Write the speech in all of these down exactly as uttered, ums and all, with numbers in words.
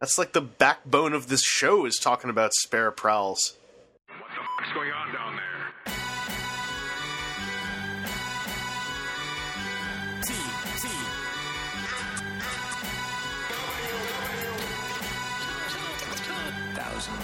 That's like the backbone of this show is talking about spare prowls. What the fuck's going on down there? T, T. Thousand.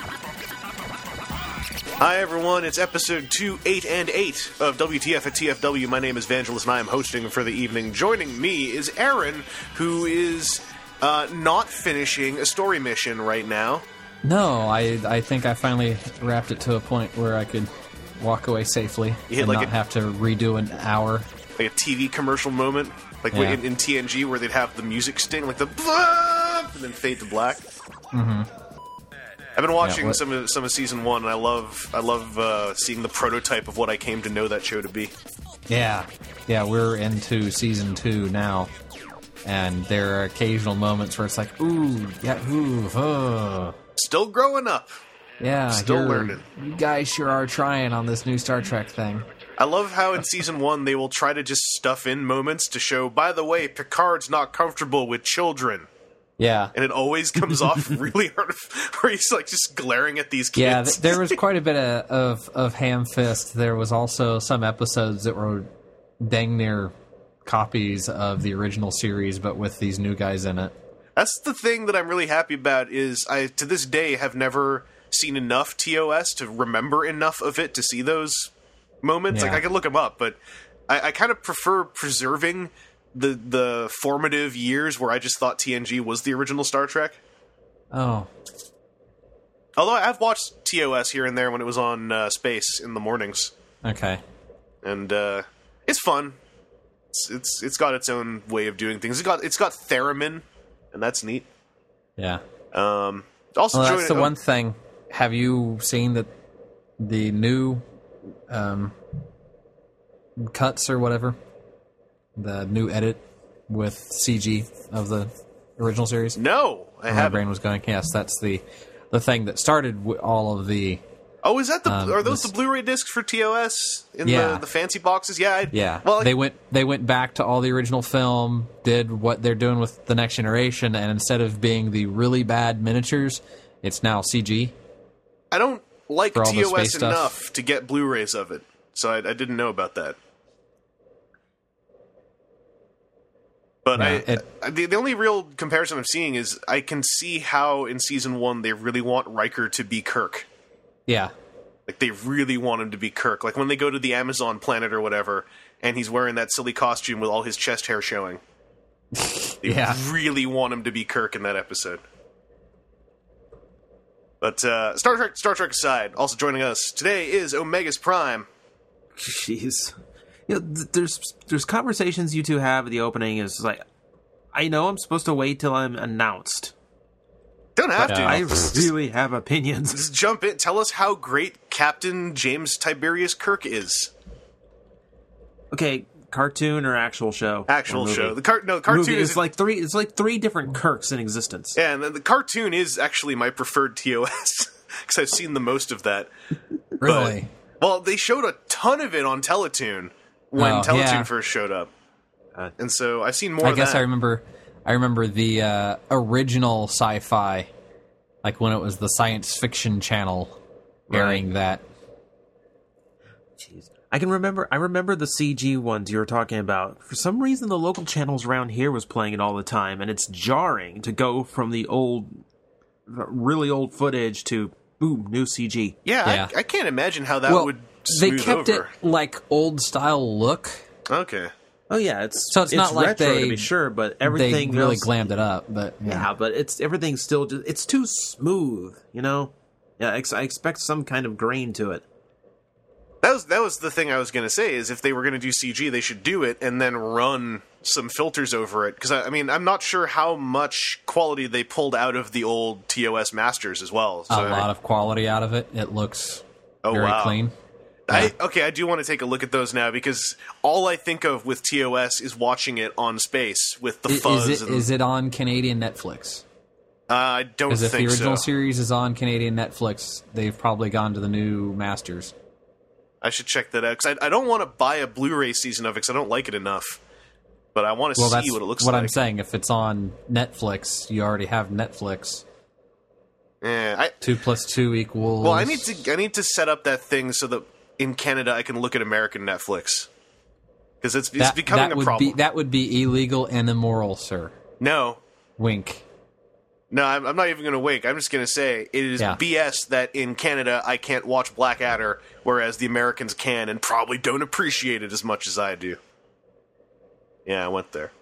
Hi everyone, it's episode two eight and eight of W T F at T F W. My name is Vangelis and I am hosting for the evening. Joining me is Aaron, who is uh, not finishing a story mission right now. No, I I think I finally wrapped it to a point where I could walk away safely hit and like not a- have to redo an hour. Like a T V commercial moment, like Yeah. in, in T N G where they'd have the music sting, like the blah, and then fade to black. Mm-hmm. I've been watching Yeah, what- some of some of season one, and I love I love uh, seeing the prototype of what I came to know that show to be. Yeah, yeah, we're into season two now, and there are occasional moments where it's like, ooh, yeah, ooh, uh. Still growing up. yeah, Still you're- learning. You guys sure are trying on this new Star Trek thing. I love how in season one they will try to just stuff in moments to show, by the way, Picard's not comfortable with children. Yeah, And it always comes off really hard, where he's like just glaring at these kids. yeah. Th- there was quite a bit of, of of ham fist. There was also some episodes that were dang near copies of the original series, but with these new guys in it. That's the thing that I'm really happy about is I, to this day, have never seen enough T O S to remember enough of it to see those moments. Yeah. Like, I can look them up, but I, I kind of prefer preserving the the formative years where I just thought T N G was the original Star Trek. Oh, Although I've watched T O S here and there when it was on uh, Space in the mornings, okay. and uh, it's fun. It's, it's it's got its own way of doing things. It's got it's got theremin, and that's neat. Yeah. Um, also, Well, join- that's the oh, one thing. Have you seen that the new um, cuts or whatever? The new edit with C G of the original series? No, I My haven't. brain was going, yes, that's the the thing that started with all of the... Oh, is that the Um, are those this- the Blu-ray discs for T O S in Yeah. the, the fancy boxes? Yeah, I, Yeah, Well, they went they went back to all the original film, did what they're doing with The Next Generation, and instead of being the really bad miniatures, it's now C G. I don't like for all the T O S space stuff. enough to get Blu-rays of it, so I, I didn't know about that. But Yeah, I, it- I the, the only real comparison I'm seeing is I can see how in season one they really want Riker to be Kirk. Yeah, Like, they really want him to be Kirk. Like, when they go to the Amazon planet or whatever, and he's wearing that silly costume with all his chest hair showing. They Yeah. really want him to be Kirk in that episode. But, uh, Star Trek, Star Trek aside, also joining us today is Omegas Prime. Jeez. You know, th- there's there's conversations you two have at the opening is like, I know I'm supposed to wait till I'm announced. Don't have to. Yeah. I really have opinions. Just jump in. Tell us how great Captain James Tiberius Kirk is. Okay, cartoon or actual show? Actual Or movie? show. The car- no, the cartoon Movie is is like three. It's like three different Kirks in existence. Yeah, and the, the cartoon is actually my preferred T O S because I've seen the most of that. really. Well, they showed a ton of it on Teletoon when Oh, Teletoon yeah. first showed up, Uh, and so I've seen more. I of guess that. I remember. I remember the uh, original sci-fi, like when it was the Science Fiction Channel airing that. Jeez. I can remember. I remember the C G ones you were talking about. For some reason, the local channels around here was playing it all the time, and it's jarring to go from the old, really old footage to boom, new C G. Yeah, Yeah. I, I can't imagine how that well, would they smooth kept over. it like old style look. Okay, Oh yeah, it's So it's not like retro they- to be sure, but everything they really else- glammed it up, but yeah. Yeah, but it's everything's still just it's too smooth, you know. Yeah, I, ex- I expect some kind of grain to it. that was that was the thing I was going to say. Is if they were going to do C G, they should do it and then run some filters over it. Because I, I mean, I'm not sure how much quality they pulled out of the old T O S masters as well. So, a lot of quality out of it. It looks Oh, very wow. clean. I, okay, I do want to take a look at those now because all I think of with T O S is watching it on Space with the I- fuzz. Is it and, is it on Canadian Netflix? uh, I don't Because if the think original so. series is on Canadian Netflix, they've probably gone to the new masters. I should check that out because I, I don't want to buy a Blu-ray season of it because I don't like it enough. but I want to Well, see that's what it looks what like. I'm saying. If it's on Netflix, you already have Netflix. Yeah, I, Two plus two equals. well, I need to I need to set up that thing so that in Canada I can look at American Netflix because it's, it's that, becoming that a would problem. Be, that would be illegal and immoral, sir. No, Wink. no, I'm, I'm not even going to wink. I'm just going to say it is Yeah. B S that in Canada I can't watch Blackadder, whereas the Americans can and probably don't appreciate it as much as I do. Yeah, I went there.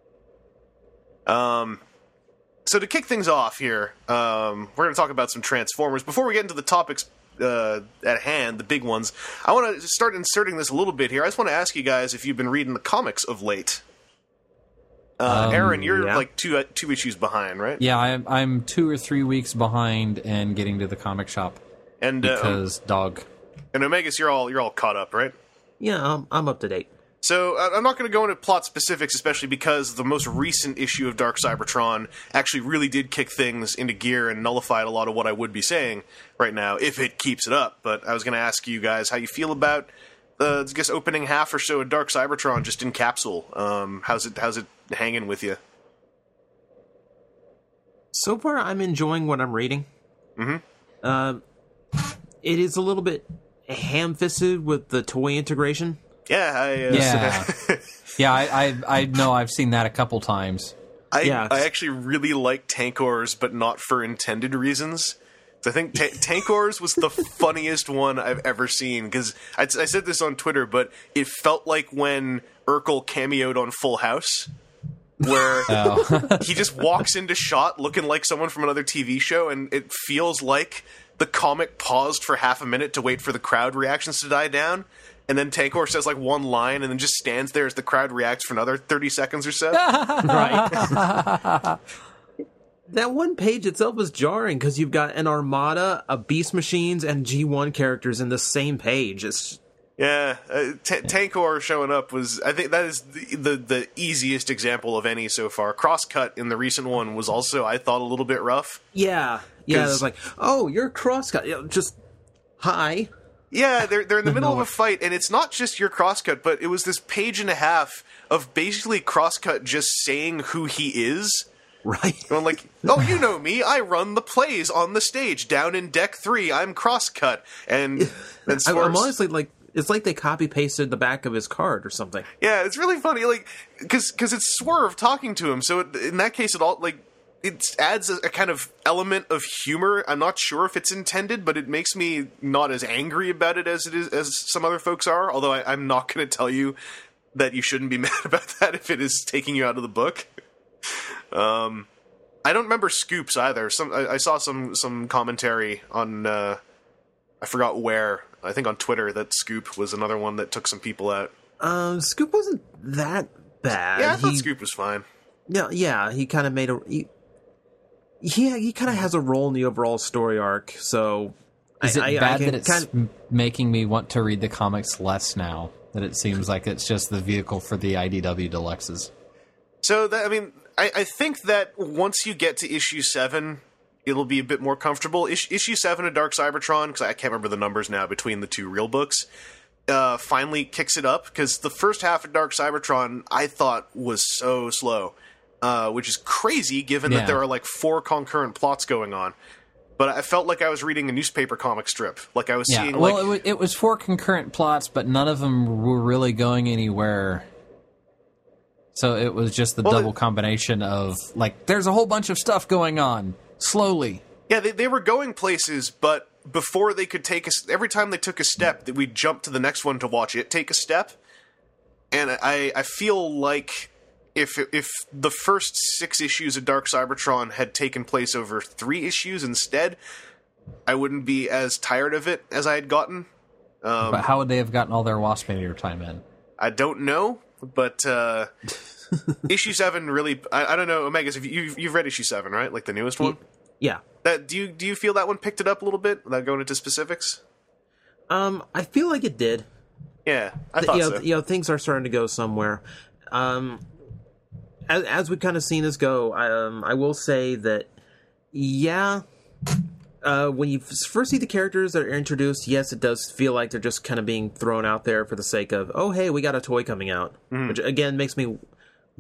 Um. So to kick things off here, um, we're going to talk about some Transformers. Before we get into the topics uh, at hand, the big ones, I want to start inserting this a little bit here. I just want to ask you guys if you've been reading the comics of late. Uh, Um, Aaron, you're yeah. like two uh, two issues behind, right? Yeah, I'm I'm two or three weeks behind and getting to the comic shop And uh, because dog. and Omegas, you're all you're all caught up, right? Yeah, I'm, I'm up to date. So uh, I'm not going to go into plot specifics, especially because the most recent issue of Dark Cybertron actually really did kick things into gear and nullified a lot of what I would be saying right now, if it keeps it up. But I was going to ask you guys how you feel about the, I guess, opening half or so of Dark Cybertron just in capsule. Um, how's it how's it hanging with you? So far, I'm enjoying what I'm reading. Mm-hmm. Um, it is a little bit ham-fisted with the toy integration. Yeah, I, uh, Yeah, yeah. I, I I know I've seen that a couple times. I, Yeah. I actually really like Tankors, but not for intended reasons. I think Ta- Tankors was the funniest one I've ever seen, because I, I said this on Twitter, but it felt like when Urkel cameoed on Full House, where Oh. he just walks into shot looking like someone from another T V show, and it feels like the comic paused for half a minute to wait for the crowd reactions to die down, and then Tankor says like one line and then just stands there as the crowd reacts for another thirty seconds or so. Right. That one page itself is jarring because you've got an armada of Beast Machines and G one characters in the same page. It's Yeah, uh, T- Tankor showing up was, I think that is the, the the easiest example of any so far. Crosscut in the recent one was also, I thought, a little bit rough. yeah, yeah. 'Cause- It was like, oh, you're crosscut. You know, just hi. Yeah, they're they're in the middle of a fight, and it's not just your Crosscut, but it was this page and a half of basically Crosscut just saying who he is. Right. Going like, oh, you know me, I run the plays on the stage down in deck three. I'm Crosscut, and then I, I'm Swerve's- honestly like, it's like they copy pasted the back of his card or something. Yeah, it's really funny, like, because because it's Swerve talking to him. So it, in that case, it all like it adds a, a kind of element of humor. I'm not sure if it's intended, but it makes me not as angry about it as it is as some other folks are. Although I, I'm not going to tell you that you shouldn't be mad about that if it is taking you out of the book. Um, I don't remember Scoops either. Some I, I saw some some commentary on uh, I forgot where. I think on Twitter that Scoop was another one that took some people out. Um, Scoop wasn't that bad. Yeah, I thought he, Scoop was fine. Yeah, yeah. He kind of made a. He, yeah, he kind of has a role in the overall story arc. So Is it I, I, bad I can that it's kind m making me want to read the comics less now? That it seems like it's just the vehicle for the I D W deluxes. So that I mean, I, I think that once you get to issue seven, it'll be a bit more comfortable. Is- issue seven of Dark Cybertron, because I can't remember the numbers now between the two real books, uh, finally kicks it up, because the first half of Dark Cybertron I thought was so slow, uh, which is crazy given Yeah. that there are like four concurrent plots going on. But I felt like I was reading a newspaper comic strip. Like I was Yeah, seeing well, like... it, was, it was four concurrent plots, but none of them were really going anywhere. So it was just the Well, double it- combination of, like, there's a whole bunch of stuff going on, slowly. Yeah, they, they were going places, but before they could take a... s- Every time they took a step, that we'd jump to the next one to watch it take a step. And I, I feel like if if the first six issues of Dark Cybertron had taken place over three issues instead, I wouldn't be as tired of it as I had gotten. Um, But how would they have gotten all their Waspinator time in? I don't know, but uh, issue seven really... I, I don't know, Omegas, if you, you've read issue seven, right? Like the newest one? yeah. That do you do you feel that one picked it up a little bit without going into specifics? Um, I feel like it did. Yeah, I Th- thought you know, so. th- you know, things are starting to go somewhere. Um, as, as we've kind of seen this go, um, I will say that, yeah, uh, when you f- first see the characters that are introduced, yes, it does feel like they're just kind of being thrown out there for the sake of, oh, hey, we got a toy coming out, Mm-hmm. which again makes me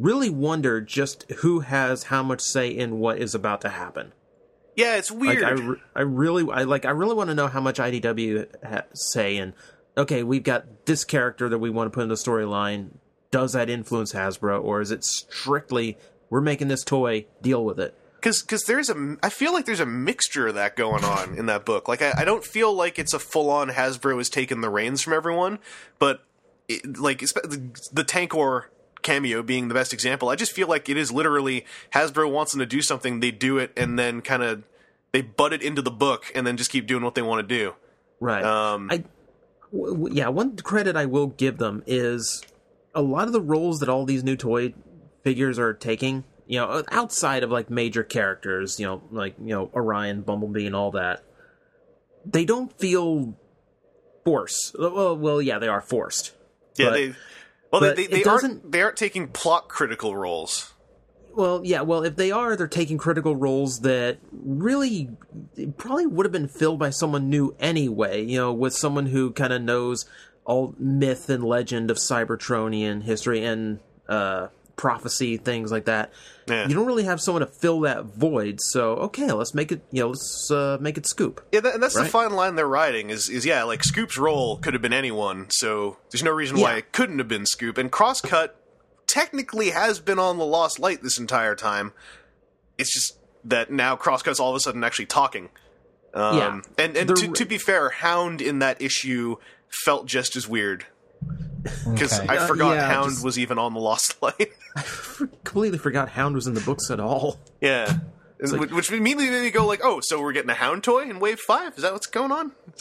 really wonder just who has how much say in what is about to happen. Yeah, it's weird. Like, I, re- I really, I like, I really want to know how much I D W ha- say in. Okay, we've got this character that we want to put in the storyline. Does that influence Hasbro, or is it strictly we're making this toy, deal with it? Because because there's a, I feel like there's a mixture of that going on in that book. Like I, I don't feel like it's a full on Hasbro has taken the reins from everyone, but it, like the, the Tankor cameo being the best example, I just feel like it is literally Hasbro wants them to do something, they do it, and then kind of they butt it into the book, and then just keep doing what they want to do. Right. Um, I, w- w- yeah. One credit I will give them is a lot of the roles that all these new toy figures are taking. You know, outside of like major characters, you know, like you know Orion, Bumblebee, and all that, they don't feel forced. Well, well, yeah, they are forced. yeah, but, they well but they, they, it they aren't doesn't- they aren't taking plot critical roles. Well, yeah, well, if they are, they're taking critical roles that really probably would have been filled by someone new anyway, you know, with someone who kind of knows all myth and legend of Cybertronian history and uh, prophecy, things like that. Yeah. You don't really have someone to fill that void, so, okay, let's make it, you know, let's uh, make it Scoop. Yeah, that, and that's Right? the fine line they're riding. Is is yeah, like Scoop's role could have been anyone, so there's no reason why Yeah. it couldn't have been Scoop. And Crosscut technically has been on the Lost Light this entire time. It's just that now Crosscut's all of a sudden actually talking. Um, Yeah. and and The- to, to be fair, Hound in that issue felt just as weird because Okay. I Uh, forgot yeah, Hound just- was even on the Lost Light. Completely forgot Hound was in the books at all. Yeah. like- which, which immediately made me go like, oh, so we're getting a Hound toy in Wave five? Is that what's going on? Is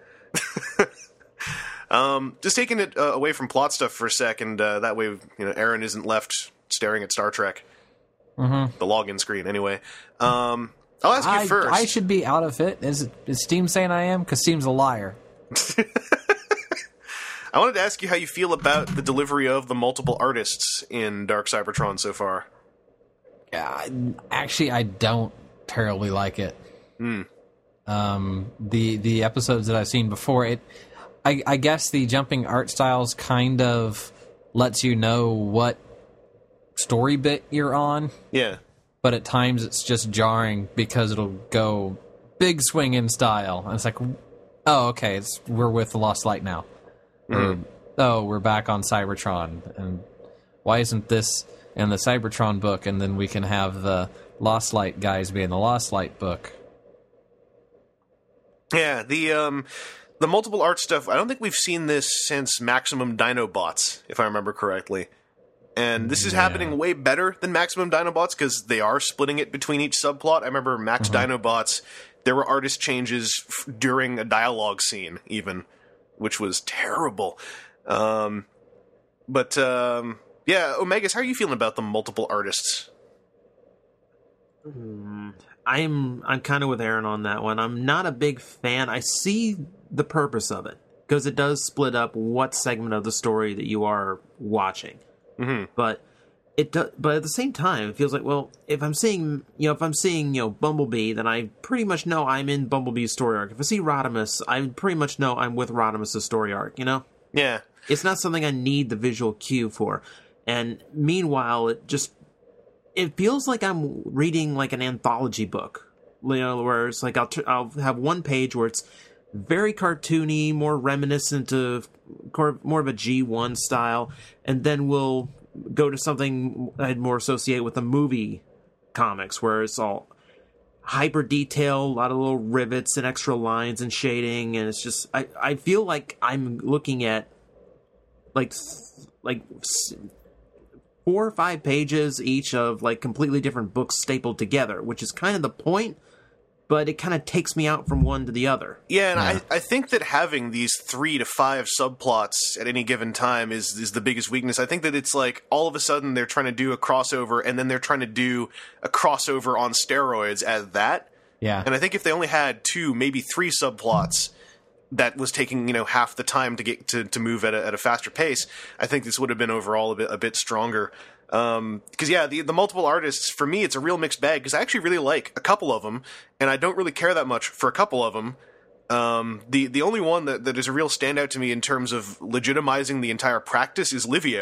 it? um, just taking it uh, away from plot stuff for a second, uh, that way, you know, Aaron isn't left staring at Star Trek. Mm-hmm. The login screen, anyway. Um, I'll ask you I, first. I should be out of it. Is, is Steam saying I am? Because Steam's a liar. I wanted to ask you how you feel about the delivery of the multiple artists in Dark Cybertron so far. Uh, actually, I don't terribly like it. Hmm. Um, the the episodes that I've seen before, it, I, I guess the jumping art styles kind of lets you know what story bit you're on, Yeah. but at times it's just jarring because it'll go big swing in style, and it's like, oh, okay, it's we're with the Lost Light now. Mm-hmm. Or, oh, we're back on Cybertron, and why isn't this in the Cybertron book, and then we can have the Lost Light guys be in the Lost Light book? Yeah, the um, the multiple art stuff, I don't think we've seen this since Maximum Dinobots, if I remember correctly. And this is Yeah. happening way better than Maximum Dinobots because they are splitting it between each subplot. I remember Max Dinobots, there were artist changes f- during a dialogue scene, even, which was terrible. Um, but, um, yeah, Omegas, how are you feeling about the multiple artists? I'm I'm kind of with Aaron on that one. I'm not a big fan. I see the purpose of it because it does split up what segment of the story that you are watching. Mm-hmm. But it do, but at the same time, it feels like, well, if I'm seeing you know if I'm seeing you know Bumblebee, then I pretty much know I'm in Bumblebee's story arc. If I see Rodimus, I pretty much know I'm with Rodimus's story arc. You know, Yeah. it's not something I need the visual cue for. And meanwhile, it just it feels like I'm reading like an anthology book, you know, where it's like I'll t- I'll have one page where it's very cartoony, more reminiscent of cor- more of a G one style, and then we'll go to something I'd more associate with the movie comics, where it's all hyper detail, a lot of little rivets and extra lines and shading, and it's just I, I feel like I'm looking at like like four or five pages each of like completely different books stapled together, which is kind of the point, but it kind of takes me out from one to the other. Yeah, and I, I think that having these three to five subplots at any given time is is the biggest weakness. I think that it's like all of a sudden they're trying to do a crossover, and then they're trying to do a crossover on steroids as that. Yeah. And I think if they only had two, maybe three subplots, that was taking, you know, half the time to get to, to move at a, at a faster pace, I think this would have been overall a bit a bit stronger. Um, because yeah, the the multiple artists, for me, it's a real mixed bag. Because I actually really like a couple of them, and I don't really care that much for a couple of them. Um, the the only one that, that is a real standout to me in terms of legitimizing the entire practice is Livio.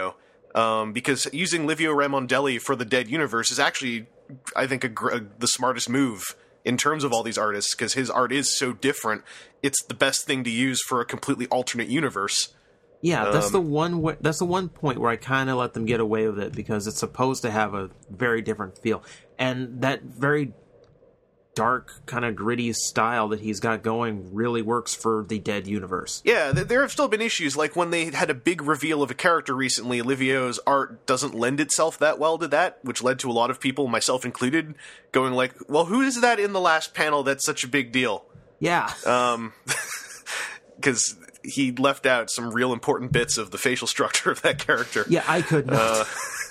Um, because using Livio Ramondelli for the Dead Universe is actually, I think, a, gr- a, the smartest move in terms of all these artists, because his art is so different. It's the best thing to use for a completely alternate universe. Yeah, that's Um, the one. W- that's the one point where I kind of let them get away with it because it's supposed to have a very different feel, and that very dark, kind of gritty style that he's got going really works for the Dead universe. Yeah, th- there have still been issues, like when they had a big reveal of a character recently, Livio's art doesn't lend itself that well to that, which led to a lot of people, myself included, going like, well, who is that in the last panel that's such a big deal? Yeah, Um, because he left out some real important bits of the facial structure of that character. yeah, I could not.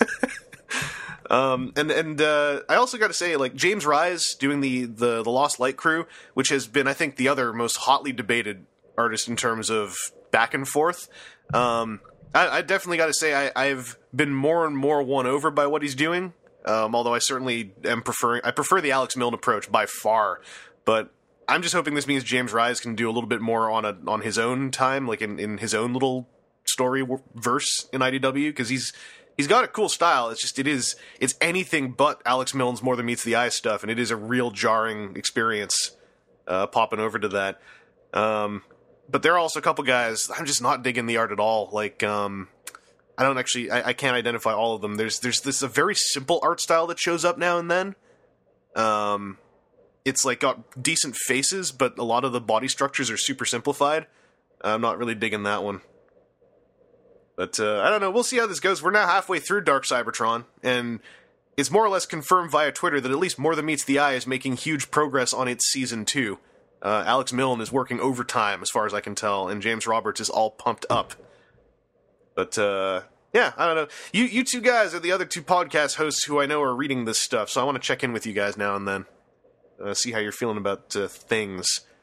Um, and and uh, I also got to say, like, James Rise doing the, the the Lost Light crew, which has been, I think, the other most hotly debated artist in terms of back and forth. Um, I, I definitely got to say I, I've been more and more won over by what he's doing. Um, although I certainly am preferring, I prefer the Alex Milne approach by far. But I'm just hoping this means James Rise can do a little bit more on a on his own time, like in, in his own little story w- verse in I D W, because he's. He's got a cool style. It's just, it is, it's anything but Alex Milne's More Than Meets the Eye stuff, and it is a real jarring experience uh, popping over to that. Um, but there are also a couple guys, I'm just not digging the art at all. Like, um, I don't actually, I, I can't identify all of them. There's there's this a very simple art style that shows up now and then. Um, it's like got decent faces, but a lot of the body structures are super simplified. I'm not really digging that one. But, uh, I don't know, we'll see how this goes. We're now halfway through Dark Cybertron, and it's more or less confirmed via Twitter that at least More Than Meets the Eye is making huge progress on its Season two. Uh, Alex Milne is working overtime, as far as I can tell, and James Roberts is all pumped up. But, uh, yeah, I don't know. You you two guys are the other two podcast hosts who I know are reading this stuff, so I want to check in with you guys now and then. Uh, see how you're feeling about uh, things.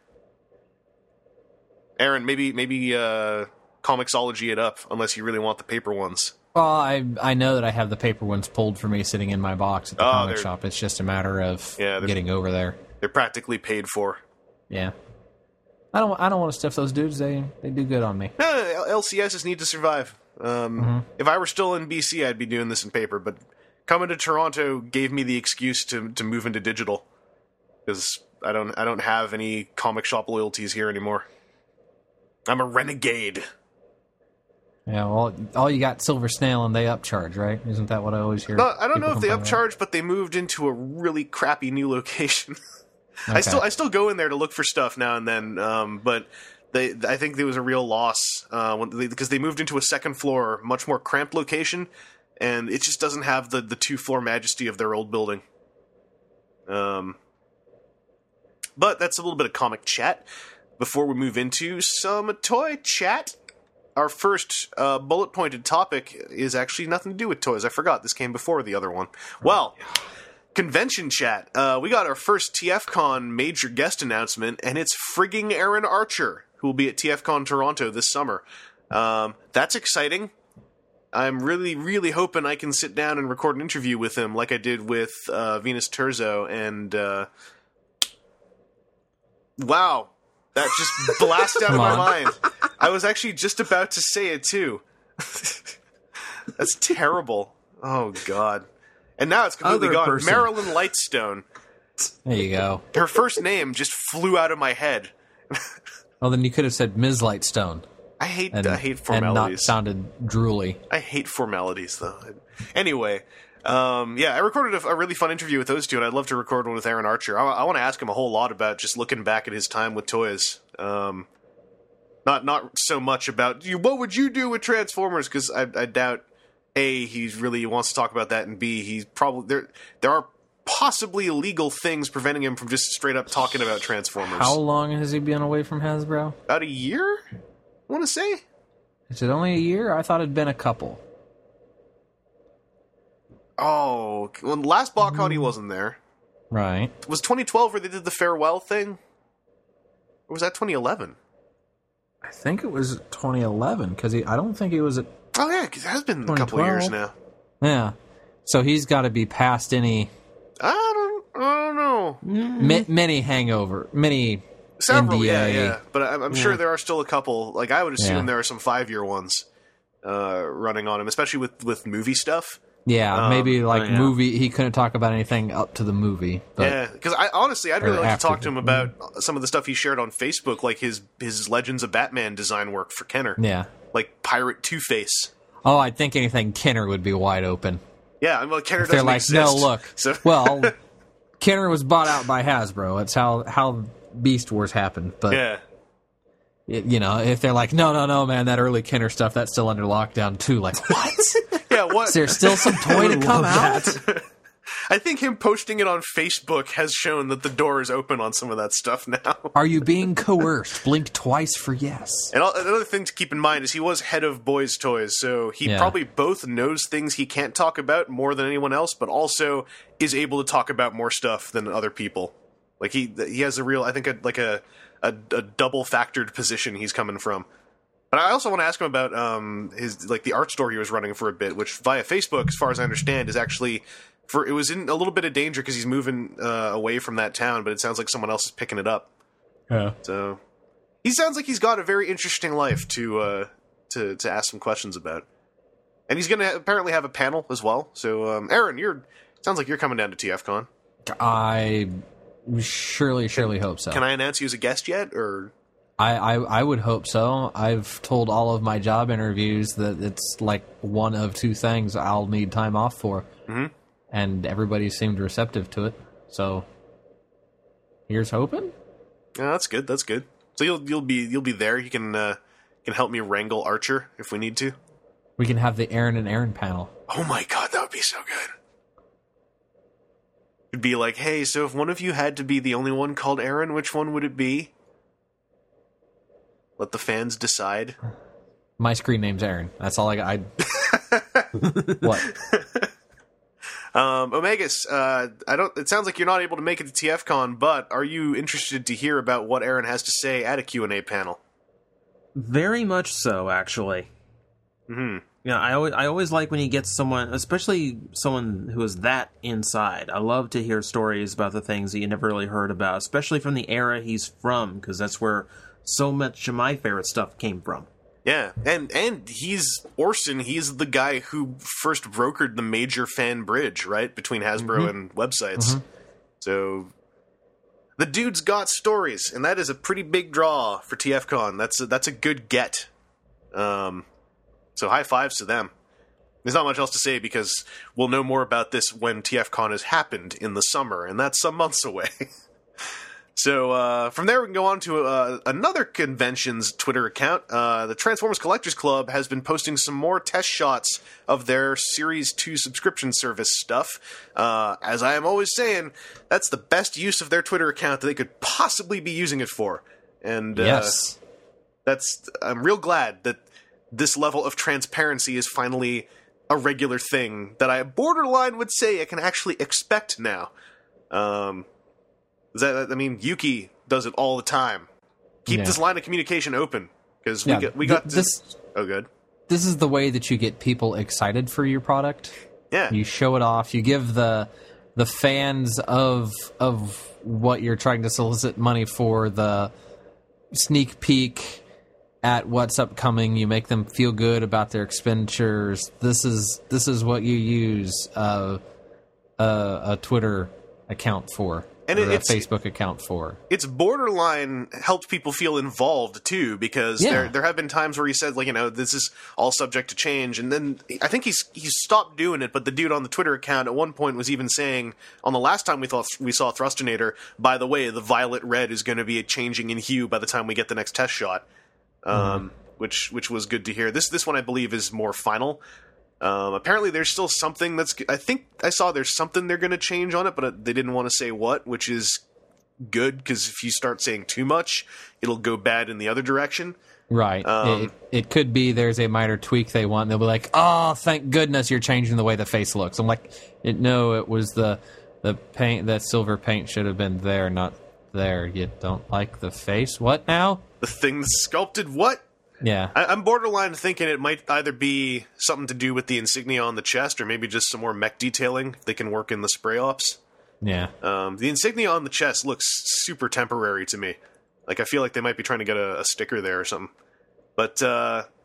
Aaron, maybe, maybe, uh... Comixology it up, unless you really want the paper ones. Well, I I know that I have the paper ones pulled for me sitting in my box at the Oh, comic they're- shop. It's just a matter of Yeah, they're- getting over there. They're practically paid for. Yeah. I don't I don't want to stiff those dudes. They they do good on me. No, L C Ss need to survive. Um, Mm-hmm. If I were still in B C, I'd be doing this in paper, but coming to Toronto gave me the excuse to to move into digital, because I don't I don't have any comic shop loyalties here anymore. I'm a renegade. Yeah, well, all you got Silver Snail and they upcharge, right? Isn't that what I always hear? No, I don't know people if they complain about? upcharge, but they moved into a really crappy new location. I Okay. still I still go in there to look for stuff now and then, um, but they I think there was a real loss uh, when they, because they moved into a second floor, much more cramped location, and it just doesn't have the, the two floor majesty of their old building. Um, but that's a little bit of comic chat before we move into some toy chat. Our first uh, bullet-pointed topic is actually nothing to do with toys. I forgot this came before the other one. Well, convention chat. Uh, we got our first TFCon major guest announcement, and it's frigging Aaron Archer, who will be at TFCon Toronto this summer. Um, that's exciting. I'm really, really hoping I can sit down and record an interview with him like I did with uh, Venus Terzo, and uh, wow, that just blasted out of my on. mind. I was actually just about to say it, too. That's terrible. Oh, God. And now it's completely Other gone. person. Marilyn Lightstone. There you go. Her first name just flew out of my head. Well, then you could have said Miz Lightstone. I hate And, I hate and not formalities. sounded drooly. I hate formalities, though. Anyway, um, yeah, I recorded a, a really fun interview with those two, and I'd love to record one with Aaron Archer. I, I want to ask him a whole lot about just looking back at his time with toys. Um, not not so much about you. What would you do with Transformers? Because I, I doubt A, he really wants to talk about that, and B, he's probably there. There are possibly illegal things preventing him from just straight up talking about Transformers. How long has he been away from Hasbro? About a year? I want to say. Is it only a year? I thought it'd been a couple. Oh, well, last BotCon he wasn't there. Right. Was twenty twelve where they did the farewell thing? Or was that twenty eleven? I think it was twenty eleven, because I don't think he was at... Oh yeah, because it has been a couple of years now. Yeah. So he's got to be past any... I don't, I don't know. Ma- many hangover, many Several, N D A. yeah, yeah. But I'm, I'm sure there are still a couple. Like I would assume Yeah. there are some five-year ones. uh, running on him, especially with, with movie stuff. Yeah, Um, maybe like oh, yeah. movie. He couldn't talk about anything up to the movie. But Yeah, because I honestly, I'd Or really like to after talk to the- him about some of the stuff he shared on Facebook, like his his Legends of Batman design work for Kenner, yeah. like Pirate Two Face. Oh, I think anything Kenner would be wide open. Yeah, well, Kenner If they're doesn't like, exist. no, look. So Well, Kenner was bought out by Hasbro. It's how how Beast Wars happened. But yeah, it, you know, if they're like, no, no, no, man, that early Kenner stuff, that's still under lockdown too. Like, what? yeah. What? Is there still some toy to come out? I think him posting it on Facebook has shown that the door is open on some of that stuff now. Are you being coerced? Blink twice for yes. And al- another thing to keep in mind is he was head of Boys Toys, so he Yeah. probably both knows things he can't talk about more than anyone else, but also is able to talk about more stuff than other people. Like he he has a real, I think, a, like a, a a double factored position he's coming from. But I also want to ask him about um his like the art store he was running for a bit, which via Facebook, as far as I understand, is actually for it was in a little bit of danger because he's moving uh, away from that town, but it sounds like someone else is picking it up. Yeah. So he sounds like he's got a very interesting life to uh, to to ask some questions about, and he's going to apparently have a panel as well. So, um, Aaron, you're sounds like you're coming down to T F Con. I surely, surely hope so. Can I announce you as a guest yet, or I, I, I would hope so. I've told all of my job interviews that it's like one of two things I'll need time off for, Mhm. and everybody seemed receptive to it. So here's hoping. yeah, that's good. That's good. So you'll you'll be you'll be there. You can uh, can help me wrangle Archer if we need to. We can have the Aaron and Aaron panel. Oh my god, that would be so good. It'd be like, hey, so if one of you had to be the only one called Aaron, which one would it be? Let the fans decide. My screen name's Aaron. That's all I got. I... What? Um, Omegas, uh, I don't. It sounds like you're not able to make it to T F Con, but are you interested to hear about what Aaron has to say at a Q and A panel? Very much so, actually. Hmm. Yeah, I always, I always like when you get someone, especially someone who is that inside. I love to hear stories about the things that you never really heard about, especially from the era he's from, because that's where so much of my favorite stuff came from. Yeah, and and he's Orson. He's the guy who first brokered the major fan bridge, right, between Hasbro Mm-hmm. and websites. So the dude's got stories, and that is a pretty big draw for T F Con. That's a, that's a good get. Um, so high fives to them. There's not much else to say because we'll know more about this when T F Con has happened in the summer, and that's some months away. So uh, from there, we can go on to uh, another convention's Twitter account. Uh, the Transformers Collectors Club has been posting some more test shots of their Series two subscription service stuff. Uh, as I am always saying, that's the best use of their Twitter account that they could possibly be using it for. And uh, Yes. that's I'm real glad that this level of transparency is finally a regular thing that I borderline would say I can actually expect now. Um... Is that, I mean, Yuki does it all the time. Keep Yeah. this line of communication open because we Yeah, got we th- got this. Oh, good. This is the way that you get people excited for your product. Yeah, You show it off. You give the the fans of of what you're trying to solicit money for the sneak peek at what's upcoming. You make them feel good about their expenditures. This is this is what you use uh, a, a Twitter account for, And or it- a it's- Facebook account for. it's borderline helped people feel involved too because Yeah. there there have been times where he said like you know this is all subject to change and then I think he's he's stopped doing it, but the dude on the Twitter account at one point was even saying on the last time we thought we saw Thrustinator, by the way, the violet red is going to be changing in hue by the time we get the next test shot, um, Mm-hmm. which which was good to hear. This this one I believe is more final. Um, apparently, there's still something that's. I think I saw there's something they're going to change on it, but they didn't want to say what, which is good because if you start saying too much, it'll go bad in the other direction. Right. Um, it, it could be there's a minor tweak they want. And they'll be like, "Oh, thank goodness you're changing the way the face looks." I'm like, it, "No, it was the the paint. That silver paint should have been there, not there. You don't like the face? What now?" The thing that's sculpted, what? Yeah. I, I'm borderline thinking it might either be something to do with the insignia on the chest, or maybe just some more mech detailing. If they can work in the spray ops. Yeah. Um, the insignia on the chest looks super temporary to me. Like I feel like they might be trying to get a, a sticker there or something. But uh,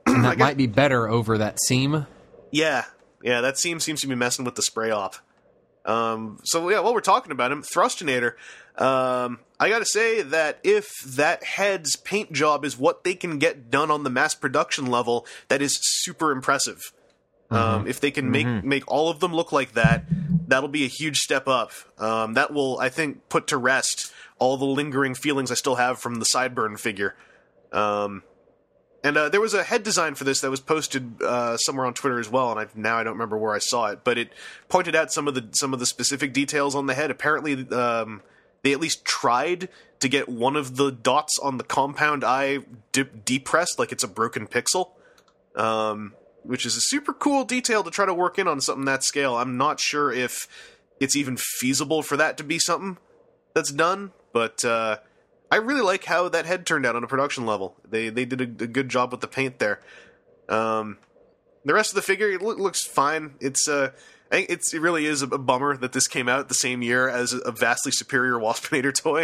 And that might be better over that seam. Yeah, yeah, that seam seems to be messing with the spray op. Um, so yeah, while we're talking about him, Thrustinator, um, I gotta say that if that head's paint job is what they can get done on the mass production level, that is super impressive. Mm-hmm. Um, if they can make, mm-hmm. make all of them look like that, that'll be a huge step up. Um, that will, I think, put to rest all the lingering feelings I still have from the Sideburn figure. Um, and uh, there was a head design for this that was posted uh, somewhere on Twitter as well, and I, now I don't remember where I saw it, but it pointed out some of the some of the specific details on the head. Apparently, um, they at least tried to get one of the dots on the compound eye de- depressed, like it's a broken pixel, um, which is a super cool detail to try to work in on something that scale. I'm not sure if it's even feasible for that to be something that's done, but uh, I really like how that head turned out on a production level. They they did a, a good job with the paint there. Um, the rest of the figure it lo- looks fine. It's uh, I think it's, it really is a, a bummer that this came out the same year as a vastly superior Waspinator toy.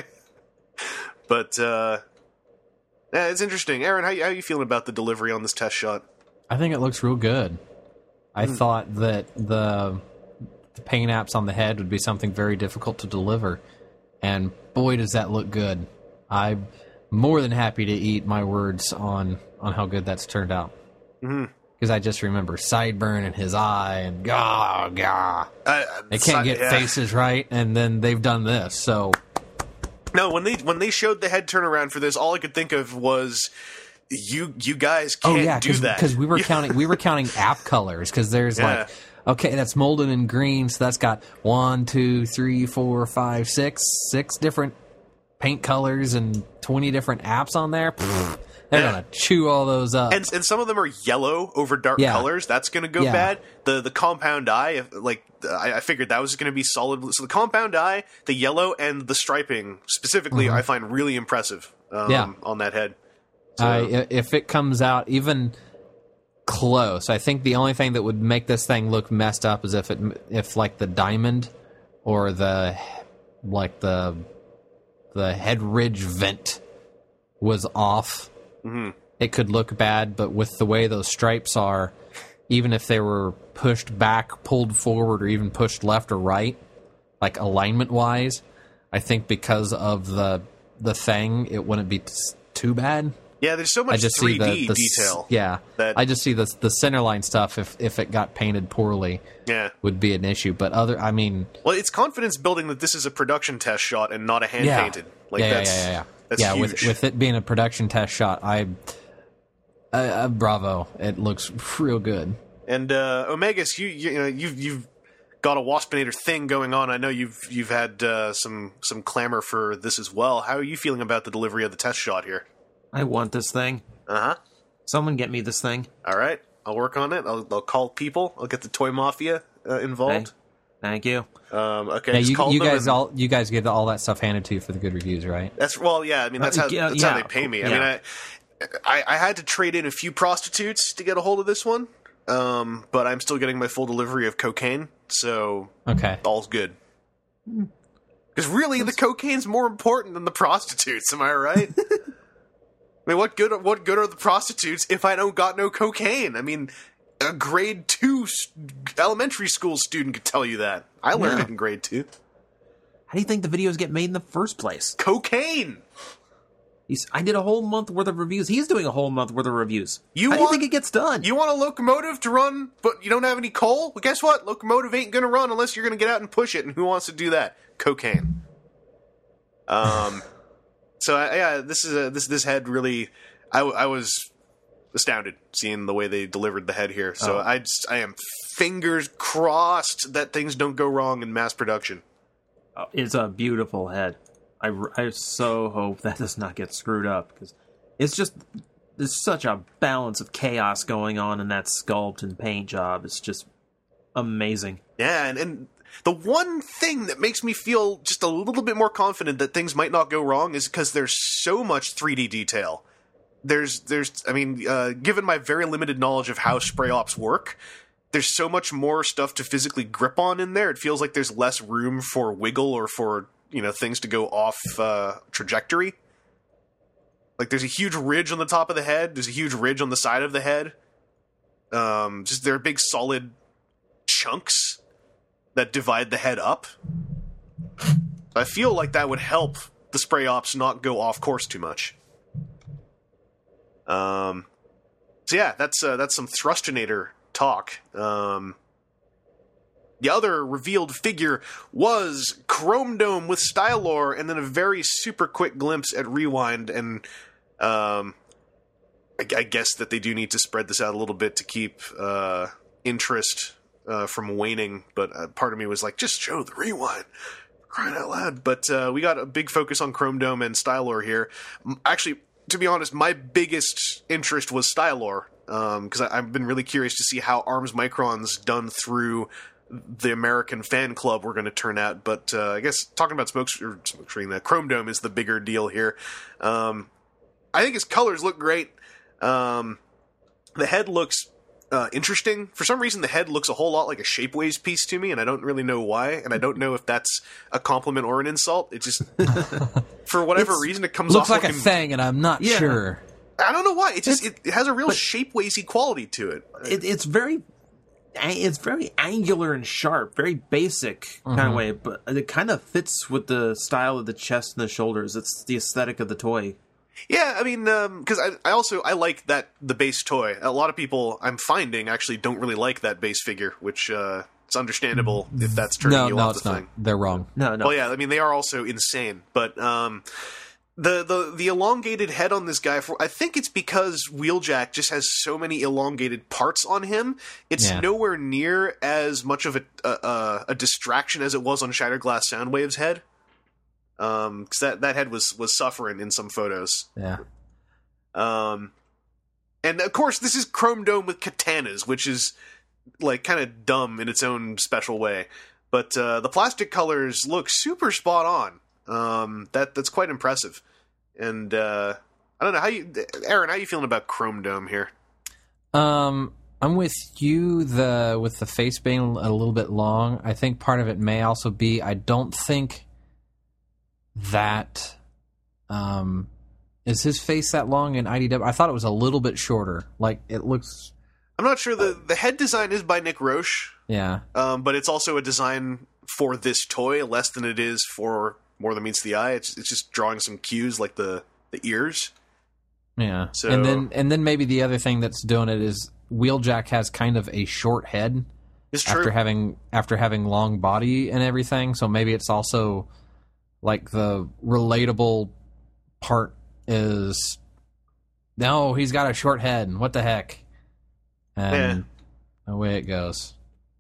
But uh, yeah, it's interesting. Aaron, how, how are you feeling about the delivery on this test shot? I think it looks real good. I mm. thought that the, the paint apps on the head would be something very difficult to deliver. And boy, does that look good. I'm more than happy to eat my words on, on how good that's turned out. Mm-hmm. Because I just remember Sideburn and his eye and gah, gah. Uh, they can't get yeah. faces right, and then they've done this, so... No, when they when they showed the head turnaround for this, all I could think of was... You you guys can't oh, yeah, do that. Because we were counting we were counting app colors, because there's yeah. like... Okay, that's molded in green, so that's got one, two, three, four, five, six, six different paint colors and twenty different apps on there. Pfft, they're yeah. gonna chew all those up. And and some of them are yellow over dark yeah. colors. That's gonna go yeah. bad. The the compound eye, like I, I figured that was gonna be solid. So the compound eye, the yellow, and the striping specifically, mm-hmm. I find really impressive. Um, yeah. on that head. So, uh, if it comes out even close, I think the only thing that would make this thing look messed up is if it if like the diamond or the like the the head ridge vent was off. Mm-hmm. It could look bad, but with the way those stripes are, even if they were pushed back, pulled forward, or even pushed left or right, like alignment wise, I think because of the the thing, it wouldn't be t- too bad. Yeah, there's so much I just three D see the, the, detail. Yeah, that, I just see the the centerline stuff. If if it got painted poorly, yeah. would be an issue. But other, I mean, well, it's confidence building that this is a production test shot and not a hand yeah. painted. Like yeah, that's, yeah, yeah, yeah. That's yeah, huge. with with it being a production test shot, I, uh, uh, bravo! It looks real good. And uh, Omegas, you you know you've you've got a Waspinator thing going on. I know you've you've had uh, some some clamor for this as well. How are you feeling about the delivery of the test shot here? I want this thing. Uh huh. Someone get me this thing. All right, I'll work on it. I'll, I'll call people. I'll get the Toy Mafia uh, involved. Hey, thank you. Um, okay, yeah, just you, call you them guys and, all you guys get all that stuff handed to you for the good reviews, right? That's well, yeah. I mean, that's how Uh, yeah, that's yeah. how they pay me. I Yeah. mean, I, I I had to trade in a few prostitutes to get a hold of this one, um, but I'm still getting my full delivery of cocaine, so Okay. all's good. Because really, the cocaine's more important than the prostitutes. Am I right? I mean, what good? What good are the prostitutes if I don't got no cocaine? I mean, a grade two st- elementary school student could tell you that. I learned Yeah. it in grade two. How do you think the videos get made in the first place? Cocaine. He's, I did a whole month worth of reviews. He's doing a whole month worth of reviews. You How want, do you think it gets done? You want a locomotive to run, but you don't have any coal? Well, guess what? Locomotive ain't gonna run unless you're gonna get out and push it. And who wants to do that? Cocaine. Um. So I, yeah, this is a, this this head really. I, I was astounded seeing the way they delivered the head here. So Oh. I just, I am fingers crossed that things don't go wrong in mass production. Oh, it's a beautiful head. I, I so hope that does not get screwed up, because it's just there's such a balance of chaos going on in that sculpt and paint job. It's just amazing. Yeah, and, and the one thing that makes me feel just a little bit more confident that things might not go wrong is because there's so much three D detail. There's, there's, I mean, uh, given my very limited knowledge of how spray ops work, there's so much more stuff to physically grip on in there. It feels like there's less room for wiggle or for, you know, things to go off uh, trajectory. Like, there's a huge ridge on the top of the head. There's a huge ridge on the side of the head. Um, just they're big solid chunks that divide the head up. I feel like that would help the spray ops not go off course too much. Um, so yeah, that's uh, that's some Thrustinator talk. Um, the other revealed figure was Chrome Dome with Stylor, and then a very super quick glimpse at Rewind. And um, I, I guess that they do need to spread this out a little bit to keep uh, interest uh, from waning. But uh, part of me was like, just show the Rewind. Crying out loud. But uh, we got a big focus on Chrome Dome and Stylor here. Actually, to be honest, my biggest interest was Stylor, because um, I've been really curious to see how Arms Microns done through the American fan club were going to turn out. But uh, I guess talking about smoke, or smoke screen, the Chrome Dome is the bigger deal here. Um, I think his colors look great. Um, the head looks uh, interesting. For some reason, the head looks a whole lot like a Shapeways piece to me, and I don't really know why. And I don't know if that's a compliment or an insult. It just, for whatever It's, reason, it comes Looks off like looking, a thing, and I'm not Yeah. sure. I don't know why. It just It's- it, it has a real but- Shapewaysy quality to it. It, it's very, it's very angular and sharp, very basic kind of way, but it kind of fits with the style of the chest and the shoulders. It's the aesthetic of the toy. Yeah, I mean, because I, I also I like that the base toy. A lot of people I'm finding actually don't really like that base figure, which uh, it's understandable if that's turning No, you no, off it's the not. thing. They're wrong. No, no. Well, yeah, I mean they are also insane, but um, the the the elongated head on this guy, for I think it's because Wheeljack just has so many elongated parts on him. It's Yeah. nowhere near as much of a, a a distraction as it was on Shattered Glass Soundwave's head. Um, because that, that head was was suffering in some photos. Yeah. Um, and of course, this is Chrome Dome with katanas, which is like kind of dumb in its own special way. But uh, the plastic colors look super spot on. Um, that that's quite impressive. And uh, I don't know how you, Aaron, how you feeling about Chrome Dome here? Um, I'm with you. The with the face being a little bit long, I think part of it may also be I don't think that um is his face that long in I D W. I thought it was a little bit shorter. Like it looks. I'm not sure. the The head design is by Nick Roche, Yeah. um, but it's also a design for this toy, less than it is for More Than Meets the Eye. It's it's just drawing some cues like the the ears. Yeah. So- and then and then maybe the other thing that's doing it is Wheeljack has kind of a short head It's true. after having after having long body and everything. So maybe it's also like the relatable part is no, he's got a short head. What the heck? And away it goes.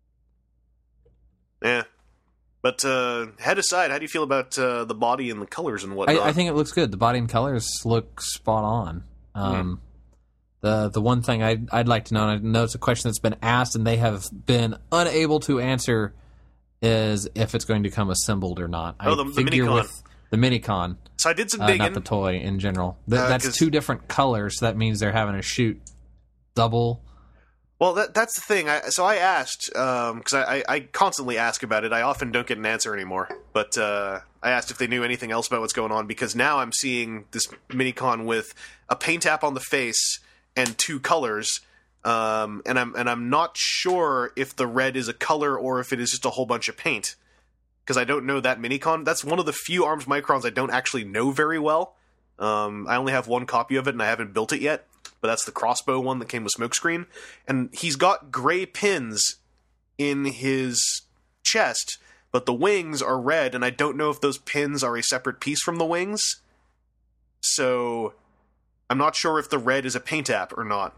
Yeah. But uh, head aside, how do you feel about uh, the body and the colors and whatnot? I, I think it looks good. The body and colors look spot on. Um, The the one thing I'd, I'd like to know, and I know it's a question that's been asked and they have been unable to answer, is if it's going to come assembled or not. Oh, I the- the figure Minicon. with the Minicon, So I did some uh, digging. not the toy in general. Th- Uh, that's 'cause- two different colors. So that means they're having to shoot double. Well, that, that's the thing. I, so I asked, because I, I, I constantly ask about it. I often don't get an answer anymore. But uh, I asked if they knew anything else about what's going on, because now I'm seeing this Minicon with a paint app on the face and two colors. Um, and I'm and I'm not sure if the red is a color or if it is just a whole bunch of paint. Because I don't know that Minicon. That's one of the few Arms Microns I don't actually know very well. Um, I only have one copy of it, and I haven't built it yet. But that's the crossbow one that came with Smokescreen. And he's got gray pins in his chest, but the wings are red, and I don't know if those pins are a separate piece from the wings. So I'm not sure if the red is a paint app or not.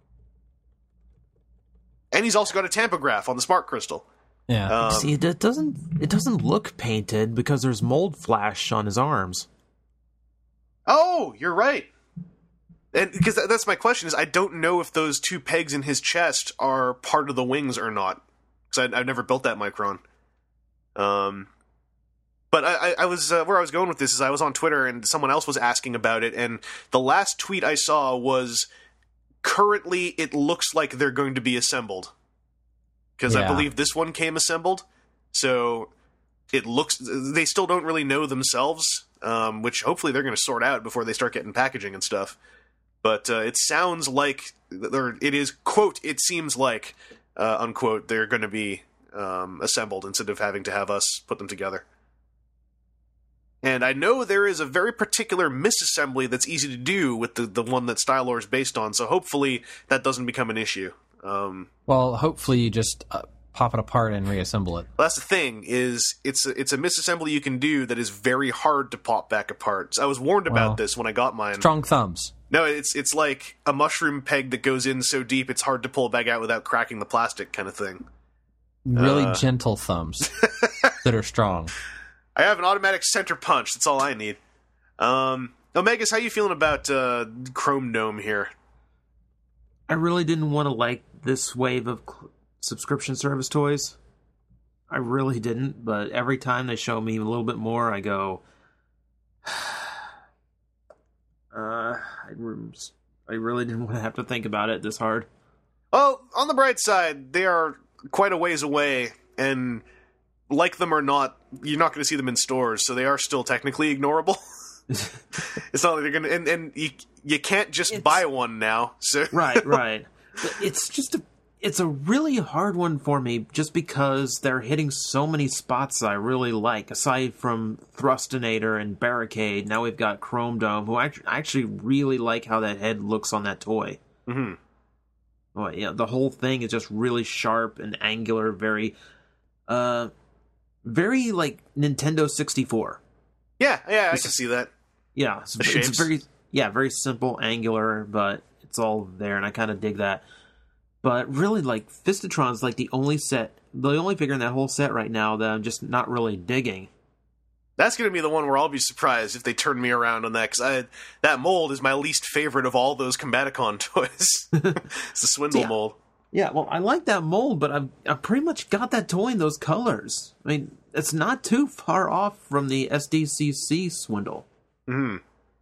And he's also got a tampograph on the Smart Crystal. Yeah. Um, See, it doesn't it doesn't look painted because there's mold flash on his arms. Oh, you're right. And because that, that's my question is I don't know if those two pegs in his chest are part of the wings or not, because I've never built that Micron. Um, but I, I, I was uh, where I was going with this is I was on Twitter and someone else was asking about it, and the last tweet I saw was currently it looks like they're going to be assembled, because I Yeah. believe this one came assembled, so it looks they still don't really know themselves. um, which hopefully they're going to sort out before they start getting packaging and stuff. But uh, it sounds like, or it is, quote, it seems like, uh, unquote, they're going to be um, assembled instead of having to have us put them together. And I know there is a very particular misassembly that's easy to do with the, the one that Stylor is based on, so hopefully that doesn't become an issue. Um, well, hopefully you just uh, pop it apart and reassemble it. That's the thing, is it's a, it's a misassembly you can do that is very hard to pop back apart. So I was warned about Well, this when I got mine. Strong thumbs. No, it's it's like a mushroom peg that goes in so deep it's hard to pull it back out without cracking the plastic kind of thing. Really Uh. gentle thumbs that are strong. I have an automatic center punch. That's all I need. Um, Omegas, how you feeling about uh, Chrome Dome here? I really didn't want to like this wave of cl- subscription service toys. I really didn't, but every time they show me a little bit more, I go, uh, I, re- I really didn't want to have to think about it this hard. Well, on the bright side, they are quite a ways away, and like them or not, you're not going to see them in stores, so they are still technically ignorable. It's not like they're going to, and, and you, you can't just It's- buy one now. So Right, right. But it's just a, it's a really hard one for me, just because they're hitting so many spots I really like. Aside from Thrustinator and Barricade, now we've got Chrome Dome, who I act- I actually really like how that head looks on that toy. hmm Oh, yeah, the whole thing is just really sharp and angular, very, uh, very like Nintendo sixty-four. yeah, yeah, I can see that. Yeah, it's, The it's shapes. very, yeah, very simple, angular, but it's all there, and I kind of dig that. But really, like, Fistatron's like the only set, the only figure in that whole set right now that I'm just not really digging. That's going to be the one where I'll be surprised if they turn me around on that, because that mold is my least favorite of all those Combaticon toys. It's the Swindle Yeah. mold. Yeah, well, I like that mold, but I've, I've pretty much got that toy in those colors. I mean, it's not too far off from the S D C C Swindle. hmm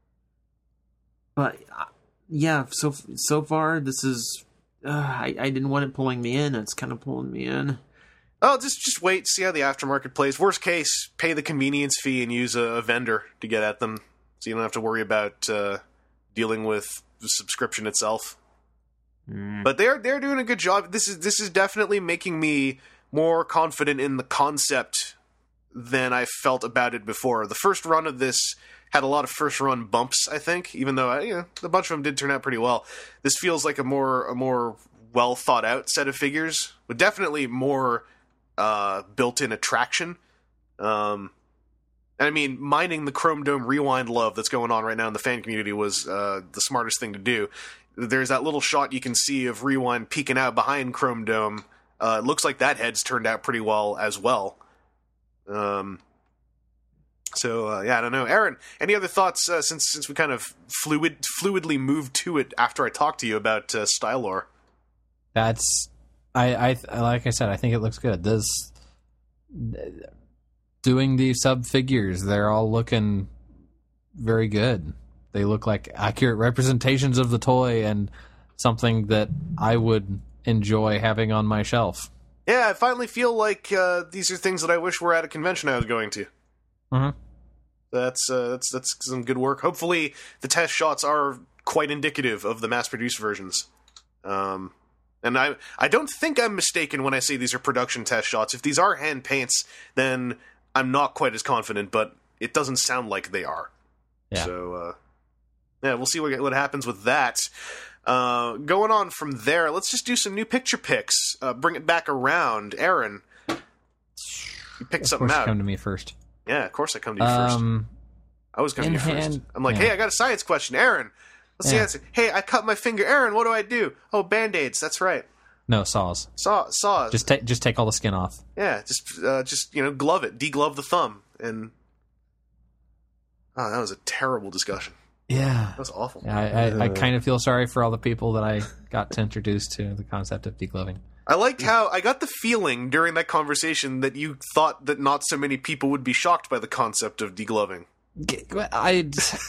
But, uh, yeah, so so far, this is... Uh, I, I didn't want it pulling me in, it's kind of pulling me in. Oh, just just wait, see how the aftermarket plays. Worst case, pay the convenience fee and use a, a vendor to get at them, so you don't have to worry about uh, dealing with the subscription itself. Mm. But they're they're doing a good job. This is this is definitely making me more confident in the concept than I felt about it before. The first run of this had a lot of first run bumps, I think, even though you know, a bunch of them did turn out pretty well. This feels like a more a more well thought out set of figures with definitely more uh, built in attraction. Um, and I mean, mining the Chrome Dome Rewind love that's going on right now in the fan community was uh, the smartest thing to do. There's that little shot you can see of Rewind peeking out behind Chrome Dome. Uh, it looks like that head's turned out pretty well as well. Um, so uh, yeah, I don't know, Aaron. Any other thoughts uh, since since we kind of fluid fluidly moved to it after I talked to you about uh, Stylor? That's I, I like I said, I think it looks good. This doing the sub figures, they're all looking very good. They look like accurate representations of the toy and something that I would enjoy having on my shelf. Yeah, I finally feel like uh, these are things that I wish were at a convention I was going to. Mm-hmm. That's uh, that's that's some good work. Hopefully, the test shots are quite indicative of the mass-produced versions. Um, and I I don't think I'm mistaken when I say these are production test shots. If these are hand paints, then I'm not quite as confident, but it doesn't sound like they are. Yeah. So, uh, yeah, we'll see what what happens with that. Uh, going on from there, let's just do some new picture picks. Uh, bring it back around. Aaron, you picked Of something course, out. come to me first. Yeah, of course I come to you first. Um, I was coming to in you first. hand- I'm like, yeah. hey, I got a science question. Aaron, let's see Yeah. the answer. Hey, I cut my finger. Aaron, what do I do? Oh, Band-Aids. That's right. no saws. Saw, saws. Just take just take all the skin off. yeah, just, uh, just you know, glove it. Deglove the thumb. And oh, that was a terrible discussion. Yeah. That was awful. I, I, I kind of feel sorry for all the people that I got to introduce to the concept of degloving. I liked how I got the feeling during that conversation that you thought that not so many people would be shocked by the concept of degloving. I.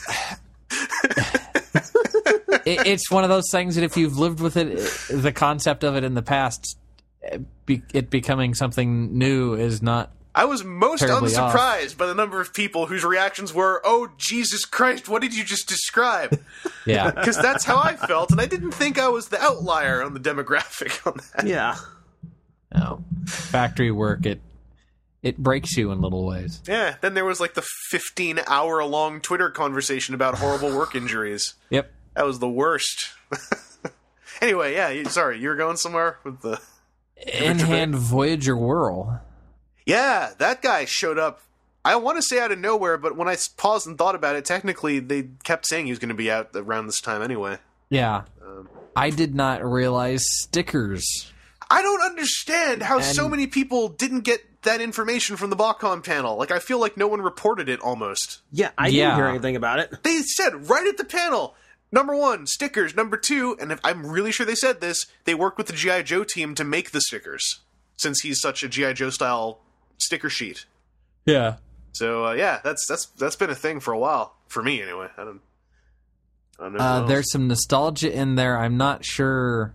it, it's one of those things that if you've lived with it, the concept of it in the past, it, be, it becoming something new is not I was most terribly unsurprised by the number of people whose reactions were, "Oh, Jesus Christ, what did you just describe?" Yeah. Because that's how I felt, and I didn't think I was the outlier on the demographic on that. Yeah. No. Factory work, it it breaks you in little ways. Yeah, then there was like the fifteen-hour-long Twitter conversation about horrible work injuries. Yep. That was the worst. Anyway, yeah, you, sorry, you were going somewhere with the... In-hand Voyager Whirl. Yeah, that guy showed up, I want to say out of nowhere, but when I paused and thought about it, technically they kept saying he was going to be out around this time anyway. Yeah. Um, I did not realize stickers. I don't understand how And- so many people didn't get that information from the BotCon panel. Like, I feel like no one reported it almost. Yeah, I Yeah. didn't hear anything about it. They said right at the panel, number one, stickers. Number two, and if, I'm really sure they said this, they worked with the G I. Joe team to make the stickers, since he's such a G I. Joe style sticker sheet. Yeah. So uh, yeah, that's that's that's been a thing for a while for me anyway. I don't. I don't know. Uh, who else. there's some nostalgia in there. I'm not sure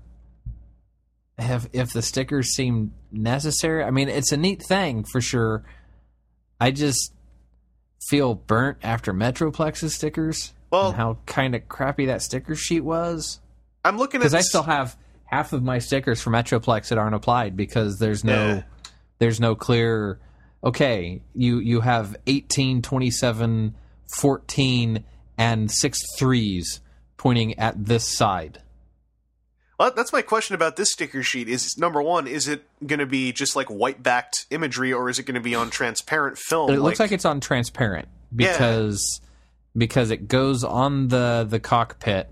if, if the stickers seem necessary. I mean, it's a neat thing for sure. I just feel burnt after Metroplex's stickers. Well- and how kind of crappy that sticker sheet was. I'm looking at Because I this- still have half of my stickers for Metroplex that aren't applied because there's no Yeah. there's no clear. Okay, you you have eighteen, twenty-seven, fourteen, and six threes pointing at this side. Well, that's my question about this sticker sheet. Is number one, is it going to be just like white backed imagery, or is it going to be on transparent film? It looks like it's on transparent because because it goes on the the cockpit,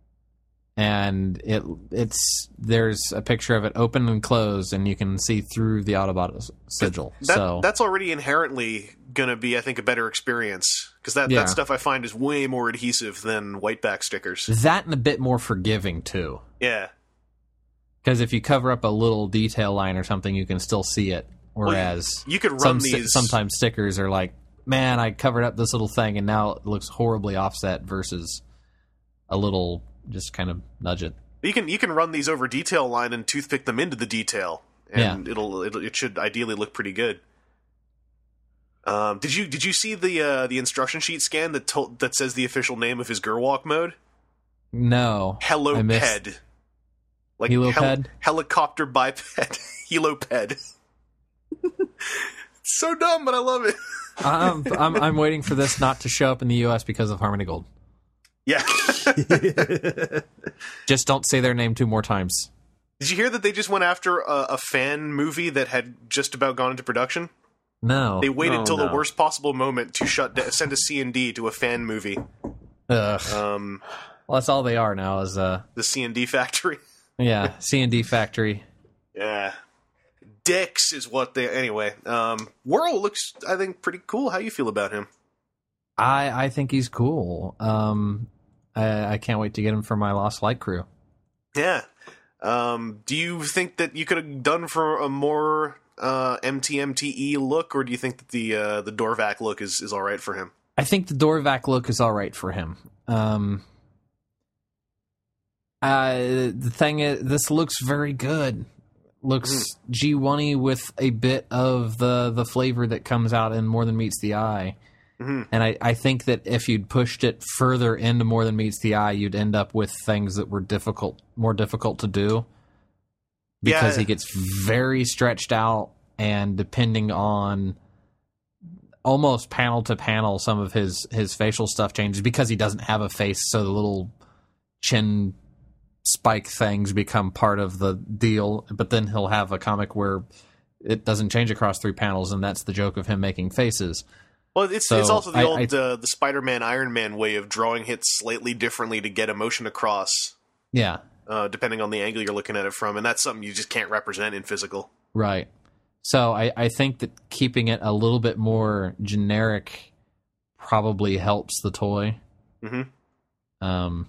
and it it's there's a picture of it open and closed, and you can see through the Autobot sigil. that, so that's already inherently going to be, I think, a better experience because that, Yeah. that stuff I find is way more adhesive than white back stickers. that and a bit more forgiving too. Yeah. Because if you cover up a little detail line or something, you can still see it. Whereas you could run some sti- these- sometimes stickers are like, man, I covered up this little thing and now it looks horribly offset versus a little just kind of nudge it. You can you can run these over detail line and toothpick them into the detail, and it'll, it'll it should ideally look pretty good. Um, did you did you see the uh, the instruction sheet scan that told that says the official name of his Gerwalk mode? No. I missed- Heloped. Like Heloped? helicopter biped. Heloped. It's so dumb, but I love it. I'm, I'm, I'm waiting for this not to show up in the U S because of Harmony Gold. Yeah. Just don't say their name two more times. Did you hear that they just went after a, a fan movie that had just about gone into production? No. They waited Oh, till the no. worst possible moment to shut da- send a C and D to a fan movie. Ugh. Um, Well, that's all they are now is, uh, the C and D factory. yeah, C and D Factory. Yeah. Dicks is what they... Anyway, um, Whirl looks, I think, pretty cool. How you feel about him? I, I think he's cool. Um, I, I can't wait to get him for my Lost Light crew. Yeah. Um, do you think that you could have done for a more uh, M T M T E look, or do you think that the uh, the Dorvac look is, is all right for him? I think the Dorvac look is all right for him. Um, uh, the thing is, this looks very good. Looks G one-y with a bit of the, the flavor that comes out in More Than Meets the Eye. Mhm. And I, I think that if you'd pushed it further into More Than Meets the Eye, you'd end up with things that were difficult, more difficult to do. Because Yeah. he gets very stretched out, and depending on almost panel to panel, some of his, his facial stuff changes because he doesn't have a face, so the little chin spike things become part of the deal. But then he'll have a comic where it doesn't change across three panels, and that's the joke of him making faces. Well, it's So, it's also the I- old I- uh, the Spider-Man Iron Man way of drawing hits slightly differently to get emotion across, Yeah, uh, depending on the angle you're looking at it from, and that's something you just can't represent in physical. right. So I, I think that keeping it a little bit more generic probably helps the toy. Mhm. Um,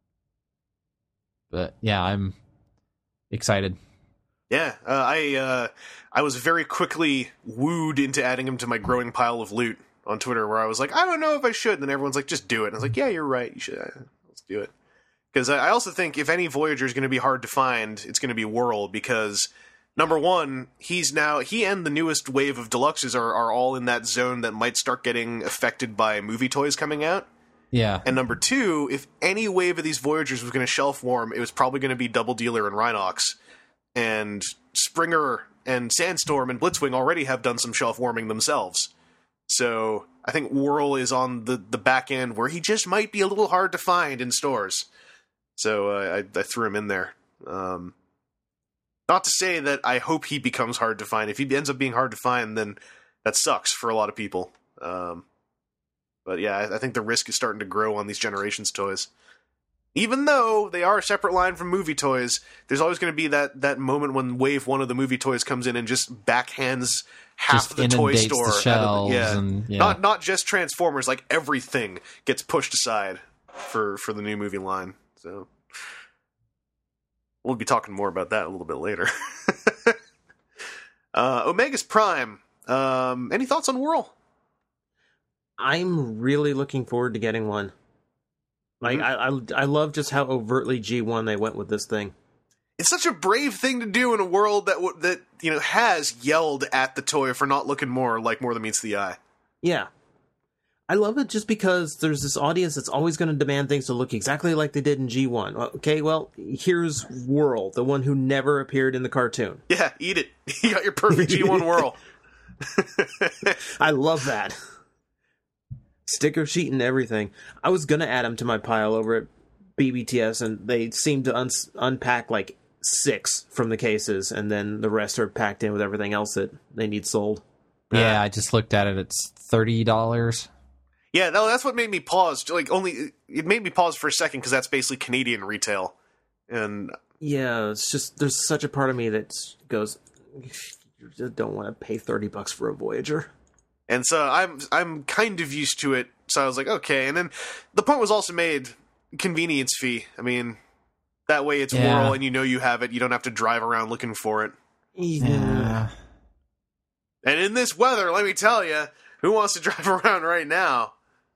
but yeah, I'm excited. Yeah, uh, I uh, I was very quickly wooed into adding him to my growing pile of loot on Twitter, where I was like, I don't know if I should, and then everyone's like, just do it. And I was like, yeah, you're right, you should. Uh, let's do it. Because I I also think if any Voyager is going to be hard to find, it's going to be Whirl, because number one, he's now he and the newest wave of deluxes are are all in that zone that might start getting affected by movie toys coming out. Yeah. And number two, if any wave of these Voyagers was going to shelf warm, it was probably going to be Double Dealer and Rhinox. And Springer and Sandstorm and Blitzwing already have done some shelf warming themselves. So I think Whirl is on the, the back end where he just might be a little hard to find in stores. So uh, I, I threw him in there. Um, not to say that I hope he becomes hard to find. If he ends up being hard to find, then that sucks for a lot of people. Um, but yeah, I, I think the risk is starting to grow on these Generations toys. Even though they are a separate line from movie toys, there's always going to be that, that moment when wave one of the movie toys comes in and just backhands half Just the toy inundates store. the out of the- shelves yeah. and- yeah. Not not just Transformers, like everything gets pushed aside for, for the new movie line. So we'll be talking more about that a little bit later. uh, Omega's Prime. Um, any thoughts on Whirl? I'm really looking forward to getting one. Like, Mm-hmm. I, I I love just how overtly G one they went with this thing. It's such a brave thing to do in a world that w- that you know has yelled at the toy for not looking more like More Than Meets the Eye. Yeah. I love it just because there's this audience that's always going to demand things to look exactly like they did in G one. Okay, well, here's Whirl, the one who never appeared in the cartoon. Yeah, eat it. You got your perfect G one Whirl. I love that. Sticker sheet and everything. I was going to add them to my pile over at B B T S, and they seem to un- unpack like six from the cases, and then the rest are packed in with everything else that they need sold. Yeah, I just looked at it. It's thirty dollars. Yeah, no, that's what made me pause. Like, only it made me pause for a second because that's basically Canadian retail, and Yeah, it's just there's such a part of me that goes, you just don't want to pay thirty bucks for a Voyager. and so I'm I'm kind of used to it. So I was like, okay. And then the point was also made: convenience fee. I mean, that way it's Yeah. Whirl, and you know you have it. You don't have to drive around looking for it. Yeah. And in this weather, let me tell you, who wants to drive around right now?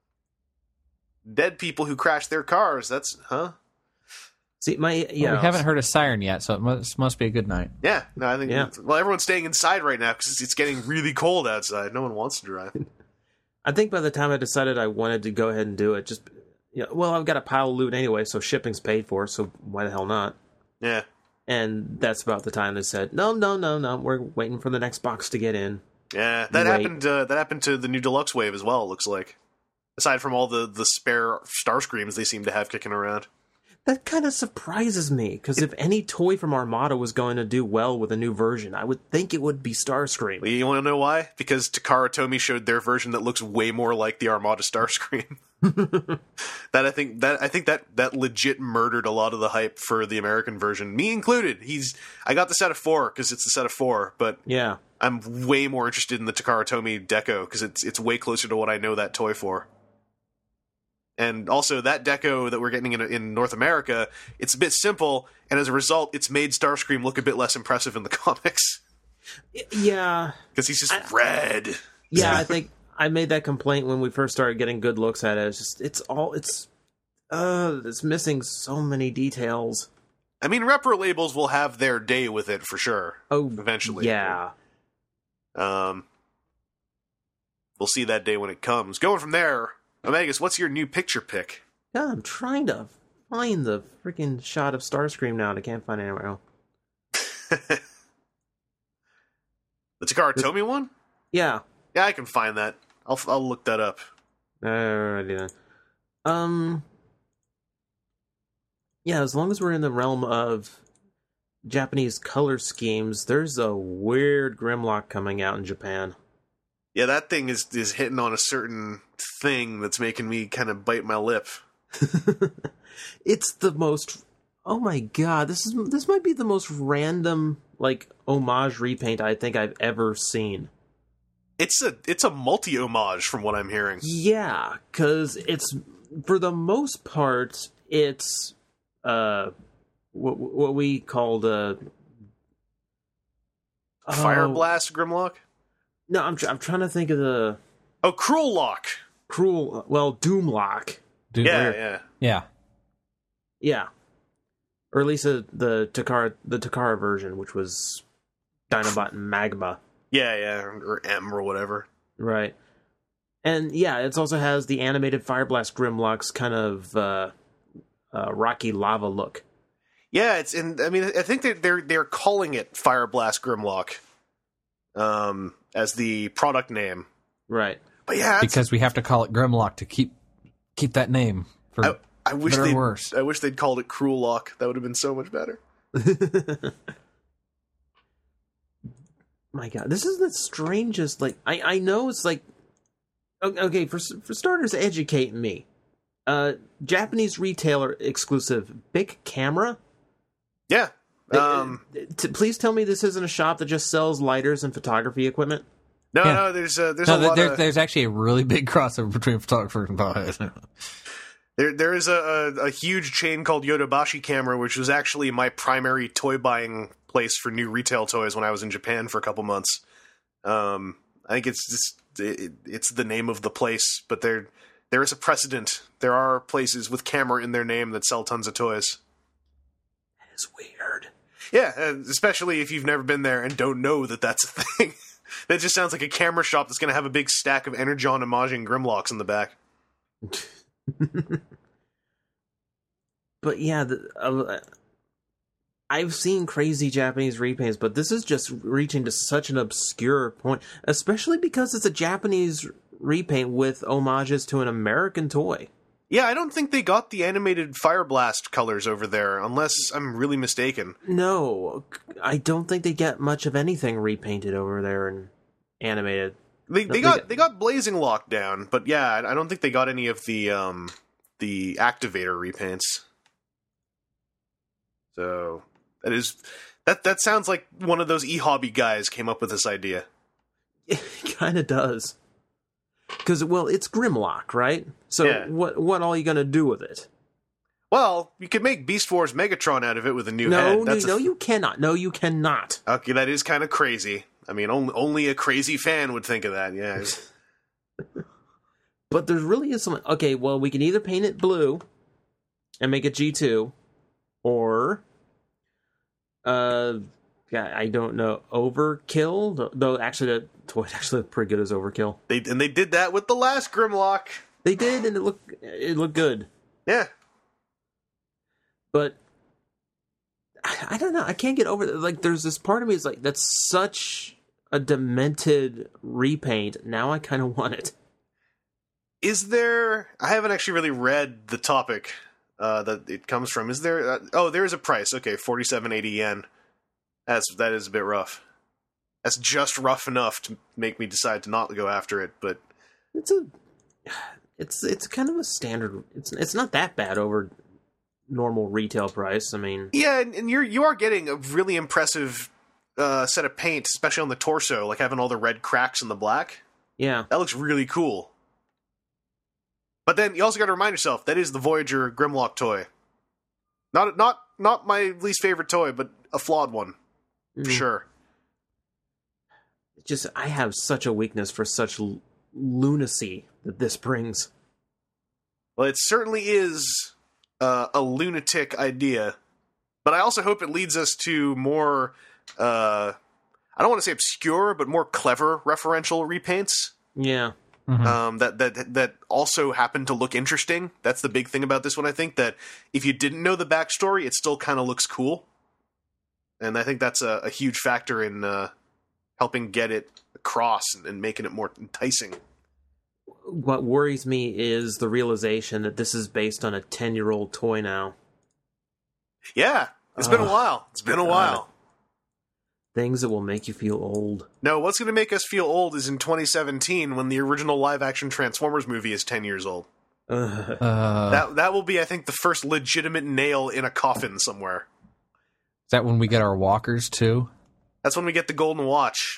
Dead people who crash their cars. That's huh? See, my yeah, Well, we haven't heard a siren yet, so it must, must be a good night. Yeah, no, I think. Yeah. Well, everyone's staying inside right now because it's getting really cold outside. No one wants to drive. I think by the time I decided I wanted to go ahead and do it, just yeah, well, I've got a pile of loot anyway, so shipping's paid for, so why the hell not? Yeah, And that's about the time they said, no, no, no, no, we're waiting for the next box to get in. yeah. That Wait. happened. Uh, that happened to the new deluxe wave as well. It looks like, aside from all the the spare Starscreams they seem to have kicking around. That kind of surprises me, because if any toy from Armada was going to do well with a new version, I would think it would be Starscream. Well, you want to know why? Because Takara Tomy showed their version that looks way more like the Armada Starscream. that I think that I think that that legit murdered a lot of the hype for the American version, me included. He's I got the set of four because it's the set of four, but Yeah. I'm way more interested in the Takara Tomy Deco because it's it's way closer to what I know that toy for. And also that Deco that we're getting in, in North America, it's a bit simple, and as a result, it's made Starscream look a bit less impressive in the comics Yeah. because he's just I- red. Yeah, I think I made that complaint when we first started getting good looks at it. It's just, it's all, it's, uh, it's missing so many details. I mean, repro labels will have their day with it for sure. Oh, Eventually. Yeah. Um, we'll see that day when it comes. Going from there, Omegas, what's your new picture pick? God, I'm trying to find the freaking shot of Starscream now, and I can't find it anywhere else. The Takara Tomy one? Yeah. Yeah, I can find that. I'll I'll look that up. Alrighty then. Um. Yeah, as long as we're in the realm of Japanese color schemes, there's a weird Grimlock coming out in Japan. Yeah, that thing is is hitting on a certain thing that's making me kind of bite my lip. It's the most. Oh my god, this is this might be the most random like homage repaint I think I've ever seen. It's a it's a multi homage from what I'm hearing. Yeah, because it's for the most part it's uh what what we called uh Fire oh, Blast Grimlock? No, I'm tr- I'm trying to think of the Oh, Cruel Lock. cruel well Doomlock. Dude, Yeah, we're- yeah. yeah. Yeah, or at least uh, the Takara the Takara version, which was Dinobot Magma. Yeah, yeah, or M or whatever. Right. And yeah, it also has the animated Fire Blast Grimlock's kind of uh, uh, rocky lava look. Yeah, it's in. I mean, I think they're they're, they're calling it Fire Blast Grimlock, um, as the product name. Right. But yeah, it's, Because we have to call it Grimlock to keep keep that name for I, I wish better or they worse. I wish they'd called it Cruel Lock. That would have been so much better. My God, this is the strangest. Like, I, I know it's like, okay, for for starters, educate me. Uh, Japanese retailer exclusive, Bic Camera. Yeah. Um, T- please tell me this isn't a shop that just sells lighters and photography equipment. no, Yeah. no. There's a, there's No, a there, lot there- of there's actually a really big crossover between photographer and buyers. there. There is a, a, a huge chain called Yodobashi Camera, which was actually my primary toy buying place for new retail toys when I was in Japan for a couple months. Um, I think it's just it, it's the name of the place, but there there is a precedent. There are places with camera in their name that sell tons of toys. That is weird. Yeah, uh, especially if you've never been there and don't know that that's a thing. That just sounds like a camera shop that's going to have a big stack of Energon Imaging Grimlocks in the back. But yeah, the, uh, I've seen crazy Japanese repaints, but this is just reaching to such an obscure point, especially because it's a Japanese repaint with homages to an American toy. Yeah, I don't think they got the animated Fire Blast colors over there, unless I'm really mistaken. No, I don't think they get much of anything repainted over there and animated. They No, they they got got- they got Blazing Lock down, but yeah, I I don't think they got any of the um the Activator repaints. So that is that that sounds like one of those e-hobby guys came up with this idea. It kind of does. Because, well, it's Grimlock, right? So Yeah. what what all you going to do with it? Well, you could make Beast Wars Megatron out of it with a new No, head. no, That's a- no, you cannot. No, you cannot. Okay, that is kind of crazy. I mean, only only a crazy fan would think of that. Yeah. But there really is something. Okay, well, we can either paint it blue and make it G two, or, uh, yeah, I don't know, Overkill. Though- Though actually, the toy actually looked pretty good as Overkill. They and they did that with the last Grimlock. They did, and it looked it looked good. Yeah. But I, I don't know. I can't get over it. Like, there's this part of me is like, that's such a demented repaint. Now I kind of want it. Is there? I haven't actually really read the topic uh, that it comes from. Is there? Uh, oh, there is a price. Okay, forty-seven eighty yen. That's that is a bit rough. That's just rough enough to make me decide to not go after it. But It's a, it's it's kind of a standard. It's it's not that bad over normal retail price. I mean, yeah, and, and you're you are getting a really impressive uh, set of paint, especially on the torso, like having all the red cracks in the black. yeah, That looks really cool. But then you also got to remind yourself that is the Voyager Grimlock toy. Not not not my least favorite toy, but a flawed one for Mm. sure. just I have such a weakness for such l- lunacy that this brings. Well, it certainly is uh, a lunatic idea, but I also hope it leads us to more. Uh, I don't want to say obscure, but more clever referential repaints. Yeah, Mhm. Um, that that that also happen to look interesting. That's the big thing about this one. I think that if you didn't know the backstory, it still kind of looks cool, and I think that's a, a huge factor in uh, helping get it across and, and making it more enticing. what worries me is the realization that this is based on a ten-year-old toy now. Yeah, it's been a Ugh. while. It's been a God. while. Things that will make you feel old. No, what's going to make us feel old is in twenty seventeen when the original live-action Transformers movie is ten years old. Ugh. Uh, That that will be, I think, the first legitimate nail in a coffin somewhere. is that when we get our walkers too? That's when we get the golden watch.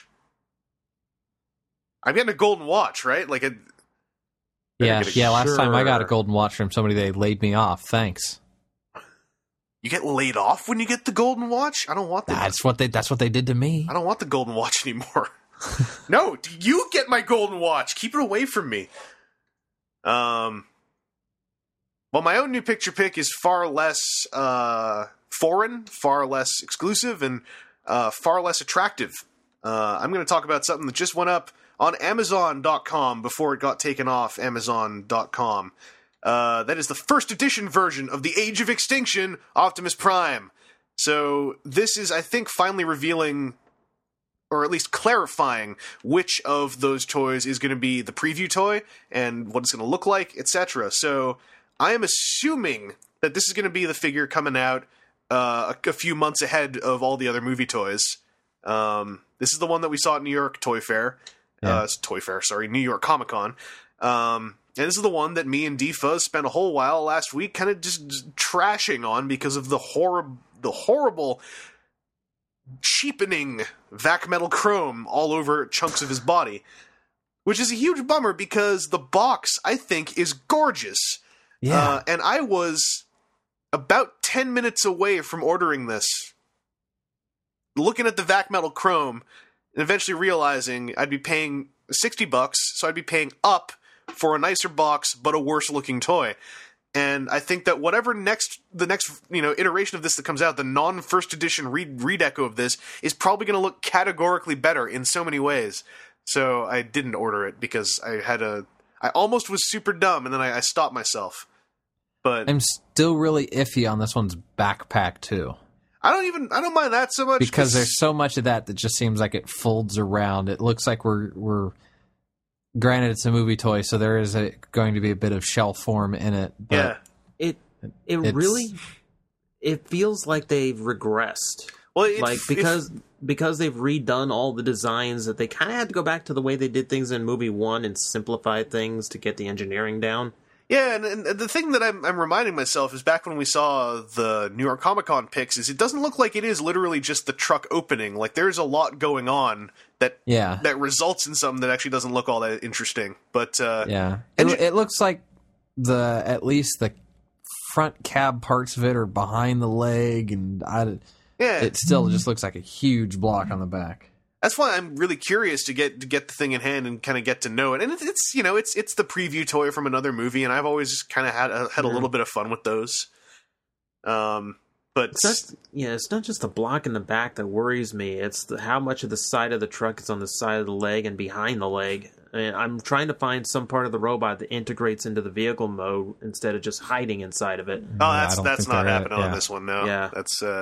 I'm getting a golden watch, right? Like a Yeah, get a- yeah. Last time I got a Sure. golden watch from somebody, they laid me off. Thanks. you get laid off when you get the golden watch. I don't want the That's what they. That's what they did to me. I don't want the golden watch anymore. No, you get my golden watch. Keep it away from me. Um. Well, my own new picture pick is far less uh, foreign, far less exclusive, and uh, far less attractive. Uh, I'm going to talk about something that just went up on Amazon dot com before it got taken off Amazon dot com. Uh, that is the first edition version of the Age of Extinction Optimus Prime. So this is, I think, finally revealing, or at least clarifying, which of those toys is going to be the preview toy and what it's going to look like, et cetera. So I am assuming that this is going to be the figure coming out uh, a, a few months ahead of all the other movie toys. Um, this is the one that we saw at New York Toy Fair. Yeah. Uh, Toy Fair, sorry, New York Comic Con. Um, and this is the one that me and D-Fuzz spent a whole while last week kind of just, just trashing on because of the horrible, the horrible, cheapening vac metal chrome all over chunks of his body, which is a huge bummer because the box, I think, is gorgeous. Yeah. Uh, and I was about ten minutes away from ordering this, looking at the vac metal chrome, and eventually realizing I'd be paying sixty bucks, so I'd be paying up for a nicer box but a worse looking toy. And I think that whatever next the next you know iteration of this that comes out, the non first edition re- redeco of this is probably going to look categorically better in so many ways. So I didn't order it because I had a I almost was super dumb, and then I, I stopped myself. But I'm still really iffy on this one's backpack too. I don't even I don't mind that so much Because there's so much of that that just seems like it folds around. It looks like we're we're granted it's a movie toy, so there is a, going to be a bit of shell form in it. But yeah. It it It's- really it feels like they've regressed. Well, it, Like if- because because they've redone all the designs that they kind of had to go back to the way they did things in movie one and simplify things to get the engineering down. Yeah, and, and the thing that I'm, I'm reminding myself is back when we saw the New York Comic Con pics, is it doesn't look like it is literally just the truck opening. Like there's a lot going on that Yeah. that results in something that actually doesn't look all that interesting. But uh, Yeah. And It, you- it looks like the at least the front cab parts of it are behind the leg, and I, yeah, it still just looks like a huge block on the back. that's why I'm really curious to get to get the thing in hand and kind of get to know it. And it's, it's you know it's it's the preview toy from another movie, and I've always kind of had a, had a little bit of fun with those. Um, but It's not, yeah, it's not just the block in the back that worries me. It's the, how much of the side of the truck is on the side of the leg and behind the leg. I mean, I'm trying to find some part of the robot that integrates into the vehicle mode instead of just hiding inside of it. oh, Yeah, I that's don't that's think not they're at- happening on yeah. this one. No, Yeah. that's. Uh,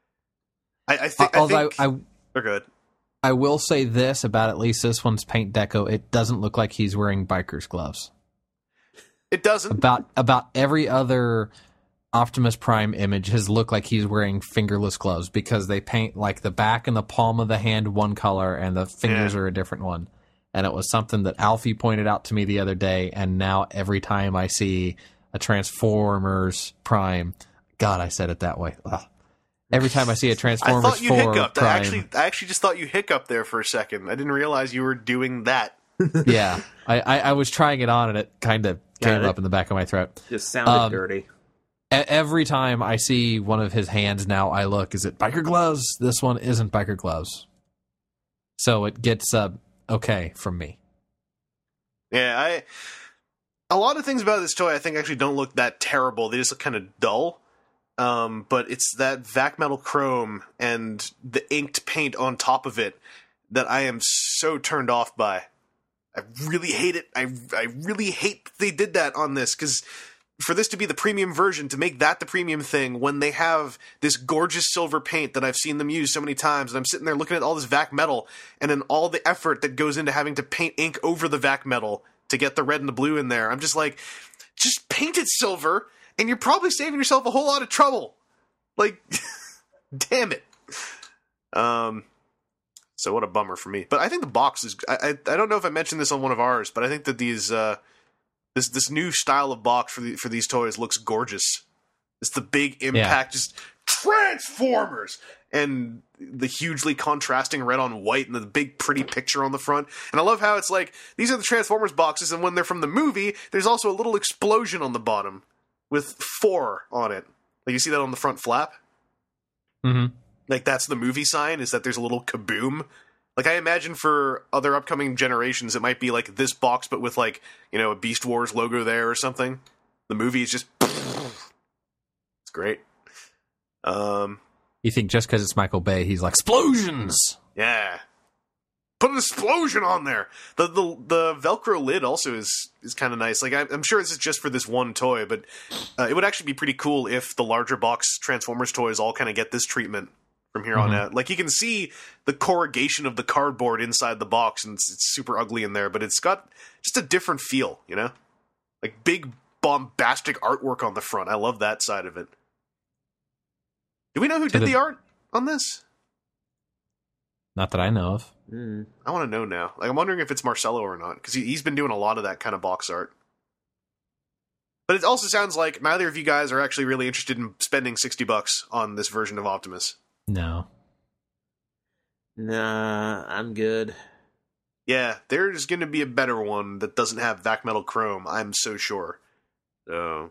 I, I think. I Although think I, they're good. I will say this about at least this one's paint deco: it doesn't look like he's wearing biker's gloves. It doesn't. About about every other Optimus Prime image has looked like he's wearing fingerless gloves because they paint like the back and the palm of the hand one color and the fingers Yeah. are a different one. And it was something that Alfie pointed out to me the other day, and now every time I see a Transformers Prime, God, I said it that way. Ugh. Every time I see a I Transformers thought you four hiccuped. I Prime, actually, I actually just thought you hiccuped there for a second. I didn't realize you were doing that. yeah, I, I, I was trying it on, and it kind of came it. up in the back of my throat. Just sounded Um, dirty. E- Every time I see one of his hands now, I look, is it biker gloves? This one isn't biker gloves. So it gets uh, okay from me. Yeah, I. A lot of things about this toy I think actually don't look that terrible. They just look kind of dull. Um, but it's that vac metal chrome and the inked paint on top of it that I am so turned off by. I really hate it. I I really hate that they did that on this, because for this to be the premium version, to make that the premium thing when they have this gorgeous silver paint that I've seen them use so many times, and I'm sitting there looking at all this vac metal and then all the effort that goes into having to paint ink over the vac metal to get the red and the blue in there. I'm just like, just paint it silver and you're probably saving yourself a whole lot of trouble. Like, damn it. Um, so what a bummer for me. But I think the box is, I, I, I don't know if I mentioned this on one of ours, but I think that these, uh, This this new style of box for the, for these toys looks gorgeous. It's the big impact, just Transformers, and the hugely contrasting red on white, and the big pretty picture on the front. And I love how it's like these are the Transformers boxes, and when they're from the movie, there's also a little explosion on the bottom with four on it. Like you see that on the front flap. Mm-hmm. Like that's the movie sign. Is that there's a little kaboom. Like, I imagine for other upcoming generations, it might be like this box, but with, like, you know, a Beast Wars logo there or something. The movie is just... It's great. Um, You think just because it's Michael Bay, he's like, explosions! Yeah. Put an explosion on there. The the the Velcro lid also is is kind of nice. Like I, I'm sure this is just for this one toy, but uh, it would actually be pretty cool if the larger box Transformers toys all kind of get this treatment from here Mm-hmm. on out. Like you can see the corrugation of the cardboard inside the box, and it's, it's super ugly in there, but it's got just a different feel, you know? Like big bombastic artwork on the front. I love that side of it. Do we know who So did the- the art on this? Not that I know of. Mm. I want to know now. Like, I'm wondering if it's Marcelo or not, because he, he's been doing a lot of that kind of box art. But it also sounds like neither of you guys are actually really interested in spending sixty bucks on this version of Optimus. No. Nah, I'm good. Yeah, there's going to be a better one that doesn't have vac metal chrome, I'm so sure. So,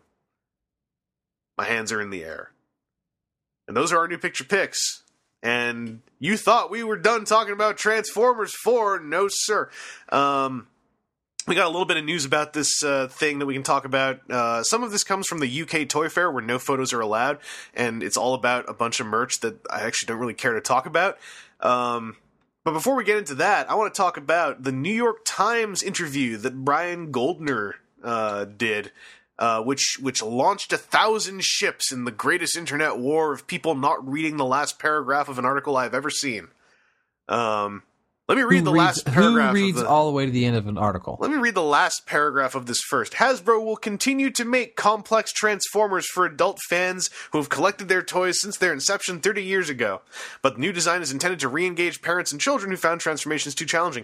my hands are in the air. And those are our new picture picks. And you thought we were done talking about Transformers four. No, sir. Um, we got a little bit of news about this uh, thing that we can talk about. Uh, some of this comes from the U K Toy Fair, where no photos are allowed, and it's all about a bunch of merch that I actually don't really care to talk about. Um, but before we get into that, I want to talk about the New York Times interview that Brian Goldner uh, did. Uh, which which launched a thousand ships in the greatest internet war of people not reading the last paragraph of an article I've ever seen. Um, let me read Who the reads, last paragraph. Who reads of the, all the way to the end of an article? Let me read the last paragraph of this first. Hasbro will continue to make complex Transformers for adult fans who have collected their toys since their inception thirty years ago. But the new design is intended to re-engage parents and children who found transformations too challenging.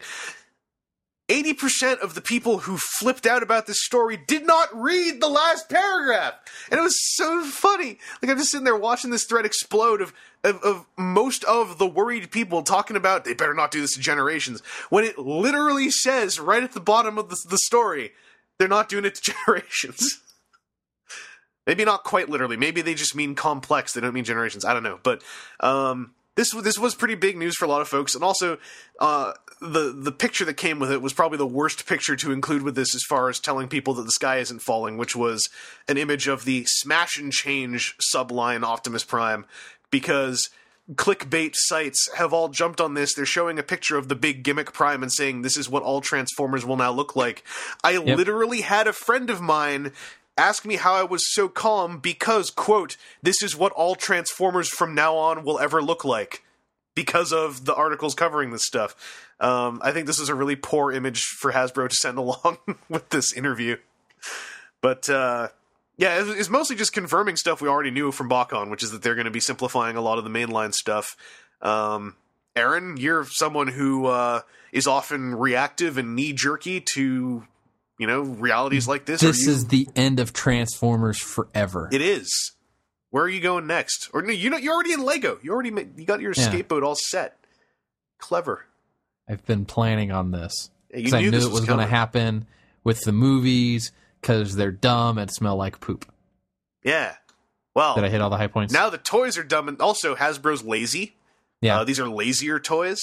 eighty percent of the people who flipped out about this story did not read the last paragraph. And it was so funny. Like, I'm just sitting there watching this thread explode of, of, of most of the worried people talking about, they better not do this to generations, when it literally says right at the bottom of the, the story, they're not doing it to generations. Maybe not quite literally. Maybe they just mean complex. They don't mean generations. I don't know. But um, this this was pretty big news for a lot of folks. And also, uh, the the picture that came with it was probably the worst picture to include with this as far as telling people that the sky isn't falling, which was an image of the Smash and Change subline Optimus Prime, because clickbait sites have all jumped on this. They're showing a picture of the big gimmick Prime and saying this is what all Transformers will now look like. I Yep. literally had a friend of mine ask me how I was so calm because, quote, this is what all Transformers from now on will ever look like, because of the articles covering this stuff. Um, I think this is a really poor image for Hasbro to send along with this interview. But, uh, yeah, it- it's mostly just confirming stuff we already knew from BotCon, which is that they're going to be simplifying a lot of the mainline stuff. Um, Aaron, you're someone who uh, is often reactive and knee-jerky to, you know, realities like this. This Are you- is the end of Transformers forever. It is. Where are you going next? Or no, you know, you're already in Lego. You already ma- you got your Yeah. escape boat all set. Clever. I've been planning on this. Yeah, you Because I knew knew this it was was going to coming. happen with the movies, because they're dumb and smell like poop. Yeah. Well, Did I hit all the high points? now the toys are dumb, and also Hasbro's lazy. Yeah. Uh, these are lazier toys.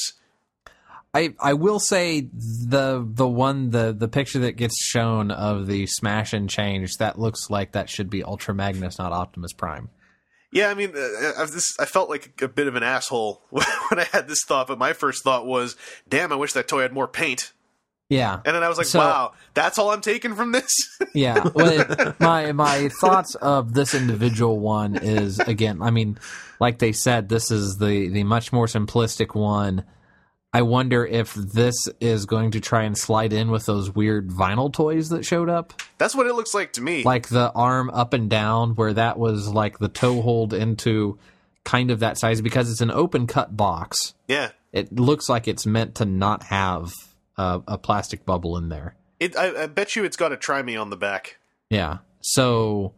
I, I will say the the one the the picture that gets shown of the Smash and Change, that looks like that should be Ultra Magnus, not Optimus Prime. Yeah, I mean, uh, I, this, I felt like a bit of an asshole when I had this thought, but my first thought was, damn, I wish that toy had more paint. Yeah. And then I was like, So- wow, that's all I'm taking from this? Yeah. Well, it, my my thoughts of this individual one is, again, I mean, like they said, this is the the much more simplistic one. I wonder if this is going to try and slide in with those weird vinyl toys that showed up, That's what it looks like to me. like the arm up and down, where that was like the toe hold into kind of that size, because it's an open cut box. yeah. It looks like it's meant to not have a, a plastic bubble in there. It, I, I bet you it's got a Try Me on the back. Yeah. So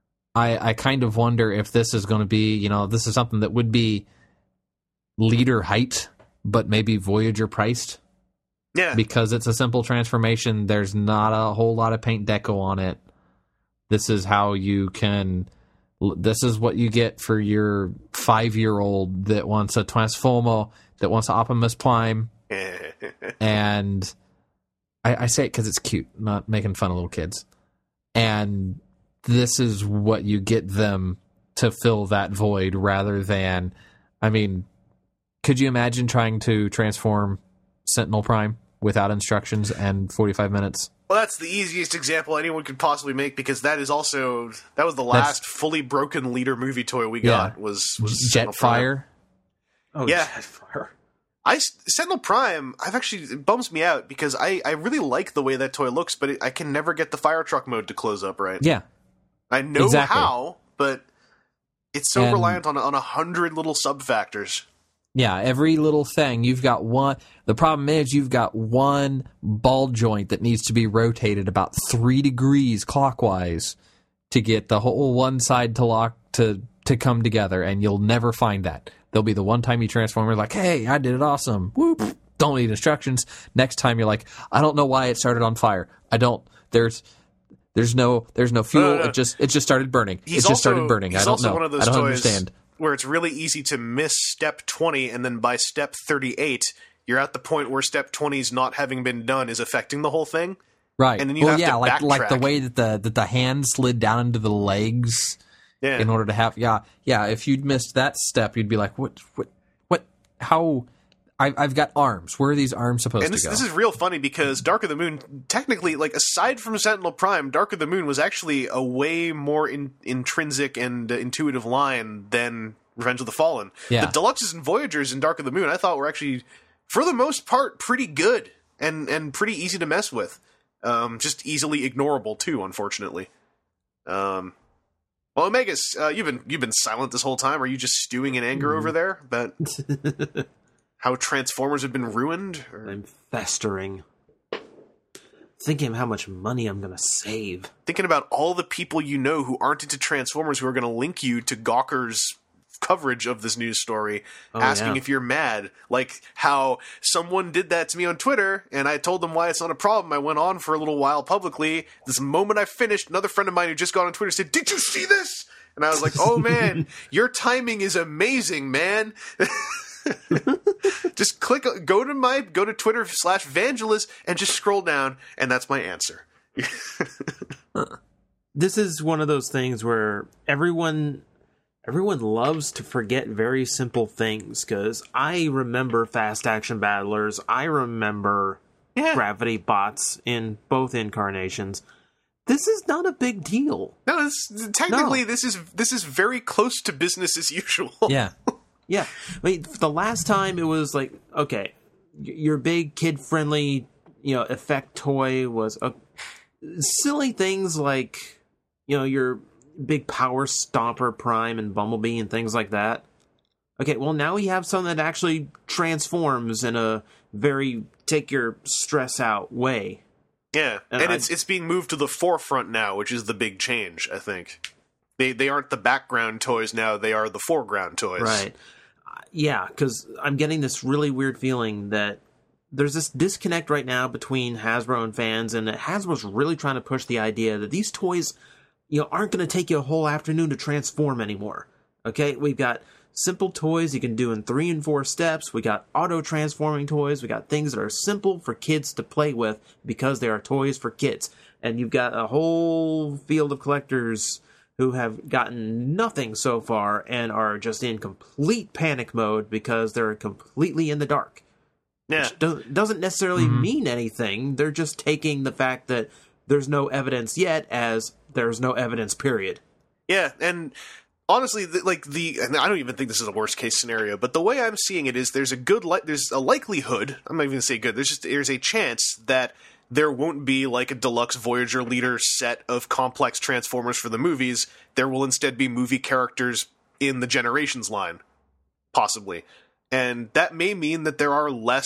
I I kind of wonder if this is going to be, you know, this is something that would be leader height, but maybe Voyager priced, Yeah. because it's a simple transformation. There's not a whole lot of paint deco on it. This is how you can, this is what you get for your five-year-old that wants a Transformer, that wants an Optimus Prime. And I, I say it because it's cute, not making fun of little kids. And this is what you get them to fill that void rather than, I mean, could you imagine trying to transform Sentinel Prime without instructions and forty-five minutes? Well, that's the easiest example anyone could possibly make, because that is also that was the last that's, fully broken leader movie toy we got yeah. was, was Jetfire. Oh, yeah. Jetfire. I Sentinel Prime. I've actually it bums me out because I, I really like the way that toy looks, but it, I can never get the fire truck mode to close up right. Yeah, I know exactly. how, but it's so and, reliant on on a hundred little sub factors. Yeah, every little thing. You've got one. The problem is you've got one ball joint that needs to be rotated about three degrees clockwise to get the whole one side to lock to to come together, and you'll never find that. There'll be the one time you transform, you're like, hey, I did it awesome. Whoop. Don't need instructions. Next time you're like, I don't know why it started on fire. I don't. There's there's no there's no fuel. No, no, no. It just it just started burning. He's it just also, started burning. He's I don't also know. One of those I don't toys understand. Where it's really easy to miss step twenty, and then by step thirty-eight, you're at the point where step twenty's not having been done is affecting the whole thing. Right. And then you well, have yeah, to like backtrack. like the way that the that the hand slid down into the legs. Yeah. In order to have, yeah, yeah. If you'd missed that step, you'd be like, what, what, what? How? I, I've got arms. Where are these arms supposed and this, to go? This is real funny because Dark of the Moon, technically, like aside from Sentinel Prime, Dark of the Moon was actually a way more in, intrinsic and uh, intuitive line than Revenge of the Fallen. Yeah. The Deluxes and Voyagers in Dark of the Moon, I thought were actually, for the most part, pretty good and and pretty easy to mess with. Um, just easily ignorable too, unfortunately. Um. Well, Omegas, uh, you've been you've been silent this whole time. Are you just stewing in anger over there about how Transformers have been ruined? Or? I'm festering, thinking of how much money I'm going to save. Thinking about all the people you know who aren't into Transformers who are going to link you to Gawker's coverage of this news story, oh, asking yeah. if you're mad. Like how someone did that to me on Twitter, and I told them why it's not a problem. I went on for a little while publicly. This moment I finished, another friend of mine who just got on Twitter said, "Did you see this?" And I was like, "Oh man, your timing is amazing, man." Just click, go to my, go to Twitter slash Vangelis and just scroll down, and that's my answer. This is one of those things where everyone... Everyone loves to forget very simple things, because I remember Fast Action Battlers, I remember yeah. Gravity Bots in both incarnations. This is not a big deal. No, this, technically no. this is this is very close to business as usual. Yeah. Yeah. I mean, the last time it was like, okay, your big kid-friendly, you know, effect toy was a, silly things like, you know, your big Power Stomper Prime and Bumblebee and things like that. Okay, well now we have something that actually transforms in a very take your stress out way. Yeah, and, and it's it's being moved to the forefront now, which is the big change, I think. They they aren't the background toys now, they are the foreground toys. Right. Uh, yeah, because I'm getting this really weird feeling that there's this disconnect right now between Hasbro and fans, and that Hasbro's really trying to push the idea that these toys, you know, aren't going to take you a whole afternoon to transform anymore. Okay, we've got simple toys you can do in three and four steps. We got auto-transforming toys. We got things that are simple for kids to play with because they are toys for kids. And you've got a whole field of collectors who have gotten nothing so far and are just in complete panic mode because they're completely in the dark. Yeah. Which do- doesn't necessarily mm-hmm. mean anything. They're just taking the fact that there's no evidence yet as there's no evidence, period. Yeah, and honestly, the, like the, and I don't even think this is a worst case scenario, but the way I'm seeing it is there's a good, li- there's a likelihood. I'm not even gonna say good. There's just there's a chance that there won't be like a deluxe Voyager leader set of complex Transformers for the movies. There will instead be movie characters in the Generations line, possibly, and that may mean that there are less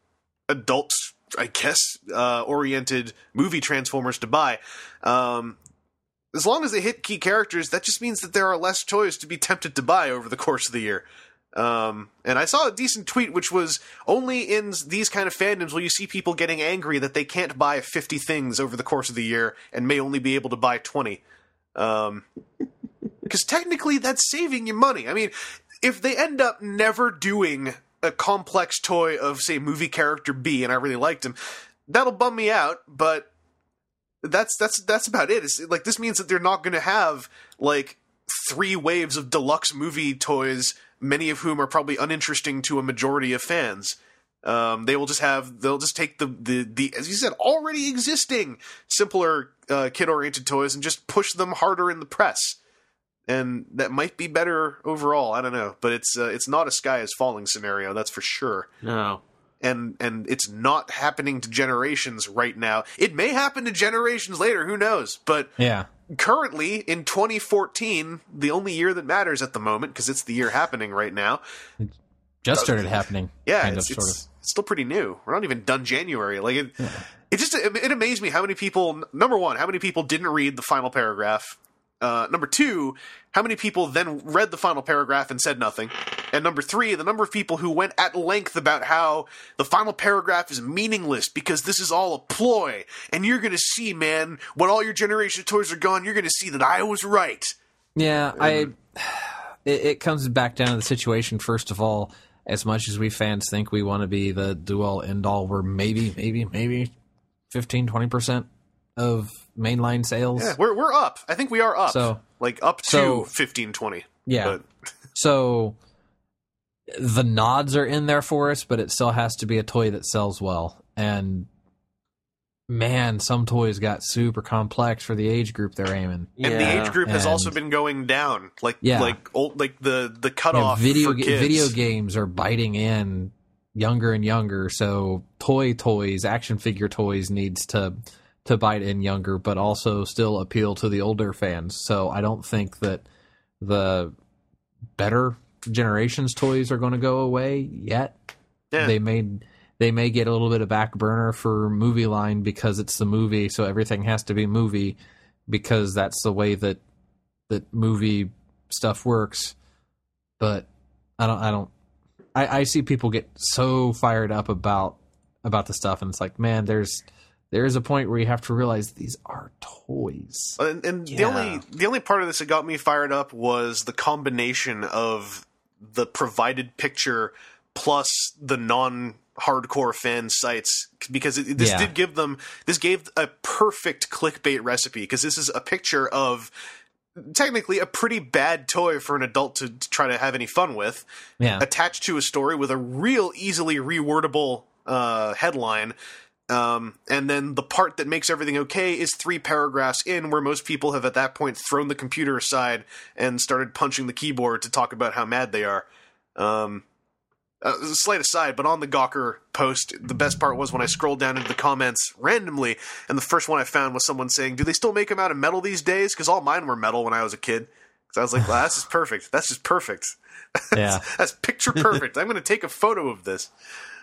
adult, I guess, uh, oriented movie Transformers to buy. Um, As long as they hit key characters, that just means that there are less toys to be tempted to buy over the course of the year. Um, and I saw a decent tweet, which was only in these kind of fandoms will you see people getting angry that they can't buy fifty things over the course of the year and may only be able to buy twenty. Um, because technically that's saving you money. I mean, if they end up never doing a complex toy of, say, movie character B, and I really liked him, that'll bum me out, but That's that's that's about it. It's like this means that they're not going to have like three waves of deluxe movie toys, many of whom are probably uninteresting to a majority of fans. Um, they will just have, they'll just take the, the, the as you said, already existing, simpler uh, kid-oriented toys and just push them harder in the press. And that might be better overall. I don't know. But it's uh, it's not a sky is falling scenario, that's for sure. No. And and it's not happening to generations right now. It may happen to generations later, who knows? But Yeah. currently, in twenty fourteen, the only year that matters at the moment, because it's the year happening right now. Just started happening. Yeah, kind it's, of, it's, sort of. it's still pretty new. We're not even done January. Like it, Yeah. it just it, it amazed me how many people. Number one, how many people didn't read the final paragraph. Uh, number two, how many people then read the final paragraph and said nothing? And number three, the number of people who went at length about how the final paragraph is meaningless because this is all a ploy. And you're going to see, man, when all your generation of toys are gone, you're going to see that I was right. Yeah, I. It, it comes back down to the situation. First of all, as much as we fans think we want to be the do-all, end-all, we're maybe, maybe, maybe fifteen, twenty percent of mainline sales. Yeah, we're we're up. I think we are up. So- like up to so- fifteen, twenty. Yeah. But So the nods are in there for us, but it still has to be a toy that sells well. And man, some toys got super complex for the age group they're aiming. And the Yeah. age group has And- also been going down. Like Yeah. like old like the the You know, cutoff video for ga- kids. video games are biting in younger and younger. So toy toys, action figure toys needs to to bite in younger, but also still appeal to the older fans. So I don't think that the better generations toys are going to go away yet. Yeah. They may they may get a little bit of back burner for movie line because it's the movie, so everything has to be movie because that's the way that that movie stuff works. But I don't I don't I, I see people get so fired up about about the stuff, and it's like, man, there's there is a point where you have to realize these are toys. And, and the Yeah. only the only part of this that got me fired up was the combination of the provided picture plus the non hardcore fan sites, because it, this Yeah. did give them this gave a perfect clickbait recipe, because this is a picture of technically a pretty bad toy for an adult to, to try to have any fun with, Yeah. attached to a story with a real easily rewordable uh, headline. Um, and then the part that makes everything okay is three paragraphs in, where most people have at that point thrown the computer aside and started punching the keyboard to talk about how mad they are. Um, uh, a slight aside, but on the Gawker post, the best part was when I scrolled down into the comments randomly, and the first one I found was someone saying, "Do they still make them out of metal these days? Because all mine were metal when I was a kid." So I was like, "Well, that's just perfect. That's just perfect. Yeah. That's picture perfect. I'm going to take a photo of this."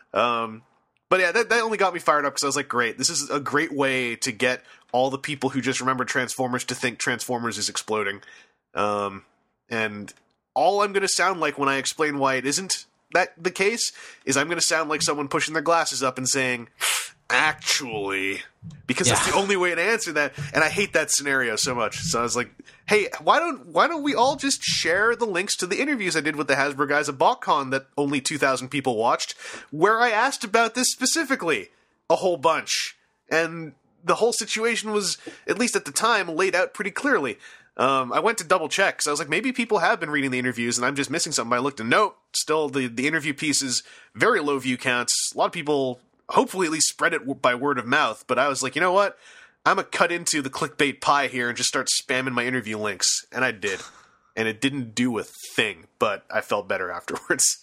Um, but yeah, that, that only got me fired up because I was like, great, this is a great way to get all the people who just remember Transformers to think Transformers is exploding. Um, and all I'm going to sound like when I explain why it isn't that the case is I'm going to sound like someone pushing their glasses up and saying, actually, because that's Yeah. the only way to answer that. And I hate that scenario so much. So I was like, hey, why don't why don't we all just share the links to the interviews I did with the Hasbro guys at BotCon that only two thousand people watched, where I asked about this specifically a whole bunch. And the whole situation was, at least at the time, laid out pretty clearly. Um, I went to double check because I was like, maybe people have been reading the interviews and I'm just missing something. I looked and nope, still the, the interview piece is very low view counts. A lot of people hopefully at least spread it w- by word of mouth. But I was like, you know what? I'm going to cut into the clickbait pie here and just start spamming my interview links. And I did. And it didn't do a thing, but I felt better afterwards.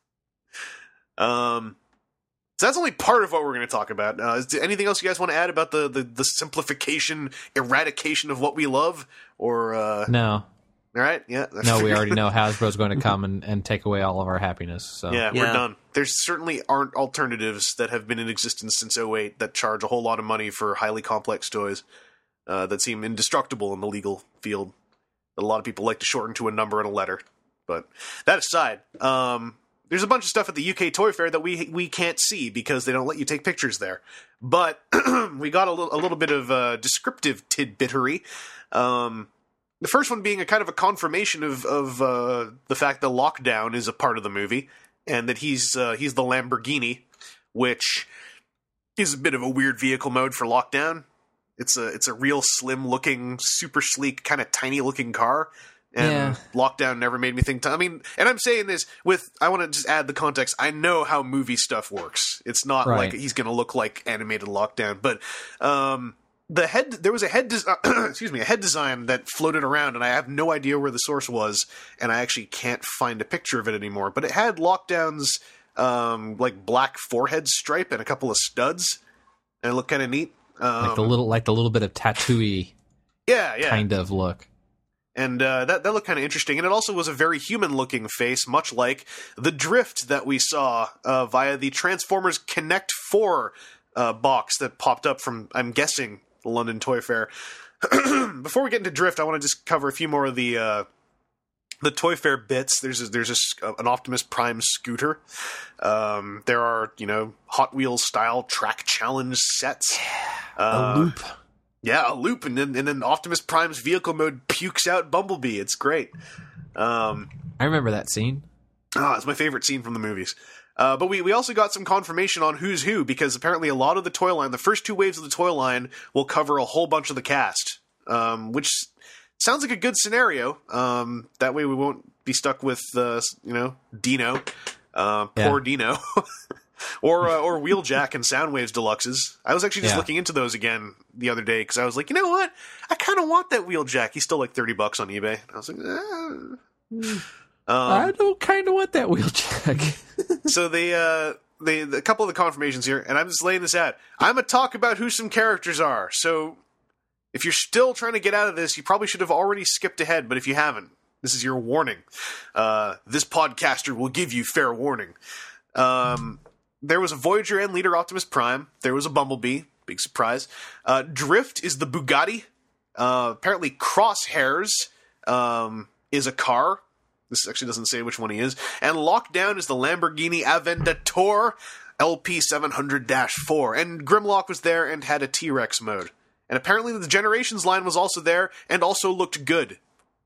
um, so that's only part of what we're going to talk about. Uh, is there anything else you guys want to add about the, the, the simplification, eradication of what we love? Or, uh, No. all right, yeah. No, we already know Hasbro's going to come and, and take away all of our happiness. So Yeah, we're Yeah. done. There certainly aren't alternatives that have been in existence since oh eight that charge a whole lot of money for highly complex toys uh, that seem indestructible in the legal field. That a lot of people like to shorten to a number and a letter. But that aside, um, there's a bunch of stuff at the U K Toy Fair that we we can't see because they don't let you take pictures there. But we got a little, a little bit of uh, descriptive tidbittery. Um, the first one being a kind of a confirmation of, of uh, the fact that Lockdown is a part of the movie, and that he's uh, he's the Lamborghini, which is a bit of a weird vehicle mode for Lockdown. It's a it's a real slim looking, super sleek, kind of tiny looking car, And Yeah. Lockdown never made me think. T- I mean, and I'm saying this with, I want to just add the context. I know how movie stuff works. It's not Right. like he's going to look like animated Lockdown, but um, the head, there was a head, des- uh, excuse me, a head design that floated around, and I have no idea where the source was, and I actually can't find a picture of it anymore. But it had Lockdown's um, like black forehead stripe and a couple of studs, and it looked kind of neat. Um, Like the little, like the little bit of tattooy yeah, yeah. kind of look. And uh, that, that looked kind of interesting. And it also was a very human-looking face, much like the drift that we saw uh, via the Transformers Connect four uh, box that popped up from, I'm guessing, the London Toy Fair. Before we get into drift, I want to just cover a few more of the uh, the Toy Fair bits. There's a, there's a, an Optimus Prime scooter. Um, there are, you know, Hot Wheels-style track challenge sets. Uh, A loop. Yeah, a loop, and then and then Optimus Prime's vehicle mode pukes out Bumblebee. It's great. Um, I remember that scene. ah, it's my favorite scene from the movies. Uh, but we, we also got some confirmation on who's who, because apparently a lot of the toy line, the first two waves of the toy line, will cover a whole bunch of the cast, um, which sounds like a good scenario. Um, that way we won't be stuck with, uh, you know, Dino. Uh, poor Yeah. Dino. Or uh, or Wheeljack and Soundwaves Deluxes. I was actually just Yeah. looking into those again the other day because I was like, you know what? I kind of want that Wheeljack. He's still like thirty bucks on eBay. I was like, eh. I um, don't kind of want that Wheeljack. so they uh they the, a couple of the confirmations here, and I'm just laying this out. I'm gonna talk about who some characters are. So if you're still trying to get out of this, you probably should have already skipped ahead. But if you haven't, this is your warning. Uh, this podcaster will give you fair warning. Um. There was a Voyager and Leader Optimus Prime. There was a Bumblebee. Big surprise. Uh, Drift is the Bugatti. Uh, apparently Crosshairs um, is a car. This actually doesn't say which one he is. And Lockdown is the Lamborghini Aventador L P seven hundred dash four. And Grimlock was there and had a T-Rex mode. And apparently the Generations line was also there and also looked good.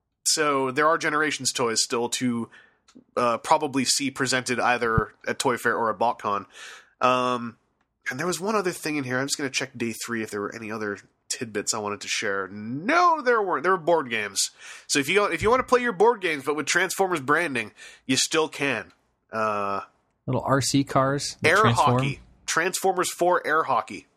So there are Generations toys still to... Uh, probably see presented either at Toy Fair or at BotCon. Um, and there was one other thing in here. I'm just going to check day three if there were any other tidbits I wanted to share. No, there weren't. There were board games. So if you if you want to play your board games but with Transformers branding, you still can. Uh, Little R C cars. that air transform. hockey. Transformers four air hockey.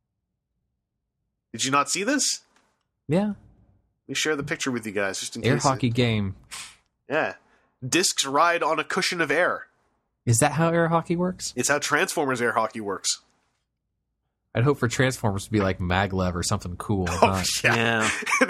Did you not see this? Yeah. Let me share the picture with you guys just in Air case. hockey game. Yeah. Discs ride on a cushion of air. Is that how air hockey works? It's how Transformers air hockey works. I'd hope for Transformers to be like Maglev or something cool. Oh, not Yeah.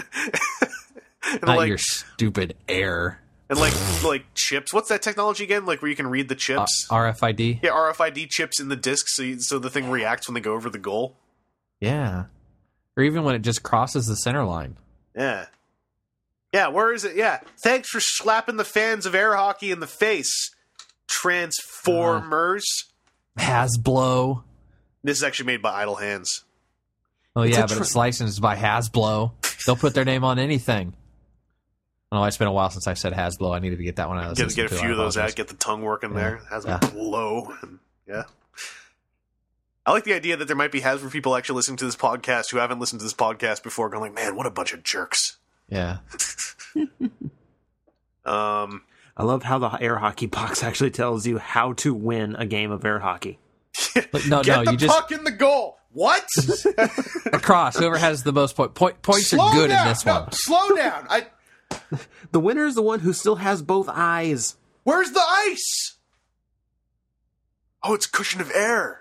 and not like your stupid air. and like like chips. What's that technology again? Like where you can read the Uh, chips. R F I D? yeah, R F I D chips in the disc, so you, so the thing reacts when they go over the goal. Yeah. Or even when it just crosses the center line. Yeah, yeah. Where is it? Yeah. Thanks for slapping the fans of air hockey in the face, Transformers. Hasbro. This is actually made by Idle Hands. Oh It's yeah, a but tr- it's licensed by Hasbro. They'll put their name on anything. Oh, it's been a while since I've said Hasbro. I needed to get that one out of the Get, system get a too. few I of those apologize. out. Get the tongue working Yeah. there. Has Yeah. a blow. And, yeah. I like the idea that there might be Hasbro people actually listening to this podcast who haven't listened to this podcast before, going like, "Man, what a bunch of jerks." Yeah. Um, I love how the air hockey box actually tells you how to win a game of air hockey. But no, get no, the you just puck in the goal. What? across. Whoever has the most point, point points Slow are good down. in this No, one. slow down. I. The winner is the one who still has both eyes. Where's the ice? Oh, it's a cushion of air.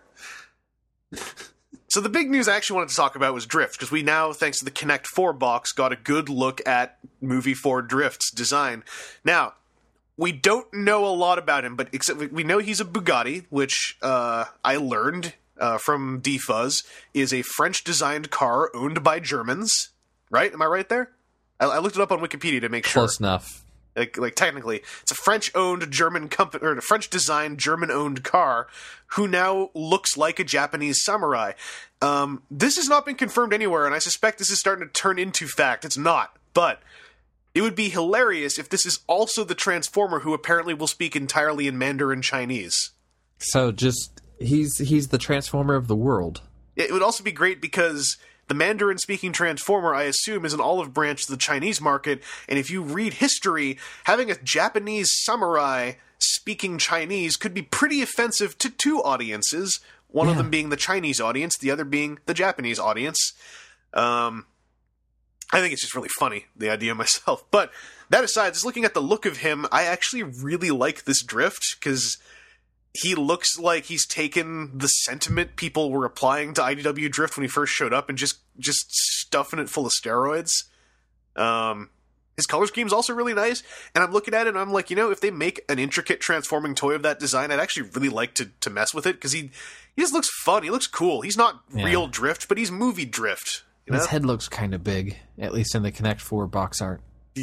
So the big news I actually wanted to talk about was Drift, because we now, thanks to the Connect four box, got a good look at Movie four Drift's design. Now, we don't know a lot about him, but except we know he's a Bugatti, which uh, I learned uh, from D-Fuzz is a French-designed car owned by Germans. Right? Am I right there? I, I looked it up on Wikipedia to make sure. Close enough. Like, like technically, it's a French-owned German company, or a French-designed German-owned car, who now looks like a Japanese samurai. Um, this has not been confirmed anywhere, and I suspect this is starting to turn into fact. It's not, but it would be hilarious if this is also the Transformer who apparently will speak entirely in Mandarin Chinese. So just he's he's the transformer of the world. It would also be great because the Mandarin-speaking Transformer, I assume, is an olive branch to the Chinese market, and if you read history, having a Japanese samurai speaking Chinese could be pretty offensive to two audiences, one Yeah. of them being the Chinese audience, the other being the Japanese audience. Um, I think it's just really funny, the idea myself. But that aside, just looking at the look of him, I actually really like this drift, because he looks like he's taken the sentiment people were applying to I D W Drift when he first showed up and just just stuffing it full of steroids. Um, his color scheme's also really nice, and I'm looking at it and I'm like, you know, if they make an intricate transforming toy of that design, I'd actually really like to to mess with it, because he, he just looks fun. He looks cool. He's not Yeah. real Drift, but he's movie Drift. You know? His head looks kind of big, at least in the Connect four box art.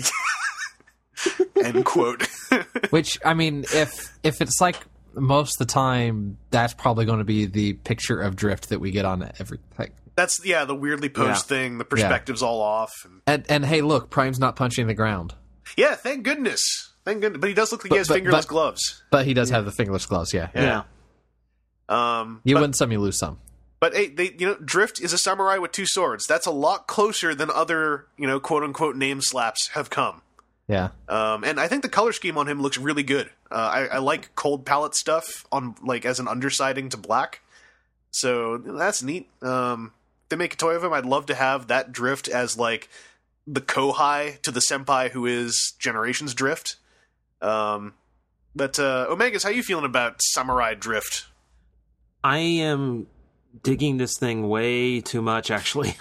End quote. Which, I mean, if if it's like most of the time, that's probably going to be the picture of Drift that we get on everything. That's, yeah, the weirdly posed Yeah. thing. The perspective's all off. And, And and hey, look, Prime's not punching the ground, yeah, thank goodness. Thank goodness. But he does look like But- he has but- fingerless but- gloves. but he does have the fingerless gloves. Yeah, Yeah. Um, you but, win some, you lose some. But hey, they, you know, Drift is a samurai with two swords. That's a lot closer than other, you know, quote unquote name slaps have come. Yeah, Um, and I think the color scheme on him looks really good. Uh, I, I like cold palette stuff on like as an undersiding to black, so that's neat. Um, if they make a toy of him, I'd love to have that Drift as like the Kohai to the senpai who is Generations Drift. Um, but uh, Omegas, how you feeling about Samurai Drift? I am digging this thing way too much, actually.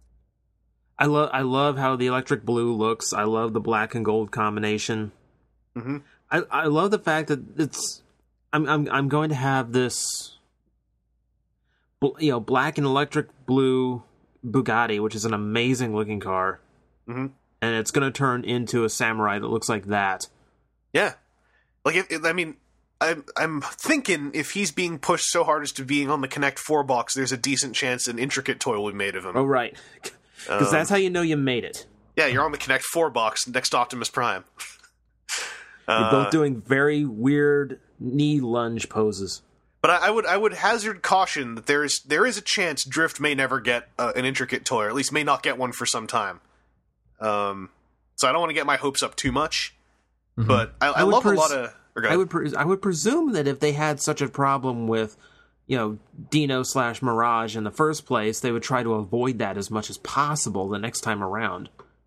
I love I love how the electric blue looks. I love the black and gold combination. Mm-hmm. I, I love the fact that it's I'm I'm I'm going to have this bl- you know black and electric blue Bugatti, which is an amazing looking car, Mm-hmm. and it's going to turn into a samurai that looks like that. Yeah, like if, if, I mean, I'm I'm thinking if he's being pushed so hard as to being on the Connect Four box, there's a decent chance an intricate toy will be made of him. Oh right, because Um, that's how you know you made it. Yeah, you're on the Connect Four box next to Optimus Prime. You're Uh, both doing very weird knee lunge poses. But I, I would I would hazard caution that there is there is a chance Drift may never get uh, an intricate toy, or at least may not get one for some time. Um, so I don't want to get my hopes up too much. Mhm. But I, I, I would love pres- a lot of. or go I ahead. would pres I would presume that if they had such a problem with, you know, Dino slash Mirage in the first place, they would try to avoid that as much as possible the next time around.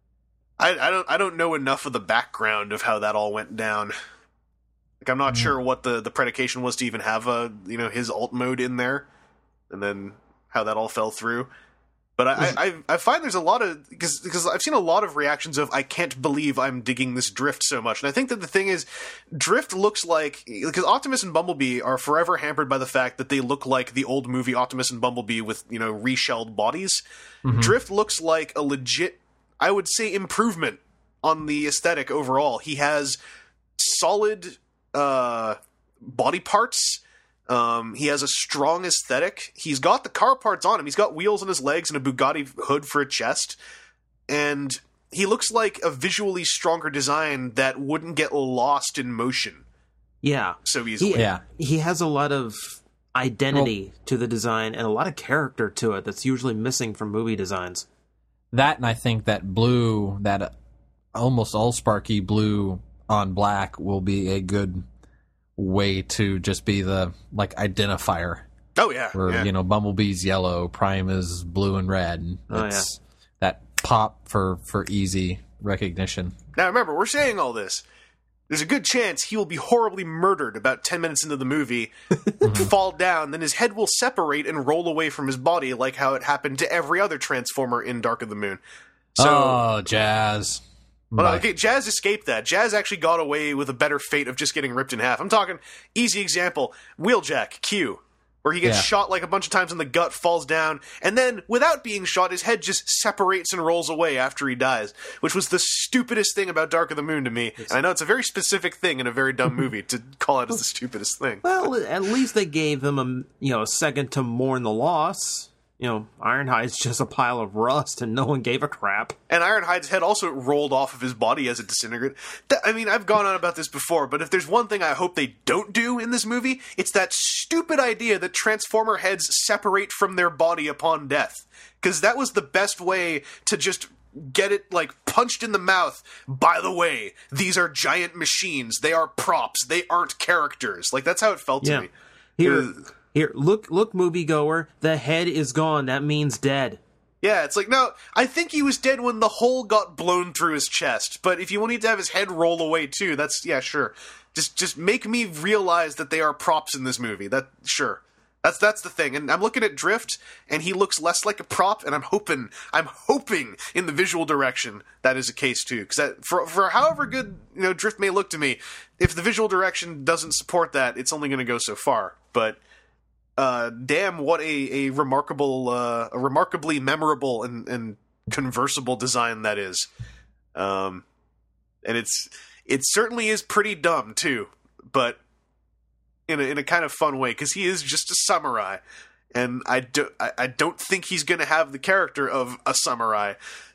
I, I don't I don't know enough of the background of how that all went down. Like I'm not sure what the, the predication was to even have a you know his alt mode in there, and then how that all fell through. But I I, I, I find there's a lot of because because I've seen a lot of reactions of I can't believe I'm digging this Drift so much, and I think that the thing is Drift looks like because Optimus and Bumblebee are forever hampered by the fact that they look like the old movie Optimus and Bumblebee with you know reshelled bodies. Drift looks like a legit, I would say, improvement on the aesthetic overall. He has solid uh, body parts. Um, he has a strong aesthetic. He's got the car parts on him. He's got wheels on his legs and a Bugatti hood for a chest. And he looks like a visually stronger design that wouldn't get lost in motion Yeah. so easily. He, Yeah. he has a lot of identity to the design and a lot of character to it that's usually missing from movie designs. That, and I think that blue, that uh, almost all sparky blue on black, will be a good way to just be the like identifier. Oh, yeah. Where yeah. you know Bumblebee's yellow, Prime is blue and red. And Oh, it's that pop for for easy recognition. Now, remember, we're saying all this. There's a good chance he will be horribly murdered about ten minutes into the movie, fall down, then his head will separate and roll away from his body like how it happened to every other Transformer in Dark of the Moon. So, oh, Jazz. well, Bye. okay, Jazz escaped that. Jazz actually got away with a better fate of just getting ripped in half. I'm talking, easy example, Wheeljack, Q, where he gets Yeah. shot like a bunch of times in the gut, falls down, and then, without being shot, his head just separates and rolls away after he dies, which was the stupidest thing about Dark of the Moon to me. And I know it's a very specific thing in a very dumb movie to call it as the stupidest thing. Well, at least they gave him a you know a second to mourn the loss. you know, Ironhide's just a pile of rust and no one gave a crap. And Ironhide's head also rolled off of his body as it disintegrated. Th- I mean, I've gone on about this before, but if there's one thing I hope they don't do in this movie, it's that stupid idea that Transformer heads separate from their body upon death. Because that was the best way to just get it, like, punched in the mouth. By the way, these are giant machines. They are props. They aren't characters. Like, that's how it felt Yeah. to me. Here, Uh, here, look, look, moviegoer. The head is gone. That means dead. Yeah, it's like, no, I think he was dead when the hole got blown through his chest. But if you need to have his head roll away too, that's, yeah, sure. Just just make me realize that they are props in this movie. That, sure. That's that's the thing. And I'm looking at Drift, and he looks less like a prop, and I'm hoping, I'm hoping in the visual direction that is the case too. Because for, for however good, you know, Drift may look to me, if the visual direction doesn't support that, it's only going to go so far. But Uh, damn, what a, a remarkable, uh, a remarkably memorable and, and conversible design that is. Um, and it's, it certainly is pretty dumb too, but in a, in a kind of fun way, because he is just a samurai, and I, do, I, I don't think he's going to have the character of a samurai,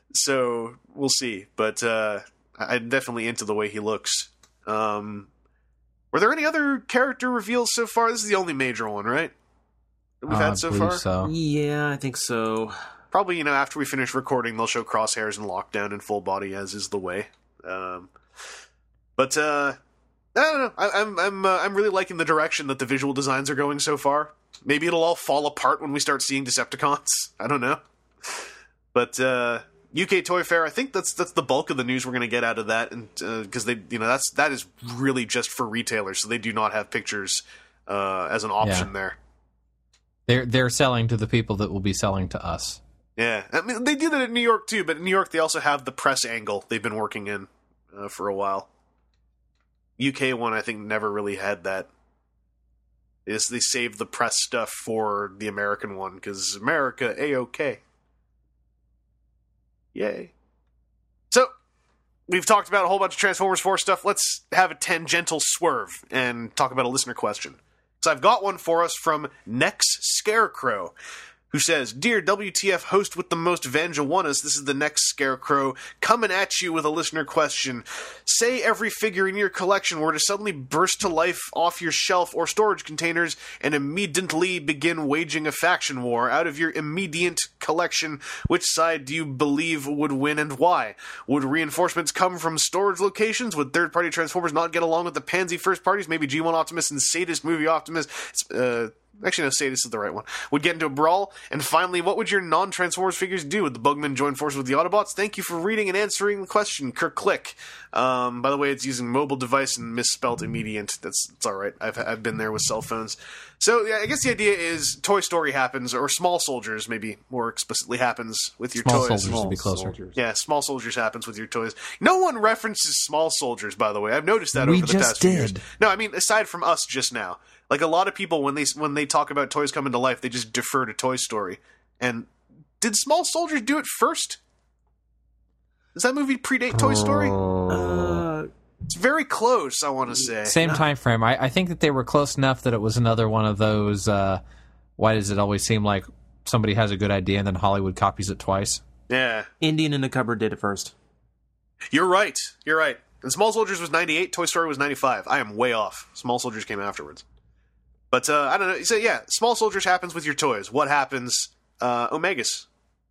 so we'll see. But uh, I'm definitely into the way he looks. Um, were there any other character reveals so far? This is the only major one, right? That we've Uh, had so I believe far. so. Yeah, I think so. Probably, you know, after we finish recording, they'll show Crosshairs and Lockdown in full body, as is the way. Um, but uh, I don't know. I, I'm I'm uh, I'm really liking the direction that the visual designs are going so far. Maybe it'll all fall apart when we start seeing Decepticons. I don't know. But uh, U K Toy Fair, I think that's that's the bulk of the news we're going to get out of that, and because uh, they, you know, that's that is really just for retailers, so they do not have pictures uh, as an option Yeah. there. They're they're selling to the people that will be selling to us. Yeah, I mean, they do that in New York too, but in New York they also have the press angle they've been working in uh, for a while. U K one, I think, never really had that. Is they saved the press stuff for the American one, because America, A-OK. Yay. So, we've talked about a whole bunch of Transformers four stuff. Let's have a tangential swerve and talk about a listener question. So I've got one for us from Nex Scarecrow, who says, Dear W T F host with the most Vangelunas, this is the Nex Scarecrow, coming at you with a listener question. Say every figure in your collection were to suddenly burst to life off your shelf or storage containers and immediately begin waging a faction war. Out of your immediate collection, which side do you believe would win and why? Would reinforcements come from storage locations? Would third-party Transformers not get along with the pansy first parties? Maybe G one Optimus and Sadist Movie Optimus... Uh, Actually, no, Sadist is the right one. Would get into a brawl. And finally, what would your non-Transformers figures do? Would the Bugmen join forces with the Autobots? Thank you for reading and answering the question, Kirk Click. Um, by the way, it's using mobile device and misspelled immediate. That's, that's all right. I've I've been there with cell phones. So yeah, I guess the idea is Toy Story happens, or Small Soldiers maybe more explicitly happens with your Small toys. Soldiers to be closer. Soldiers. Yeah, Small Soldiers happens with your toys. No one references Small Soldiers, by the way. I've noticed that We over the just past few years. did. No, I mean, aside from us just now. Like, a lot of people, when they when they talk about toys coming to life, they just defer to Toy Story. And did Small Soldiers do it first? Does that movie predate Toy Story? Uh, It's very close, I want to say. Same time frame. I, I think that they were close enough that it was another one of those. Uh, why does it always seem like somebody has a good idea and then Hollywood copies it twice? Yeah. Indian in the Cupboard did it first. You're right. You're right. And Small Soldiers was ninety-eight, Toy Story was ninety-five. I am way off. Small Soldiers came afterwards. But, uh, I don't know. So, yeah, Small Soldiers happens with your toys. What happens, uh, Omegas?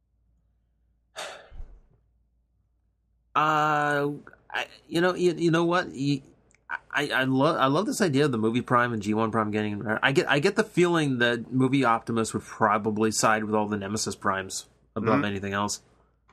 Uh, I, you know, you, you know what? You, I, I love I love this idea of the movie Prime and G one Prime getting. I get I get the feeling that movie Optimus would probably side with all the Nemesis Primes above Mhm. anything else.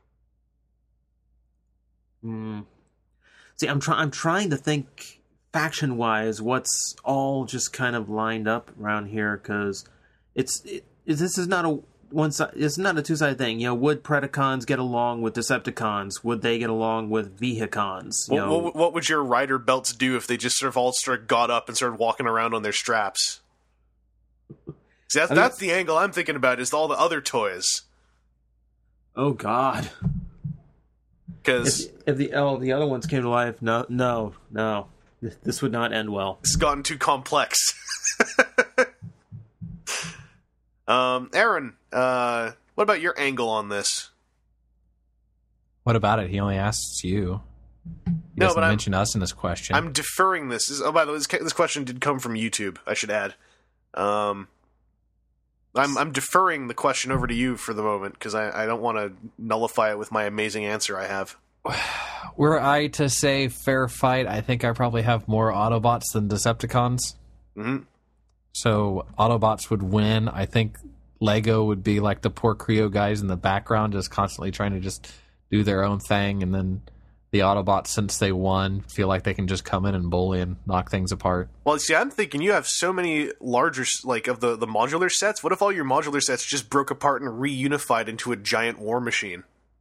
Hmm. See, I'm trying I'm trying to think faction wise what's all just kind of lined up around here, because it's it, this is not a one side. It's not a two sided thing. You know, would Predacons get along with Decepticons? Would they get along with Vehicons? You What, know, what, what would your rider belts do if they just sort of all sort of got up and started walking around on their straps? See, that's, I mean- that's the angle I'm thinking about, is all the other toys. oh God! Because If, if the oh, the other ones came to life, no, no, no, this would not end well. it's gotten too complex. um, Aaron, uh, Uh, what about your angle on this? What about it? He only asks you. He No, doesn't but I'm- mention us in this question. I'm deferring this. this oh, by the way, this, this question did come from YouTube, I should add. Um, I'm I'm deferring the question over to you for the moment because I, I don't want to nullify it with my amazing answer I have. Were I to say fair fight, I think I probably have more Autobots than Decepticons. hmm So Autobots would win. I think Lego would be like the poor Creo guys in the background, just constantly trying to just do their own thing, and then the Autobots, since they won, feel like they can just come in and bully and knock things apart. Well, see, I'm thinking you have so many larger, like, of the, the modular sets. What if all your modular sets just broke apart and reunified into a giant war machine?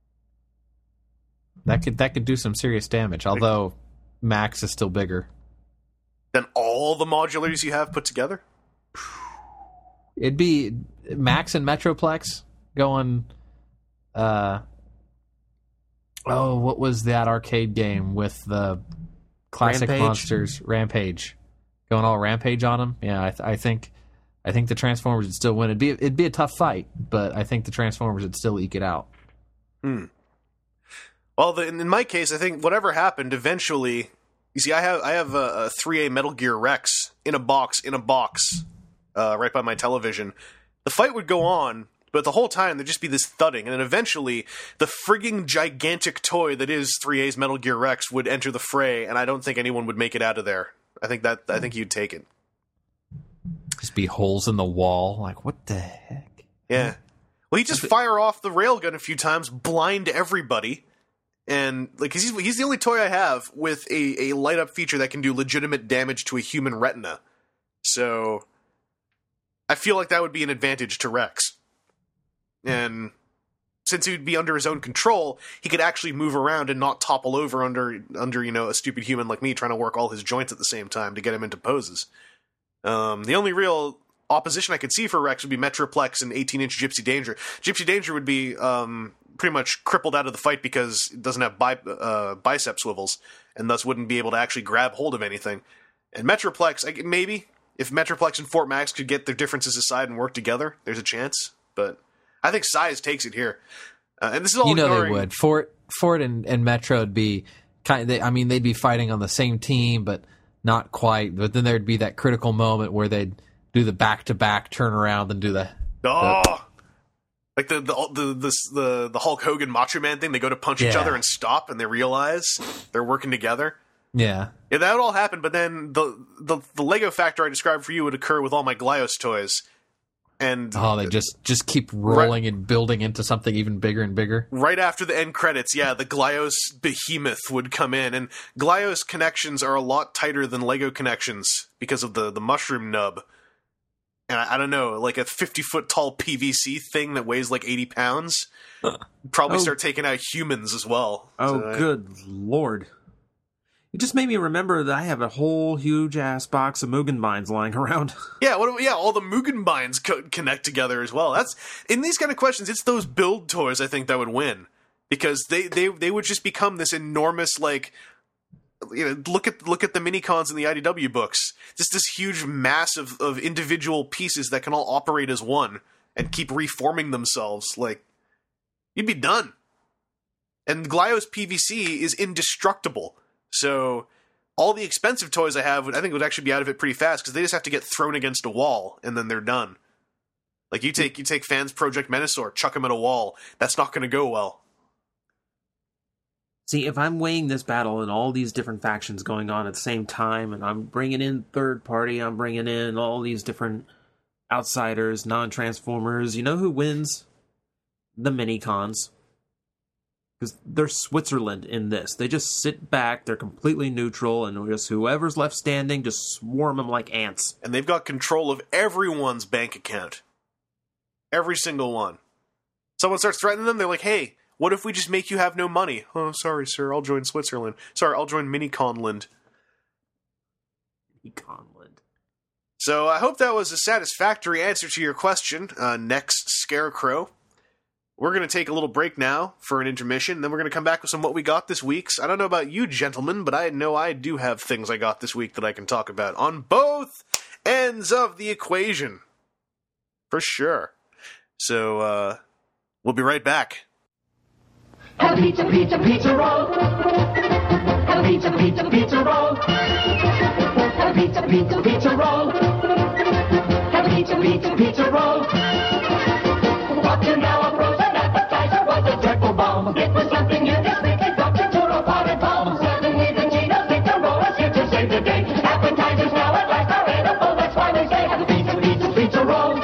That could that could do some serious damage, although Max is still bigger. Then all the modulars you have put together? It'd be Max and Metroplex going... Uh, oh, what was that arcade game with the classic Rampage? monsters? Rampage. Going all Rampage on them? Yeah, I, th- I think I think the Transformers would still win. It'd be, it'd be a tough fight, but I think the Transformers would still eke it out. Hmm. Well, the, in my case, I think whatever happened, eventually... You see, I have I have a, a three A Metal Gear Rex in a box, in a box, uh, right by my television. The fight would go on, but the whole time there'd just be this thudding, and then eventually the frigging gigantic toy that is three A's Metal Gear Rex would enter the fray, and I don't think anyone would make it out of there. I think that I think you'd take it. Just be holes in the wall. Like, what the heck? Yeah. Well, he'd just fire off the railgun a few times, blind everybody. And like, 'cause he's he's the only toy I have with a, a light up feature that can do legitimate damage to a human retina. So I feel like that would be an advantage to Rex. And since he would be under his own control, he could actually move around and not topple over under under you know a stupid human like me trying to work all his joints at the same time to get him into poses. Um, the only real opposition I could see for Rex would be Metroplex and eighteen inch Gypsy Danger. Gypsy Danger would be um, pretty much crippled out of the fight because it doesn't have bi- uh, bicep swivels, and thus wouldn't be able to actually grab hold of anything. And Metroplex, I, maybe, if Metroplex and Fort Max could get their differences aside and work together, there's a chance. But I think size takes it here. Uh, and this is all You know ignoring... they would. Fort, Fort and, and Metro would be kind of, they, I mean, they'd be fighting on the same team, but not quite. But then there'd be that critical moment where they'd do the back-to-back turnaround and do the... Oh! The, like the the, the the the the Hulk Hogan Macho Man thing, they go to punch each Yeah. other and stop, and they realize they're working together. Yeah. Yeah, that would all happen, but then the, the the Lego factor I described for you would occur with all my Glyos toys. And Oh, they just, just keep rolling and building into something even bigger and bigger. right after the end credits, yeah, the Glyos behemoth would come in. And Glyos connections are a lot tighter than Lego connections because of the, the mushroom nub. And I, I don't know, like a fifty-foot tall P V C thing that weighs like eighty pounds. Probably Oh. start taking out humans as well. Oh, So, uh, good lord. It just made me remember that I have a whole huge ass box of Mugen Mines lying around. Yeah, what, yeah, all the Mugen Mines co- connect together as well. That's in these kind of questions. It's those build toys I think that would win because they, they, they would just become this enormous like. You know, look at look at the minicons in the I D W books. Just this huge mass of, of individual pieces that can all operate as one and keep reforming themselves. Like you'd be done. And Glyos P V C is indestructible. So all the expensive toys I have, would, I think, would actually be out of it pretty fast because they just have to get thrown against a wall and then they're done. Like you take you take Fans Project Menasor, chuck them at a wall. That's not going to go well. See, if I'm weighing this battle and all these different factions going on at the same time, and I'm bringing in third party, I'm bringing in all these different outsiders, non-transformers, you know who wins? The minicons. Because they're Switzerland in this. They just sit back, they're completely neutral, and just whoever's left standing, just swarm them like ants. And they've got control of everyone's bank account. Every single one. Someone starts threatening them, they're like, hey, what if we just make you have no money? Oh, sorry, sir, I'll join Switzerland. Sorry, I'll join Miniconland. Miconland. So I hope that was a satisfactory answer to your question, uh, next Scarecrow. We're going to take a little break now for an intermission, then we're going to come back with some what we got this week. I don't know about you, gentlemen, but I know I do have things I got this week that I can talk about on both ends of the equation. For sure. So, uh, we'll be right back. Have a pizza, pizza, pizza roll. Have a pizza, pizza, pizza roll. Have a pizza, pizza, pizza roll. Have a pizza, pizza, pizza roll. What you now a frozen appetizer was a dreadful bomb. It was something you just make it dropped into a potted palm. Suddenly the Gino's pizza roll is here to save the day. Appetizers now at last are edible. That's why they say have a pizza, pizza, pizza roll.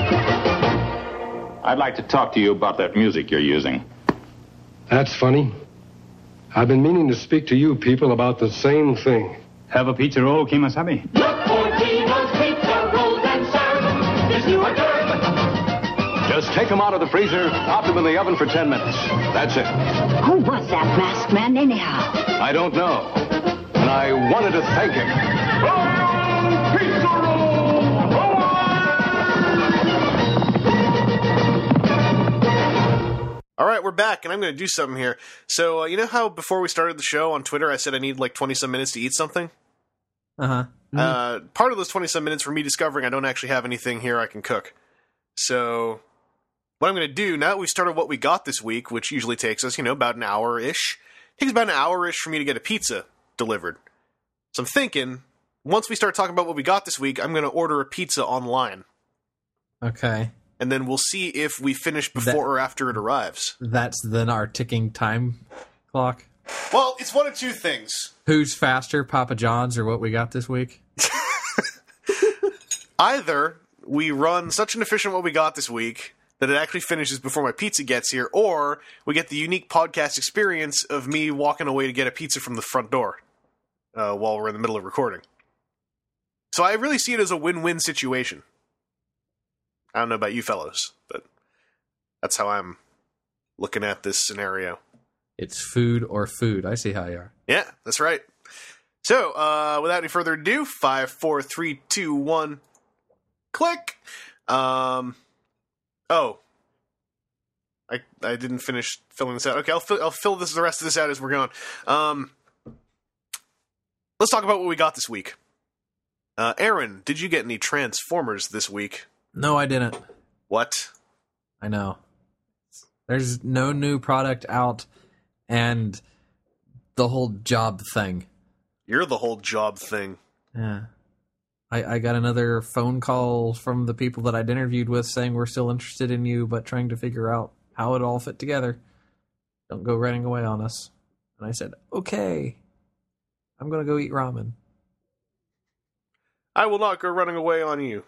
I'd like to talk to you about that music you're using. That's funny. I've been meaning to speak to you people about the same thing. Have a pizza roll, Kimasabi. Look for Gino's pizza rolls and serve this new hors d'oeuvre. Just take them out of the freezer, pop them in the oven for ten minutes. That's it. Who was that masked man, anyhow? I don't know. And I wanted to thank him. Oh, pizza roll! All right, we're back, and I'm going to do something here. So, uh, you know how before we started the show on Twitter, I said I need like twenty-some minutes to eat something? Uh-huh. Uh, part of those twenty-some minutes for me discovering I don't actually have anything here I can cook. So, what I'm going to do, now that we've started what we got this week, which usually takes us, you know, about an hour-ish, it takes about an hour-ish for me to get a pizza delivered. So I'm thinking, once we start talking about what we got this week, I'm going to order a pizza online. Okay. And then we'll see if we finish before That- or after it arrives. That's then our ticking time clock. Well, it's one of two things. Who's faster, Papa John's or what we got this week? Either we run such an efficient what we got this week that it actually finishes before my pizza gets here, or we get the unique podcast experience of me walking away to get a pizza from the front door uh, while we're in the middle of recording. So I really see it as a win-win situation. I don't know about you fellows, but that's how I'm looking at this scenario. It's food or food. I see how you are. Yeah, that's right. So, uh, without any further ado, five, four, three, two, one, click. Um, oh, I I didn't finish filling this out. Okay, I'll fill, I'll fill this the rest of this out as we're going. Um, let's talk about what we got this week. Uh, Aaron, did you get any Transformers this week? No, I didn't. What? I know. There's no new product out, and the whole job thing. You're the whole job thing. Yeah. I, I got another phone call from the people that I'd interviewed with saying we're still interested in you, but trying to figure out how it all fit together. Don't go running away on us. And I said, okay, I'm going to go eat ramen. I will not go running away on you.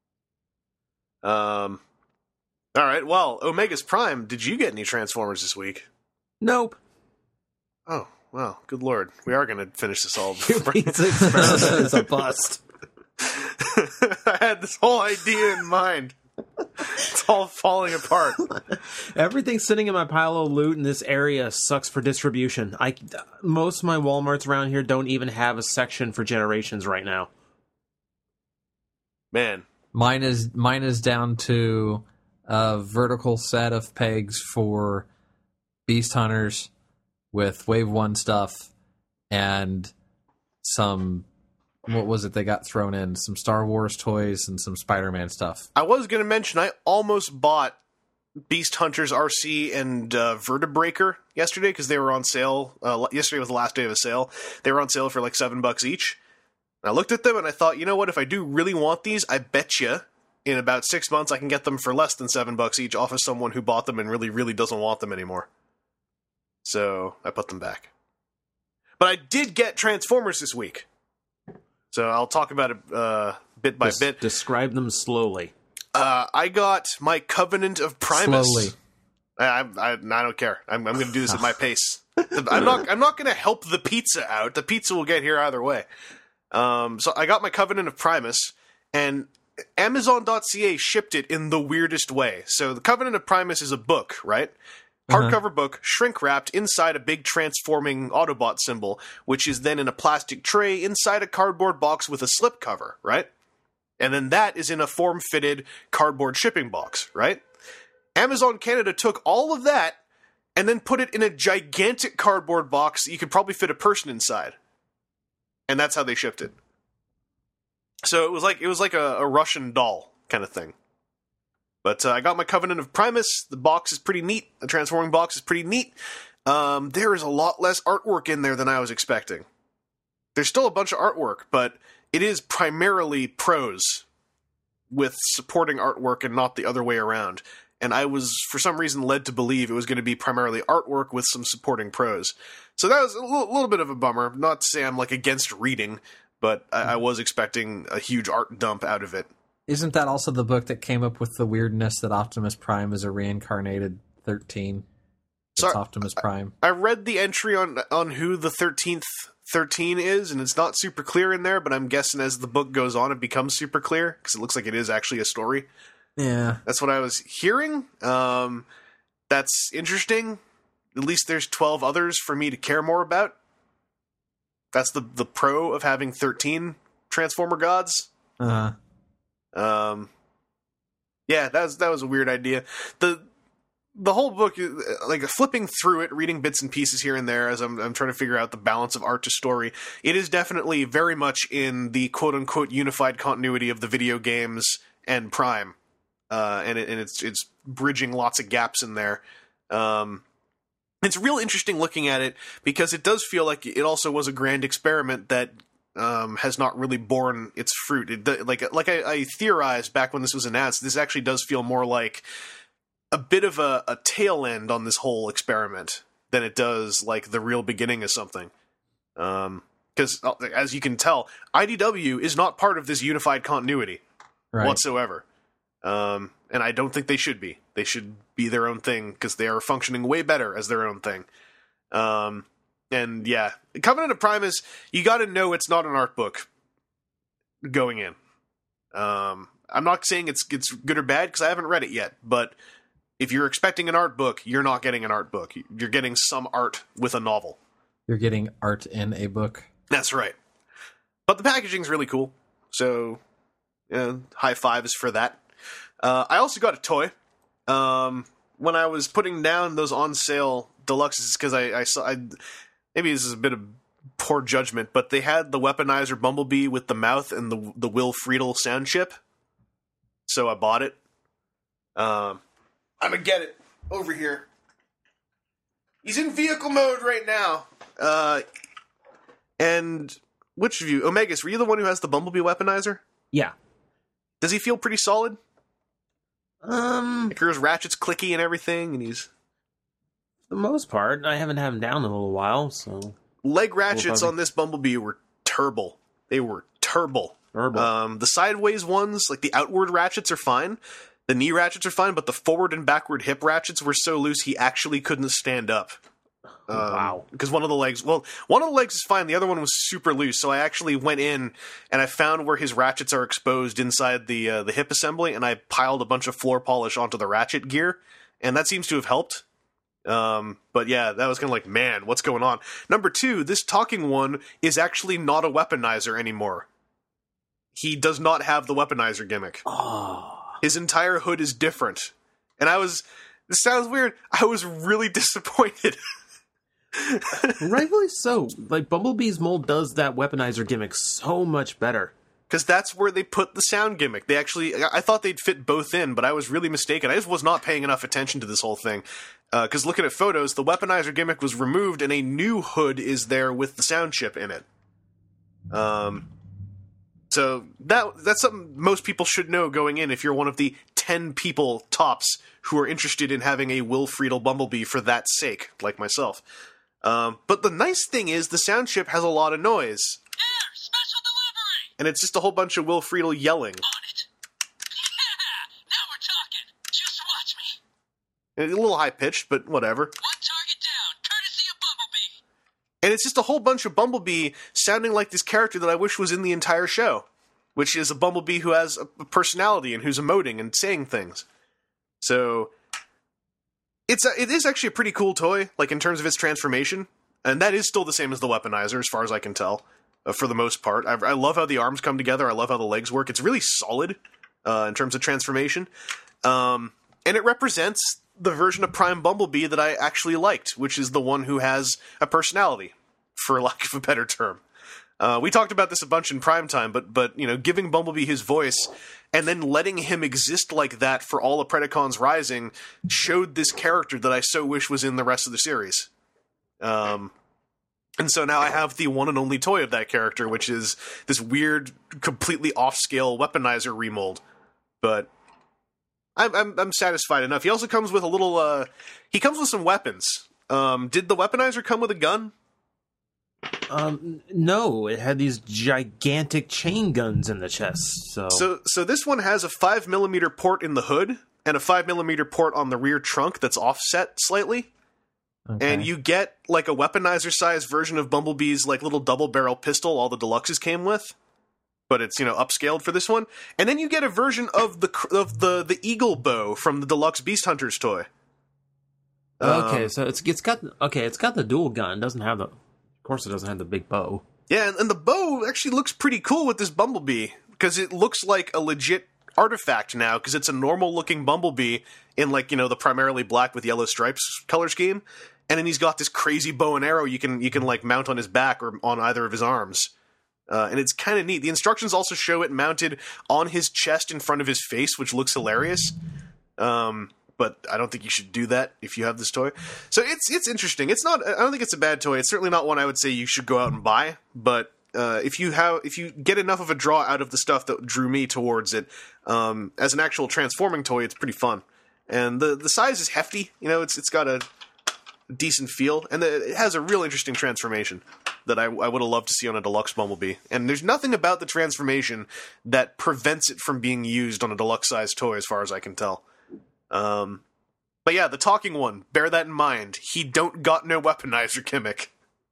Um. All right. Well, Omega's Prime. Did you get any Transformers this week? Nope. Oh, well, good lord. We are going to finish this all. Pizza Express is a bust. I had this whole idea in mind. It's all falling apart. Everything sitting in my pile of loot in this area sucks for distribution. I most of my Walmarts around here don't even have a section for Generations right now. Man. Mine is mine is down to a vertical set of pegs for Beast Hunters with Wave One stuff and some, what was it they got thrown in? Some Star Wars toys and some Spider-Man stuff. I was going to mention I almost bought Beast Hunters R C and uh, Vertebreaker yesterday because they were on sale. Uh, yesterday was the last day of a sale. They were on sale for like seven bucks each. And I looked at them and I thought, you know what? If I do really want these, I bet you in about six months I can get them for less than seven bucks each off of someone who bought them and really, really doesn't want them anymore. So I put them back. But I did get Transformers this week. So I'll talk about it uh, bit by Des- bit. Describe them slowly. Uh, I got my Covenant of Primus. Slowly. I, I, I don't care. I'm, I'm going to do this at my pace. I'm not. I'm not going to help the pizza out. The pizza will get here either way. Um, so I got my Covenant of Primus, and Amazon dot C A shipped it in the weirdest way. So the Covenant of Primus is a book, right? Hardcover uh-huh. book, shrink-wrapped inside a big transforming Autobot symbol, which is then in a plastic tray inside a cardboard box with a slipcover, right? And then that is in a form-fitted cardboard shipping box, right? Amazon Canada took all of that and then put it in a gigantic cardboard box that you could probably fit a person inside. And that's how they shipped it. So it was like it was like a, a Russian doll kind of thing. But uh, I got my Covenant of Primus. The box is pretty neat. The transforming box is pretty neat. Um, there is a lot less artwork in there than I was expecting. There's still a bunch of artwork, but it is primarily prose with supporting artwork and not the other way around. And I was, for some reason, led to believe it was going to be primarily artwork with some supporting prose. So that was a little, little bit of a bummer. Not to say I'm like against reading, but I, I was expecting a huge art dump out of it. Isn't that also the book that came up with the weirdness that Optimus Prime is a reincarnated thirteen? It's So, Optimus Prime. I read the entry on on who the thirteenth thirteen is, and it's not super clear in there, but I'm guessing as the book goes on, it becomes super clear, because it looks like it is actually a story. Yeah. That's what I was hearing. Um, that's interesting. At least there's twelve others for me to care more about. That's the, the pro of having thirteen Transformer gods. Uh-huh. Um, yeah, that was, that was a weird idea. The the whole book, like flipping through it, reading bits and pieces here and there as I'm, I'm trying to figure out the balance of art to story, it is definitely very much in the quote-unquote unified continuity of the video games and Prime. Uh, and it, and it's it's bridging lots of gaps in there. Um, it's real interesting looking at it because it does feel like it also was a grand experiment that um, has not really borne its fruit. It, like like I, I theorized back when this was announced, this actually does feel more like a bit of a, a tail end on this whole experiment than it does like the real beginning of something. Um, because as you can tell, I D W is not part of this unified continuity Right. whatsoever. Um, and I don't think they should be. They should be their own thing because they are functioning way better as their own thing. Um, and yeah, Covenant of Primus, you got to know it's not an art book going in. Um, I'm not saying it's it's good or bad because I haven't read it yet, but if you're expecting an art book, you're not getting an art book. You're getting some art with a novel. You're getting art in a book. That's right. But the packaging's really cool, so uh, high fives for that. Uh, I also got a toy. Um, when I was putting down those on sale deluxes, because I, I saw, I, maybe this is a bit of poor judgment, but they had the Weaponizer Bumblebee with the mouth and the the Will Friedle sound chip, so I bought it. Um, I'm gonna get it over here. He's in vehicle mode right now. Uh, and which of you, Omegas, were you the one who has the Bumblebee Weaponizer? Yeah. Does he feel pretty solid? Um, Like his ratchet's clicky and everything, and he's... for the most part, I haven't had him down in a little while, so... Leg ratchets Well, on this Bumblebee were turbo. They were turbo. Turbo. Um, the sideways ones, like the outward ratchets are fine. The knee ratchets are fine, but the forward and backward hip ratchets were so loose he actually couldn't stand up. Um, Wow. Because one of the legs, well, one of the legs is fine, the other one was super loose, so I actually went in and I found where his ratchets are exposed inside the uh, the hip assembly, and I piled a bunch of floor polish onto the ratchet gear, and that seems to have helped. Um, but yeah, that was kind of like, man, what's going on? Number two, this talking one is actually not a weaponizer anymore. He does not have the weaponizer gimmick. Oh. His entire hood is different. And I was, this sounds weird, I was really disappointed. Rightfully so. Like, Bumblebee's mold does that weaponizer gimmick so much better. Because that's where they put the sound gimmick. They actually, I thought they'd fit both in, but I was really mistaken. I just was not paying enough attention to this whole thing. Because uh, looking at photos, the weaponizer gimmick was removed, and a new hood is there with the sound chip in it. Um, so that that's something most people should know going in if you're one of the ten people tops who are interested in having a Will Friedle Bumblebee for that sake, like myself. Um, but the nice thing is the sound chip has a lot of noise. Air, special delivery! And it's just a whole bunch of Will Friedle yelling. On it. Yeah, now we're talking. Just watch me. A little high-pitched, but whatever. One target down, courtesy of Bumblebee. And it's just a whole bunch of Bumblebee sounding like this character that I wish was in the entire show, which is a Bumblebee who has a personality and who's emoting and saying things. So it's a, it is actually a pretty cool toy, like in terms of its transformation, and that is still the same as the Weaponizer, as far as I can tell, uh, for the most part. I, I love how the arms come together. I love how the legs work. It's really solid uh, in terms of transformation, um, and it represents the version of Prime Bumblebee that I actually liked, which is the one who has a personality, for lack of a better term. Uh, we talked about this a bunch in Primetime, but but you know, giving Bumblebee his voice and then letting him exist like that for all of Predacons Rising showed this character that I so wish was in the rest of the series. Um, and so now I have the one and only toy of that character, which is this weird, completely off-scale weaponizer remold. But I'm, I'm, I'm satisfied enough. He also comes with a little, uh, he comes with some weapons. Um, did the weaponizer come with a gun? Um, no, it had these gigantic chain guns in the chest. So, so, so this one has a five millimeter port in the hood and a five millimeter port on the rear trunk that's offset slightly. Okay. And you get like a weaponizer-sized version of Bumblebee's like little double-barrel pistol all the deluxes came with, but it's, you know, upscaled for this one. And then you get a version of the of the the eagle bow from the deluxe Beast Hunters toy. Okay, um, so it's it's got okay, it's got the dual gun. It doesn't have the, of course, it doesn't have the big bow. Yeah, and, and the bow actually looks pretty cool with this Bumblebee because it looks like a legit artifact now because it's a normal-looking Bumblebee in like, you know, the primarily black with yellow stripes color scheme. And then he's got this crazy bow and arrow you can you can like mount on his back or on either of his arms. Uh, and it's kind of neat. The instructions also show it mounted on his chest in front of his face, which looks hilarious. Um, but I don't think you should do that if you have this toy. So it's it's interesting. It's not. I don't think it's a bad toy. It's certainly not one I would say you should go out and buy. But uh, if you have if you get enough of a draw out of the stuff that drew me towards it, um, as an actual transforming toy, it's pretty fun. And the the size is hefty. You know, it's it's got a decent feel, and it has a real interesting transformation that I, I would have loved to see on a deluxe Bumblebee. And there's nothing about the transformation that prevents it from being used on a deluxe size toy, as far as I can tell. Um, but yeah, the talking one, bear that in mind. He don't got no weaponizer gimmick.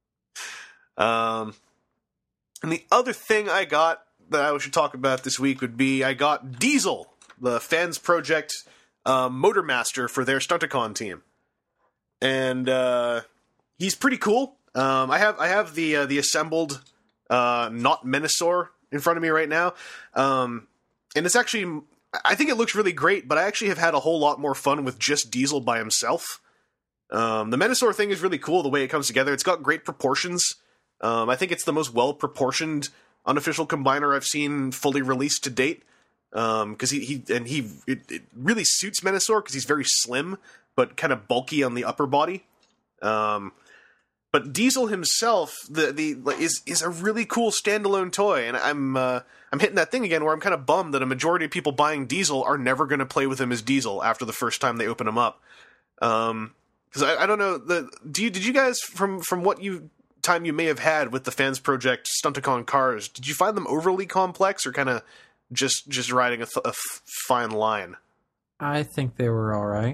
Um, and the other thing I got that I should talk about this week would be I got Diesel, the Fans Project uh, Motormaster for their Stunticon team. And uh, he's pretty cool. Um, I have I have the uh, the assembled uh, not Menasor in front of me right now, um, and it's actually I think it looks really great. But I actually have had a whole lot more fun with just Diesel by himself. Um, the Menasor thing is really cool the way it comes together. It's got great proportions. Um, I think it's the most well proportioned unofficial combiner I've seen fully released to date. Because um, he, he and he it, it really suits Menasor because he's very slim but kind of bulky on the upper body. Um, but Diesel himself, the the is is a really cool standalone toy, and I'm uh, I'm hitting that thing again where I'm kind of bummed that a majority of people buying Diesel are never going to play with him as Diesel after the first time they open him up. Um, because I, I don't know the do you did you guys from from what you time you may have had with the Fans Project Stunticon cars, did you find them overly complex or kind of just just riding a, th- a f- fine line? I think they were all right.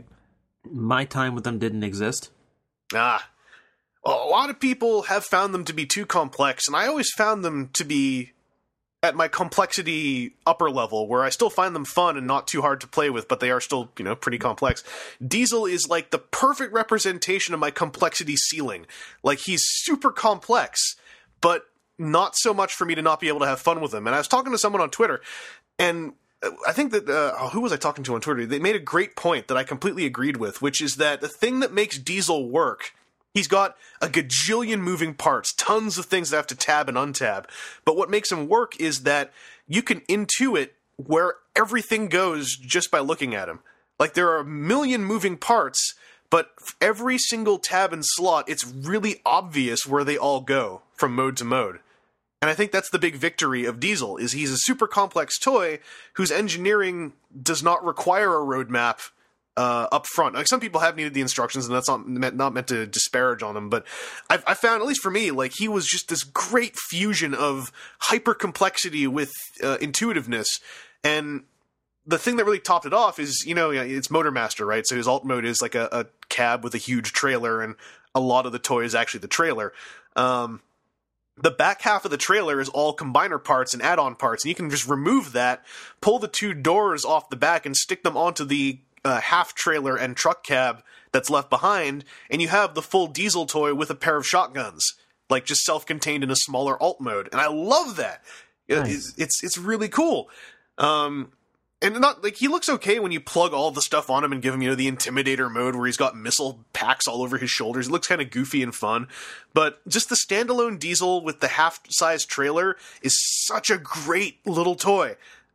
My time with them didn't exist. Ah. Well, a lot of people have found them to be too complex, and I always found them to be at my complexity upper level, where I still find them fun and not too hard to play with, but they are still, you know, pretty complex. Diesel is like the perfect representation of my complexity ceiling. Like, he's super complex, but not so much for me to not be able to have fun with him. And I was talking to someone on Twitter, and I think that, uh, oh, who was I talking to on Twitter? They made a great point that I completely agreed with, which is that the thing that makes Diesel work, he's got a gajillion moving parts, tons of things that have to tab and untab, but what makes him work is that you can intuit where everything goes just by looking at him. Like, there are a million moving parts, but every single tab and slot, it's really obvious where they all go from mode to mode. And I think that's the big victory of Diesel, is he's a super complex toy whose engineering does not require a roadmap uh, up front. Like, some people have needed the instructions, and that's not meant, not meant to disparage on them, but I've, I found, at least for me, like, he was just this great fusion of hyper complexity with uh, intuitiveness. And the thing that really topped it off is, you know, it's Motormaster, right? So his alt mode is like a, a cab with a huge trailer, and a lot of the toy is actually the trailer. Um, The back half of the trailer is all combiner parts and add-on parts, and you can just remove that, pull the two doors off the back, and stick them onto the uh, half trailer and truck cab that's left behind, and you have the full Diesel toy with a pair of shotguns, like just self-contained in a smaller alt mode. And I love that. Nice. It's, it's it's really cool. Um, and not like he looks okay when you plug all the stuff on him and give him, you know, the Intimidator mode where he's got missile packs all over his shoulders. It looks kind of goofy and fun. But just the standalone Diesel with the half-size trailer is such a great little toy.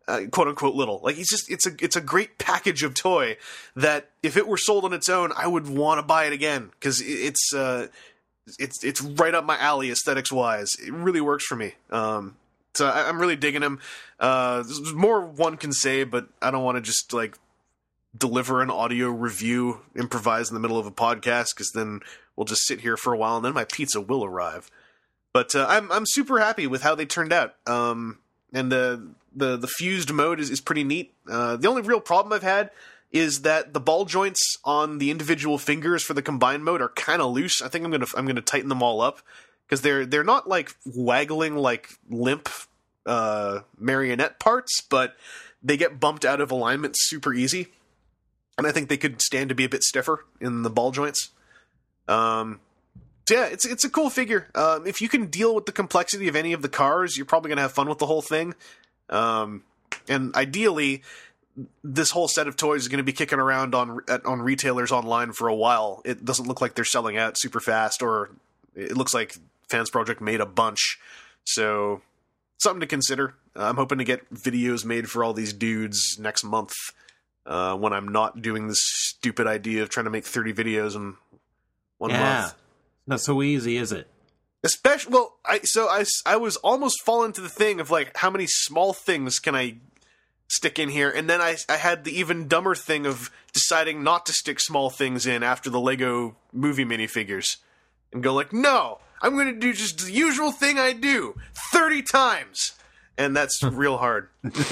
uh, quote unquote little. Like he's just it's a it's a great package of toy that if it were sold on its own, I would want to buy it again because it's uh, it's it's right up my alley aesthetics wise. It really works for me. Um, so I, I'm really digging him. Uh, there's more one can say, but I don't want to just like deliver an audio review improvised in the middle of a podcast because then we'll just sit here for a while and then my pizza will arrive. But uh, I'm I'm super happy with how they turned out. Um, and the the the fused mode is, is pretty neat. Uh, the only real problem I've had is that the ball joints on the individual fingers for the combined mode are kind of loose. I think I'm gonna I'm gonna tighten them all up because they're they're not like waggling like limp uh, marionette parts, but they get bumped out of alignment super easy. And I think they could stand to be a bit stiffer in the ball joints. Um, so yeah, it's it's a cool figure. Um, if you can deal with the complexity of any of the cars, you're probably going to have fun with the whole thing. Um, and ideally, this whole set of toys is going to be kicking around on at, on retailers online for a while. It doesn't look like they're selling out super fast, or it looks like Fans Project made a bunch. So something to consider. Uh, I'm hoping to get videos made for all these dudes next month. Uh, when I'm not doing this stupid idea of trying to make thirty videos in one yeah. month. Not so easy, is it? Especially, well, I so I, I was almost falling to the thing of like, how many small things can I stick in here? And then I, I had the even dumber thing of deciding not to stick small things in after the Lego movie minifigures. And go like, no, I'm going to do just the usual thing I do thirty times. And that's real hard.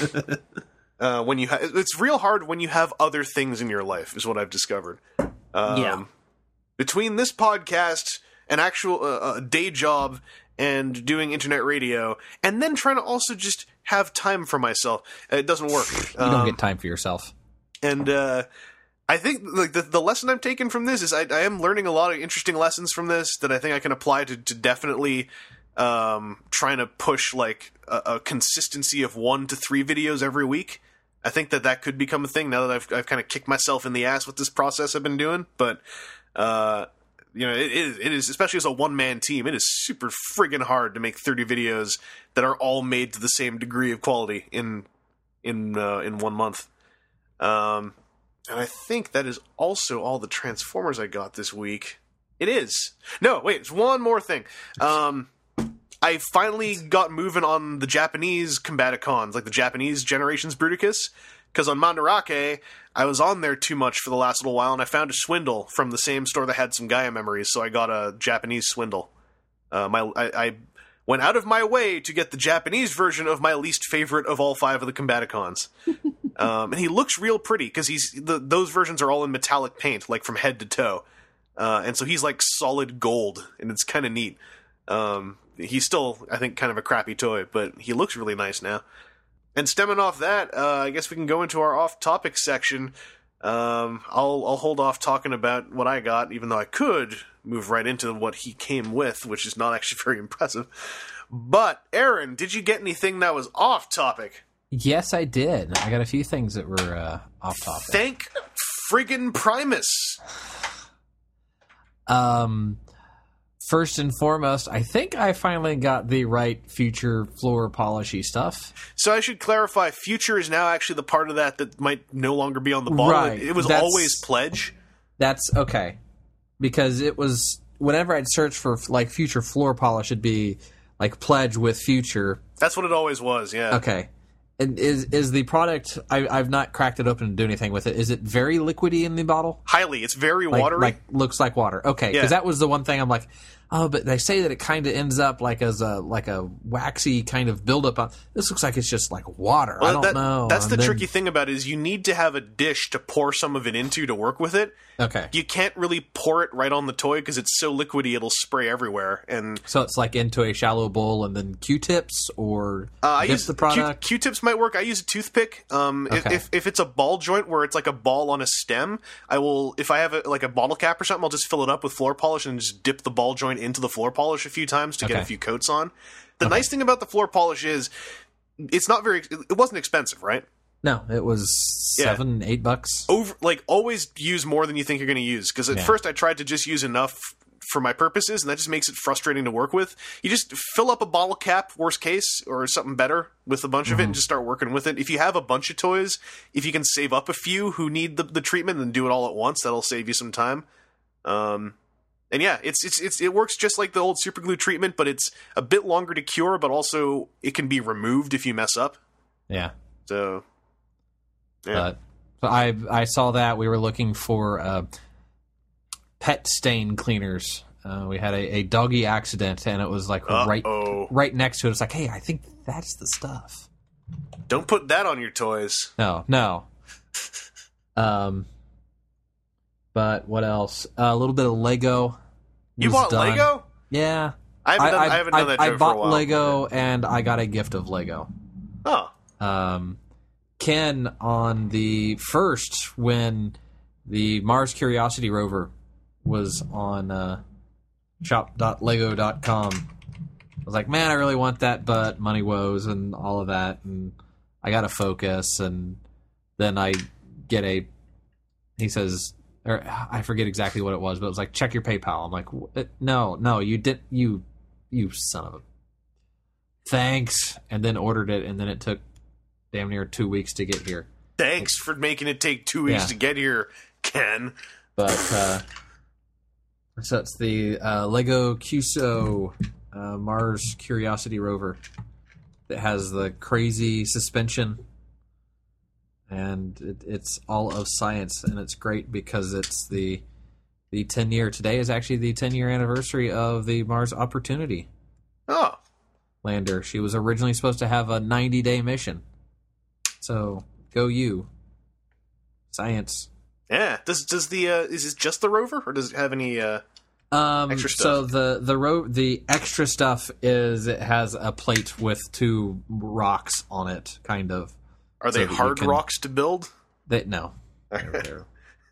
Uh, when you ha- it's real hard when you have other things in your life, is what I've discovered. Um, yeah. Between this podcast, an actual uh, a day job, and doing internet radio, and then trying to also just have time for myself, it doesn't work. You don't Um, get time for yourself. And uh, I think like the, the lesson I'm taking from this is I, I am learning a lot of interesting lessons from this that I think I can apply to, to definitely um, trying to push like a, a consistency of one to three videos every week. I think that that could become a thing now that I've I've kind of kicked myself in the ass with this process I've been doing. But uh, you know, it, it, it is, especially as a one man team, it is super friggin' hard to make thirty videos that are all made to the same degree of quality in in uh, in one month. Um, and I think that is also all the Transformers I got this week. It is. No, wait, it's one more thing. Um, I finally got moving on the Japanese Combaticons, like the Japanese Generations Bruticus, because on Mandarake, I was on there too much for the last little while, and I found a swindle from the same store that had some Gaia memories, so I got a Japanese swindle. Uh, my I, I went out of my way to get the Japanese version of my least favorite of all five of the Combaticons. um, and he looks real pretty, because he's the, those versions are all in metallic paint, like from head to toe. Uh, and so he's like solid gold, and it's kind of neat. Um, he's still, I think, kind of a crappy toy, but he looks really nice now. And stemming off that, uh, I guess we can go into our off-topic section. Um, I'll I'll hold off talking about what I got, even though I could move right into what he came with, which is not actually very impressive. But, Aaron, did you get anything that was off-topic? Yes, I did. I got a few things that were uh, off-topic. Thank friggin' Primus! Um, first and foremost, I think I finally got the right Future floor polishy stuff. So I should clarify, Future is now actually the part of that that might no longer be on the bottle. Right. It, it was That's- always Pledge. That's okay. Because it was, whenever I'd search for like Future floor polish, it'd be like Pledge with Future. That's what it always was, yeah. Okay. And is is the product, I, I've not cracked it open to do anything with it, is it very liquidy in the bottle? Highly. It's very Like, watery. like looks like water. Okay, because Yeah. that was the one thing I'm like, oh, but they say that it kind of ends up like as a like a waxy kind of buildup. On this looks like it's just like water. I Well, don't that- know. That's And the then- tricky thing about it is you need to have a dish to pour some of it into to work with it. Okay, You can't really pour it right on the toy because it's so liquidy it'll spray everywhere. And so it's like into a shallow bowl and then Q-tips or uh, I dip use the Q- product. Q-tips might work. I use a toothpick. Um, if, Okay. if if it's a ball joint where it's like a ball on a stem, I will. If I have a, like a bottle cap or something, I'll just fill it up with floor polish and just dip the ball joint into the floor polish a few times to get Okay. a few coats on. The nice thing about the floor polish is it's not very. It wasn't expensive, right? No, it was Yeah. seven, eight bucks. Over like always use more than you think you're going to use because at Yeah. first I tried to just use enough for my purposes, and that just makes it frustrating to work with. You just fill up a bottle cap, worst case, or something better with a bunch mm-hmm. of it, and just start working with it. If you have a bunch of toys, if you can save up a few who need the, the treatment and do it all at once, that'll save you some time. Um, and yeah, it's it's it's it works just like the old super glue treatment, but it's a bit longer to cure, but also it can be removed if you mess up. Yeah. So. Yeah. But so I I saw that we were looking for. Uh, pet stain cleaners. Uh, we had a, a doggy accident, and it was like Uh-oh. right right next to it. It's like, hey, I think that's the stuff. Don't put that on your toys. No, no. um, but what else? Uh, a little bit of Lego. You bought done. Lego? Yeah. I haven't done, I, I haven't done I, that I joke bought for a while. Lego, and I got a gift of Lego. Oh. Um, Ken on the first when the Mars Curiosity rover was on uh, shop dot lego dot com. I was like, man, I really want that, but money woes and all of that, and I got a Focus, and then I get a, he says, or I forget exactly what it was, but it was like, check your PayPal. I'm like, no, no, you didn't, you, you son of a, thanks, and then ordered it, and then it took damn near two weeks to get here. Thanks for making it take two weeks Yeah. to get here, Ken. But, uh, so it's the uh, Lego Q S O uh, Mars Curiosity rover that has the crazy suspension, and it, it's all of science, and it's great because it's the the ten year. Today is actually the ten year anniversary of the Mars Opportunity Oh. lander. She was originally supposed to have a ninety day mission, so go you, science. Yeah. Does does the uh, is this just the rover, or does it have any uh, Um, extra stuff? So the the ro- the extra stuff is it has a plate with two rocks on it, kind of. Are so they that you hard can- rocks to build? They, no. They're- they're-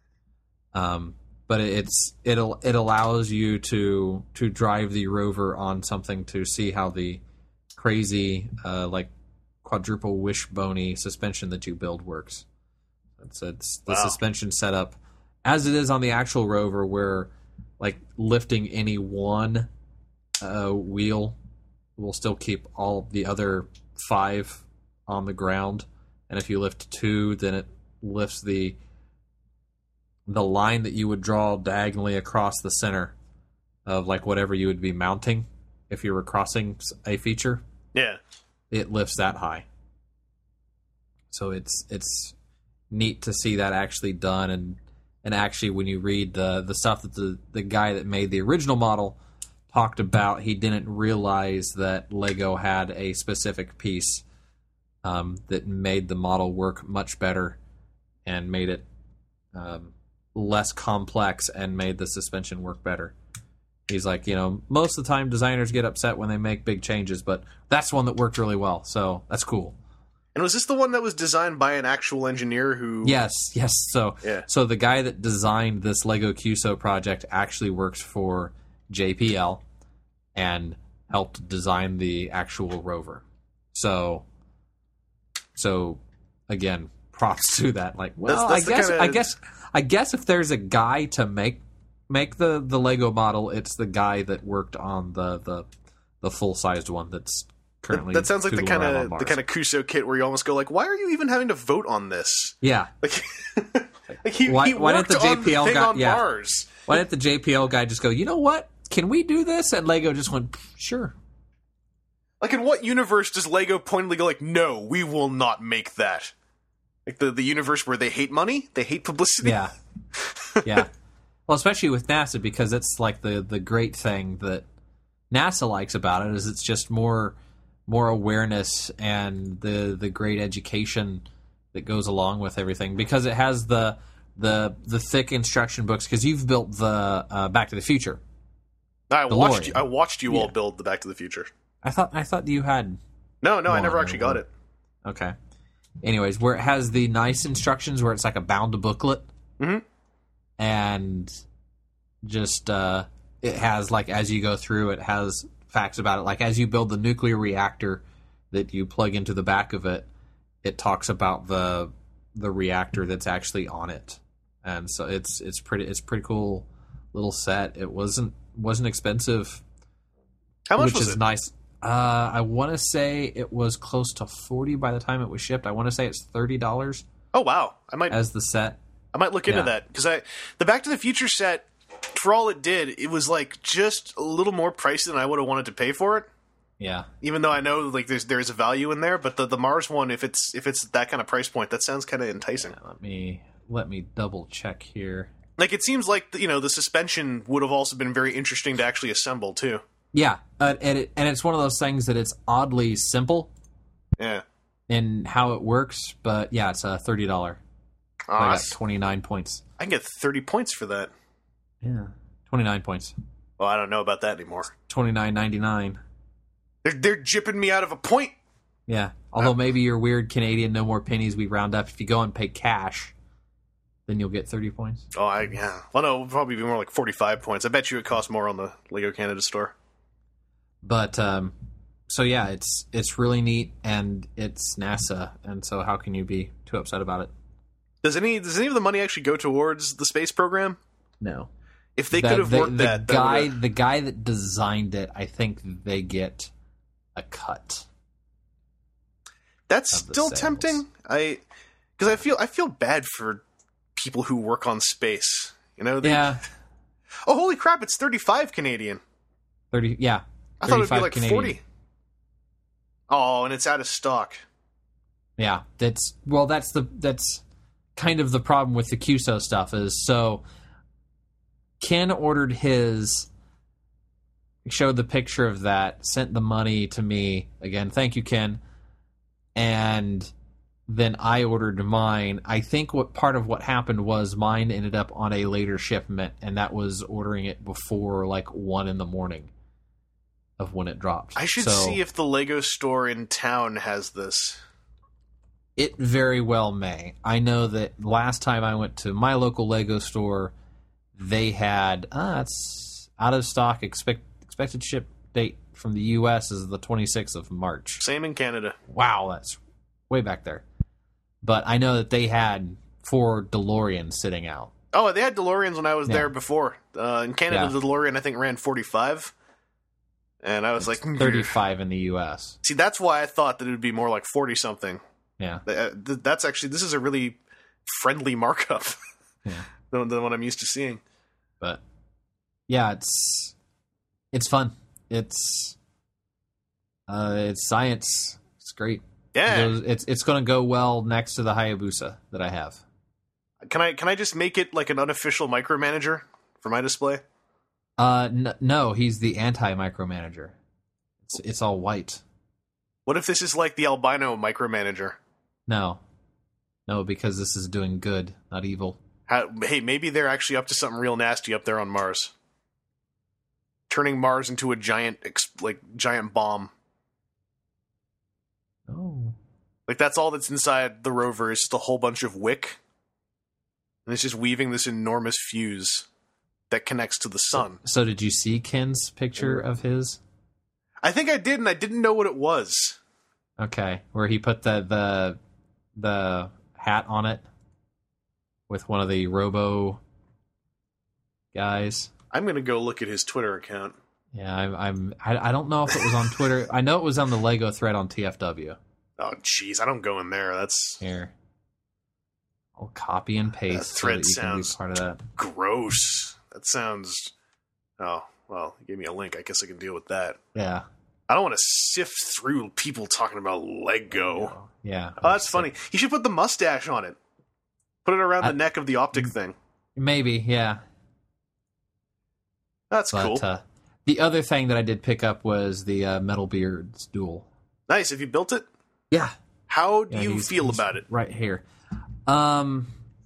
um, but it's it'll it allows you to to drive the rover on something to see how the crazy uh, like quadruple wishbone suspension that you build works. It's it's the Wow. suspension setup as it is on the actual rover, where like lifting any one uh, wheel will still keep all the other five on the ground, and if you lift two, then it lifts the the line that you would draw diagonally across the center of like whatever you would be mounting if you were crossing a feature. Yeah. It lifts that high. So it's it's neat to see that actually done, and and actually when you read the the stuff that the the guy that made the original model talked about, he didn't realize that Lego had a specific piece um, that made the model work much better and made it um, less complex and made the suspension work better. He's like, you know, most of the time designers get upset when they make big changes, but that's one that worked really well, so that's cool. And was this the one that was designed by an actual engineer who... Yes, yes. So, Yeah. so the guy that designed this Lego Q S O project actually works for J P L and helped design the actual rover. So, so again, props to that. Like, well, That's- that's the I guess, kinda- I guess, I guess if there's a guy to make make the the Lego model, it's the guy that worked on the the the full sized one that's currently. That sounds like the tootling kind around on of Mars. the kind of Kuso kit where you almost go like, why are you even having to vote on this? Yeah. Like, like he, Why- he why didn't worked the on J P L the thing guy- on yeah. Mars. Why didn't the J P L guy just go, you know what? Can we do this? And Lego just went, sure. Like, in what universe does Lego pointedly go like, no, we will not make that? Like the, the universe where they hate money? They hate publicity? Yeah. Yeah. Well, especially with NASA, because it's like the, the great thing that NASA likes about it is it's just more more awareness and the the great education that goes along with everything, because it has the the the thick instruction books, because you've built the uh, Back to the Future. I DeLorean. watched you, I watched you all Yeah. build the Back to the Future. I thought I thought you had No, no, I One never or actually got one. it. Okay. Anyways, where it has the nice instructions where it's like a bound booklet. Mhm. And just, uh, it has, like, as you go through, it has facts about it. Like, as you build the nuclear reactor that you plug into the back of it, it talks about the the reactor that's actually on it. And so it's it's pretty it's pretty cool little set. It wasn't wasn't expensive. How much which was is it? nice. Uh, I want to say it was close to forty by the time it was shipped. I want to say it's thirty dollars. Oh wow! I might as the set. I might look into Yeah. that because I the Back to the Future set, for all it did, it was like just a little more pricey than I would have wanted to pay for it. Yeah. Even though I know like there's there's a value in there, but the, the Mars one, if it's if it's that kind of price point, that sounds kind of enticing. Yeah, let me let me double check here. Like it seems like you know the suspension would have also been very interesting to actually assemble too. Yeah, uh, and it, and it's one of those things that it's oddly simple Yeah. in how it works, but yeah, it's a thirty dollar. Ah, I got s- twenty nine points. I can get thirty points for that. Yeah, twenty nine points. Well, I don't know about that anymore. Twenty nine ninety nine. They're they're jipping me out of a point. Yeah, although maybe your weird Canadian no more pennies we round up. If you go and pay cash, then you'll get thirty points. Oh, I yeah. Well, no, it would probably be more like forty-five points. I bet you it costs more on the Lego Canada store. But um, so yeah, it's it's really neat, and it's NASA, and so how can you be too upset about it? Does any does any of the money actually go towards the space program? No. If they The- could have the, worked the that, that guy, would've- the guy that designed it, I think they get a cut. that's of the still sales. tempting. I because I feel I feel bad for people who work on space. You know? They, Yeah, Oh, holy crap! It's thirty-five Canadian. thirty. Yeah, I thought it'd be thirty-five like Canadian. forty. Oh, and it's out of stock. Yeah, that's well. That's the that's kind of the problem with the Q S O stuff is so. Ken ordered his. Showed the picture of that. Sent the money to me again. Thank you, Ken. And then I ordered mine. I think what part of what happened was mine ended up on a later shipment, and that was ordering it before like one in the morning of when it dropped. I should So see if the Lego store in town has this. it very well may. I know that last time I went to my local Lego store, they had ah, it's out of stock. Expect expected ship date from the U S is the twenty-sixth of March. Same in Canada. Wow, that's way back there. But I know that they had four DeLoreans sitting out. Oh, they had DeLoreans when I was Yeah. there before. Uh, in Canada, Yeah. the DeLorean I think ran forty-five, and I was like, "Hmm, thirty-five in the U S. See, that's why I thought that it would be more like forty something. Yeah. Uh, th- That's actually this is a really friendly markup Yeah. than, than what I'm used to seeing. But yeah, it's it's fun. It's uh it's science. It's great. Yeah. It goes- it's it's going to go well next to the Hayabusa that I have. Can I can I just make it like an unofficial micromanager for my display? Uh n- no, he's the anti micromanager. It's it's all white. What if this is like the albino micromanager? No. No, because this is doing good, not evil. How, hey, maybe they're actually up to something real nasty up there on Mars, turning Mars into a giant ex- like giant bomb. Oh. Like that's all that's inside the rover is just a whole bunch of wick, and it's just weaving this enormous fuse that connects to the sun. So did you see Ken's picture of his? I think I did, and I didn't know what it was. Okay, where he put the the the hat on it with one of the Robo guys. I'm gonna go look at his Twitter account. Yeah, I'm. I'm I, I don't know if it was on Twitter. I know it was on the Lego thread on T F W. Oh, jeez, I don't go in there. That's Here, I'll copy and paste That so thread that you can be sounds- part of that. gross. That sounds. Oh well, you gave me a link. I guess I can deal with that. Yeah, I don't want to sift through people talking about Lego. yeah. Oh, that's funny. You should put the mustache on it. Put it around I- the neck of the optic thing. Maybe, yeah. That's But cool. uh, the other thing that I did pick up was the uh, Metal Beards duel. Nice. Have you built it? Yeah, How do Yeah, you he's- feel he's about it? right here. Um,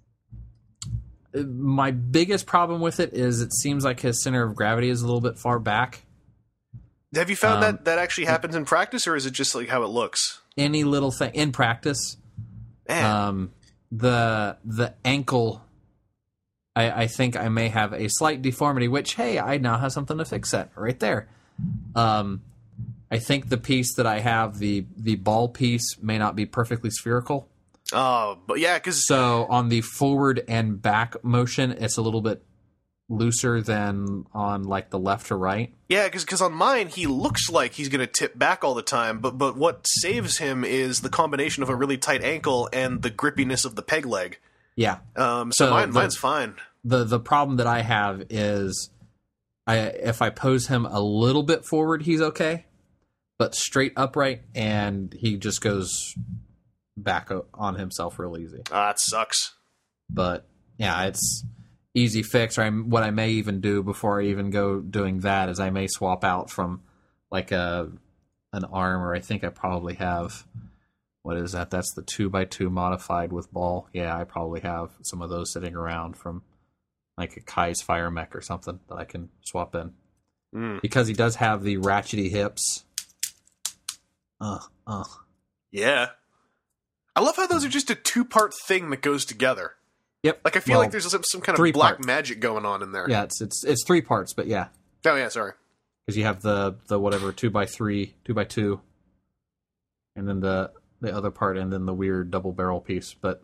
my biggest problem with it is it seems like his center of gravity is a little bit far back. Have you found Um, that that actually happens in practice, or is it just like how it looks? Any little thing in practice, Man, um, the the ankle, I, I think I may have a slight deformity. Which hey, I now have something to fix that right there. Um, I think the piece that I have, the the ball piece, may not be perfectly spherical. oh, but yeah, because So on the forward and back motion, it's a little bit looser than on like the left or right. Yeah, because on mine, he looks like he's going to tip back all the time, but but what saves him is the combination of a really tight ankle and the grippiness of the peg leg. Yeah. Um, so So mine, the- mine's fine. The the problem that I have is I if I pose him a little bit forward, he's okay. But straight upright, and he just goes back o- on himself real easy. Ah, it sucks. But yeah, it's easy fix. Or I'm, what I may even do before I even go doing that is I may swap out from like a an arm, or I think I probably have, what is that? That's the two by two modified with ball. Yeah, I probably have some of those sitting around from like a Kai's Fire Mech or something that I can swap in. Mm. Because he does have the ratchety hips. Uh, uh. Yeah. I love how those are just a two-part thing that goes together. Yep. Like, I feel Well, like there's some, some kind three of black part. magic going on in there. Yeah, it's it's it's three parts, but yeah. Oh, yeah, sorry. Because you have the, the whatever, two by three, two by two, and then the the other part, and then the weird double barrel piece. But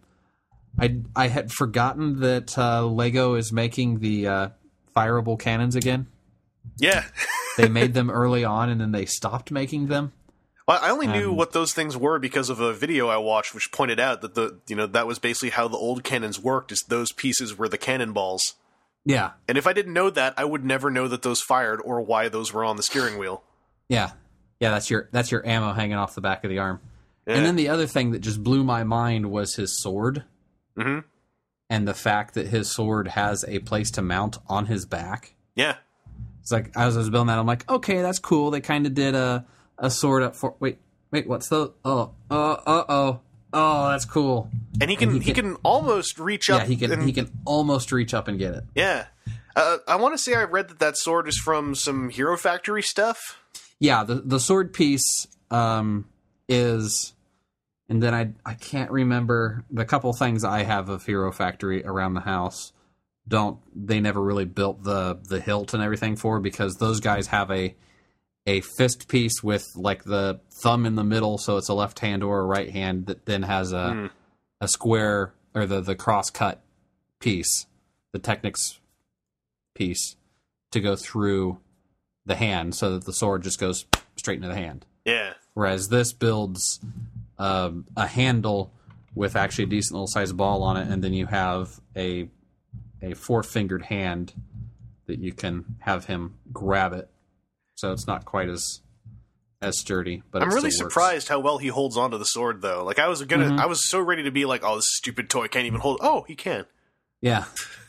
I I had forgotten that uh, Lego is making the uh, fireable cannons again. Yeah. They made them early on, and then they stopped making them. Well, I only knew Um, what those things were because of a video I watched, which pointed out that the you know that was basically how the old cannons worked. Is those pieces were the cannonballs, Yeah, and if I didn't know that, I would never know that those fired or why those were on the steering wheel. yeah, yeah. That's your that's your ammo hanging off the back of the arm. Yeah. And then the other thing that just blew my mind was his sword, Mm-hmm. and the fact that his sword has a place to mount on his back. Yeah. It's like, as I was building that, I'm like, okay, that's cool. They kind of did a, a sword up for. Wait, wait, what's the? Oh, uh, uh oh, oh, that's cool. And he can And he can, almost reach up. Yeah, he can and, he can almost reach up and get it. Yeah. Uh, I want to say I read that that sword is from some Hero Factory stuff. Yeah, the the sword piece um, is, and then I I can't remember the couple things I have of Hero Factory around the house. Don't they never really built the the hilt and everything for, because those guys have a a fist piece with like the thumb in the middle, so it's a left hand or a right hand that then has a Mm. a square, or the the cross cut piece, the Technics piece to go through the hand, so that the sword just goes straight into the hand. Yeah. Whereas this builds um, a handle with actually a decent little sized ball on it, and then you have a a four fingered hand that you can have him grab it. So it's not quite as as sturdy, but I'm it really still works. surprised how well he holds onto the sword, though. Like I was gonna, Mhm. I was so ready to be like, "Oh, this stupid toy can't even hold." Oh, he can. Yeah.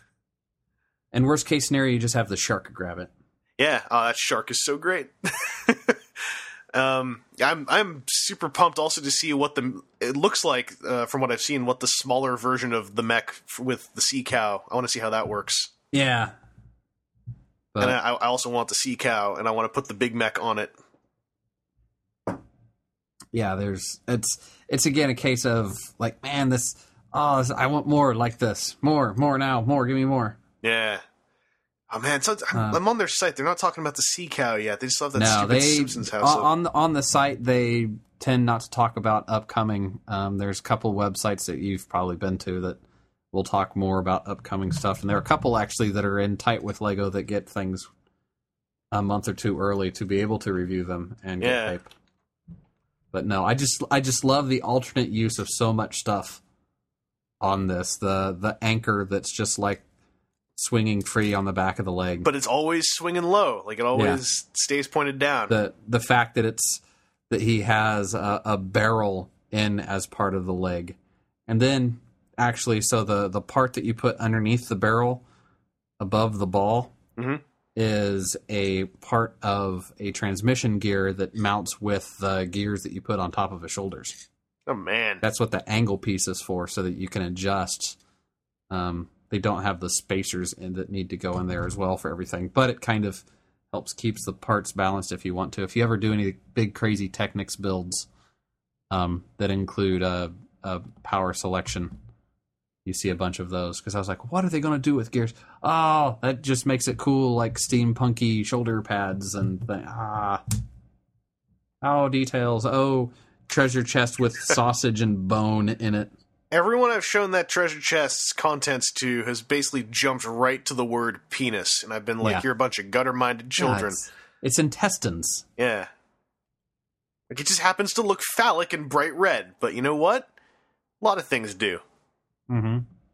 And worst case scenario, you just have the shark grab it. Yeah, oh, that shark is so great. um, I'm I'm super pumped also to see what the it looks like uh, from what I've seen. What the smaller version of the mech f- with the sea cow. I want to see how that works. Yeah. But and I, I also want the sea cow, and I want to put the big mech on it. yeah, there's it's it's again a case of like, man, this oh, this, I want more like this, more, more now, more, give me more. Yeah. Oh man, so I'm, Uh, I'm on their site. They're not talking about the sea cow yet. They still have that No, stupid they Simpsons house. on on the, on the site they tend not to talk about upcoming. Um, there's a couple websites that you've probably been to that will talk more about upcoming stuff, and there are a couple actually that are in tight with Lego that get things a month or two early to be able to review them and get Yeah. hype. But no, I just I just love the alternate use of so much stuff on this. The the anchor that's just like swinging free on the back of the leg. But it's always swinging low. Like it always stays pointed down. the the fact that it's that he has a, a barrel in as part of the leg, and then actually, so the the part that you put underneath the barrel, above the ball, Mhm. is a part of a transmission gear that mounts with the gears that you put on top of his shoulders. Oh man. That's what the angle piece is for, so that you can adjust. Um, they don't have the spacers in that need to go in there as well for everything, but it kind of helps keeps the parts balanced if you want to. If you ever do any big crazy Technics builds um, that include a, a power selection, you see a bunch of those. Because I was like, what are they going to do with gears? Oh, that just makes it cool, like steampunky shoulder pads and th- ah, oh details. Oh, treasure chest with sausage and bone in it. Everyone I've shown that treasure chest's contents to has basically jumped right to the word penis, and I've been like, Yeah. you're a bunch of gutter-minded children. Yeah, it's, it's intestines. Yeah. Like, it just happens to look phallic and bright red, but you know what? A lot of things do. Mm-hmm.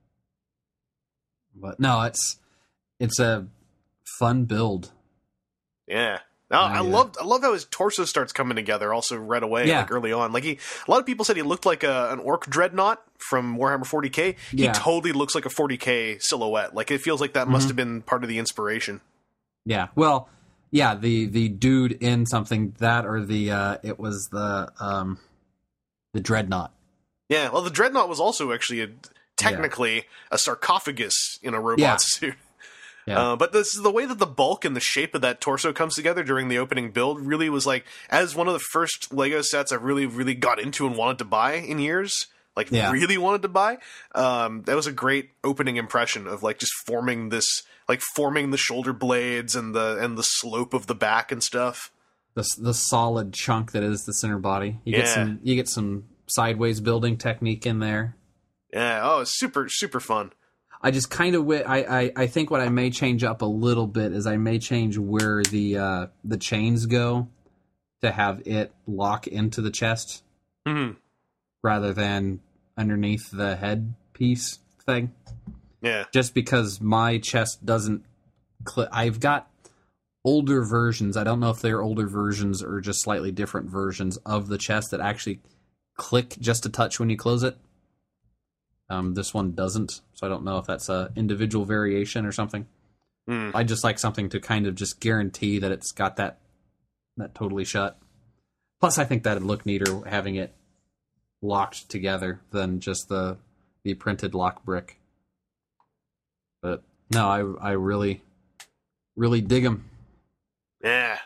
But no, it's it's a fun build. Yeah. No, I I, uh, loved I love how his torso starts coming together also right away, Yeah. like early on. Like he a lot of people said he looked like a, an orc dreadnought from Warhammer forty K. He Yeah. totally looks like a forty K silhouette. Like it feels like that must Mhm. have been part of the inspiration. Yeah. Well, yeah, the the dude in something that or the uh it was the um the dreadnought. Yeah, well the dreadnought was also actually a, technically a sarcophagus in a robot Yeah. suit. Yeah. Uh, but this the way that the bulk and the shape of that torso comes together during the opening build really was like, as one of the first Lego sets I really, really got into and wanted to buy in years, like Yeah. really wanted to buy. Um, that was a great opening impression of like just forming this, like forming the shoulder blades and the and the slope of the back and stuff. the the solid chunk that is the center body. You Yeah. get some you get some sideways building technique in there. Yeah, oh, it's super, super fun. I just kind of wi- I, I I think what I may change up a little bit is I may change where the uh, the chains go to have it lock into the chest Mhm. rather than underneath the head piece thing. Yeah, Just because my chest doesn't cli I've got older versions. I don't know if they're older versions or just slightly different versions of the chest that actually click just a touch when you close it. Um, this one doesn't, so I don't know if that's a individual variation or something. Mm. I just like something to kind of just guarantee that it's got that that totally shut. Plus, I think that'd look neater having it locked together than just the the printed lock brick. But no, I I really really dig them. yeah.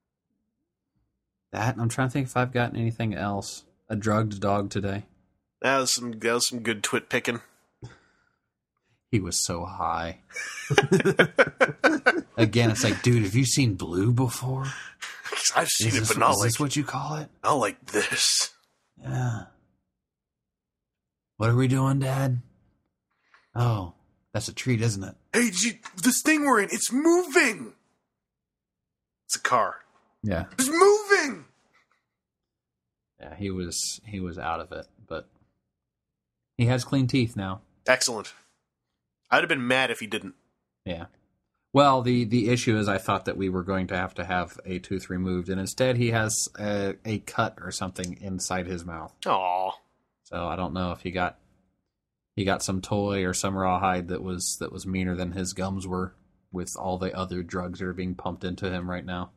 That I'm trying to think if I've gotten anything else. A drugged dog today. That was some that was some good twit picking. He was so high. Again, it's like, dude, have you seen Blue before? I've seen Is it, this, but not is like this what you call it? not like this. Yeah. What are we doing, Dad? Oh, that's a treat, isn't it? Hey, did you, this thing we're in, it's moving. It's a car. Yeah. It's moving. Yeah, he was he was out of it, but he has clean teeth now. Excellent. I'd have been mad if he didn't. Yeah. Well, the, the issue is I thought that we were going to have to have a tooth removed, and instead he has a, a cut or something inside his mouth. Aw. So I don't know if he got he got some toy or some rawhide that was that was meaner than his gums were with all the other drugs that are being pumped into him right now.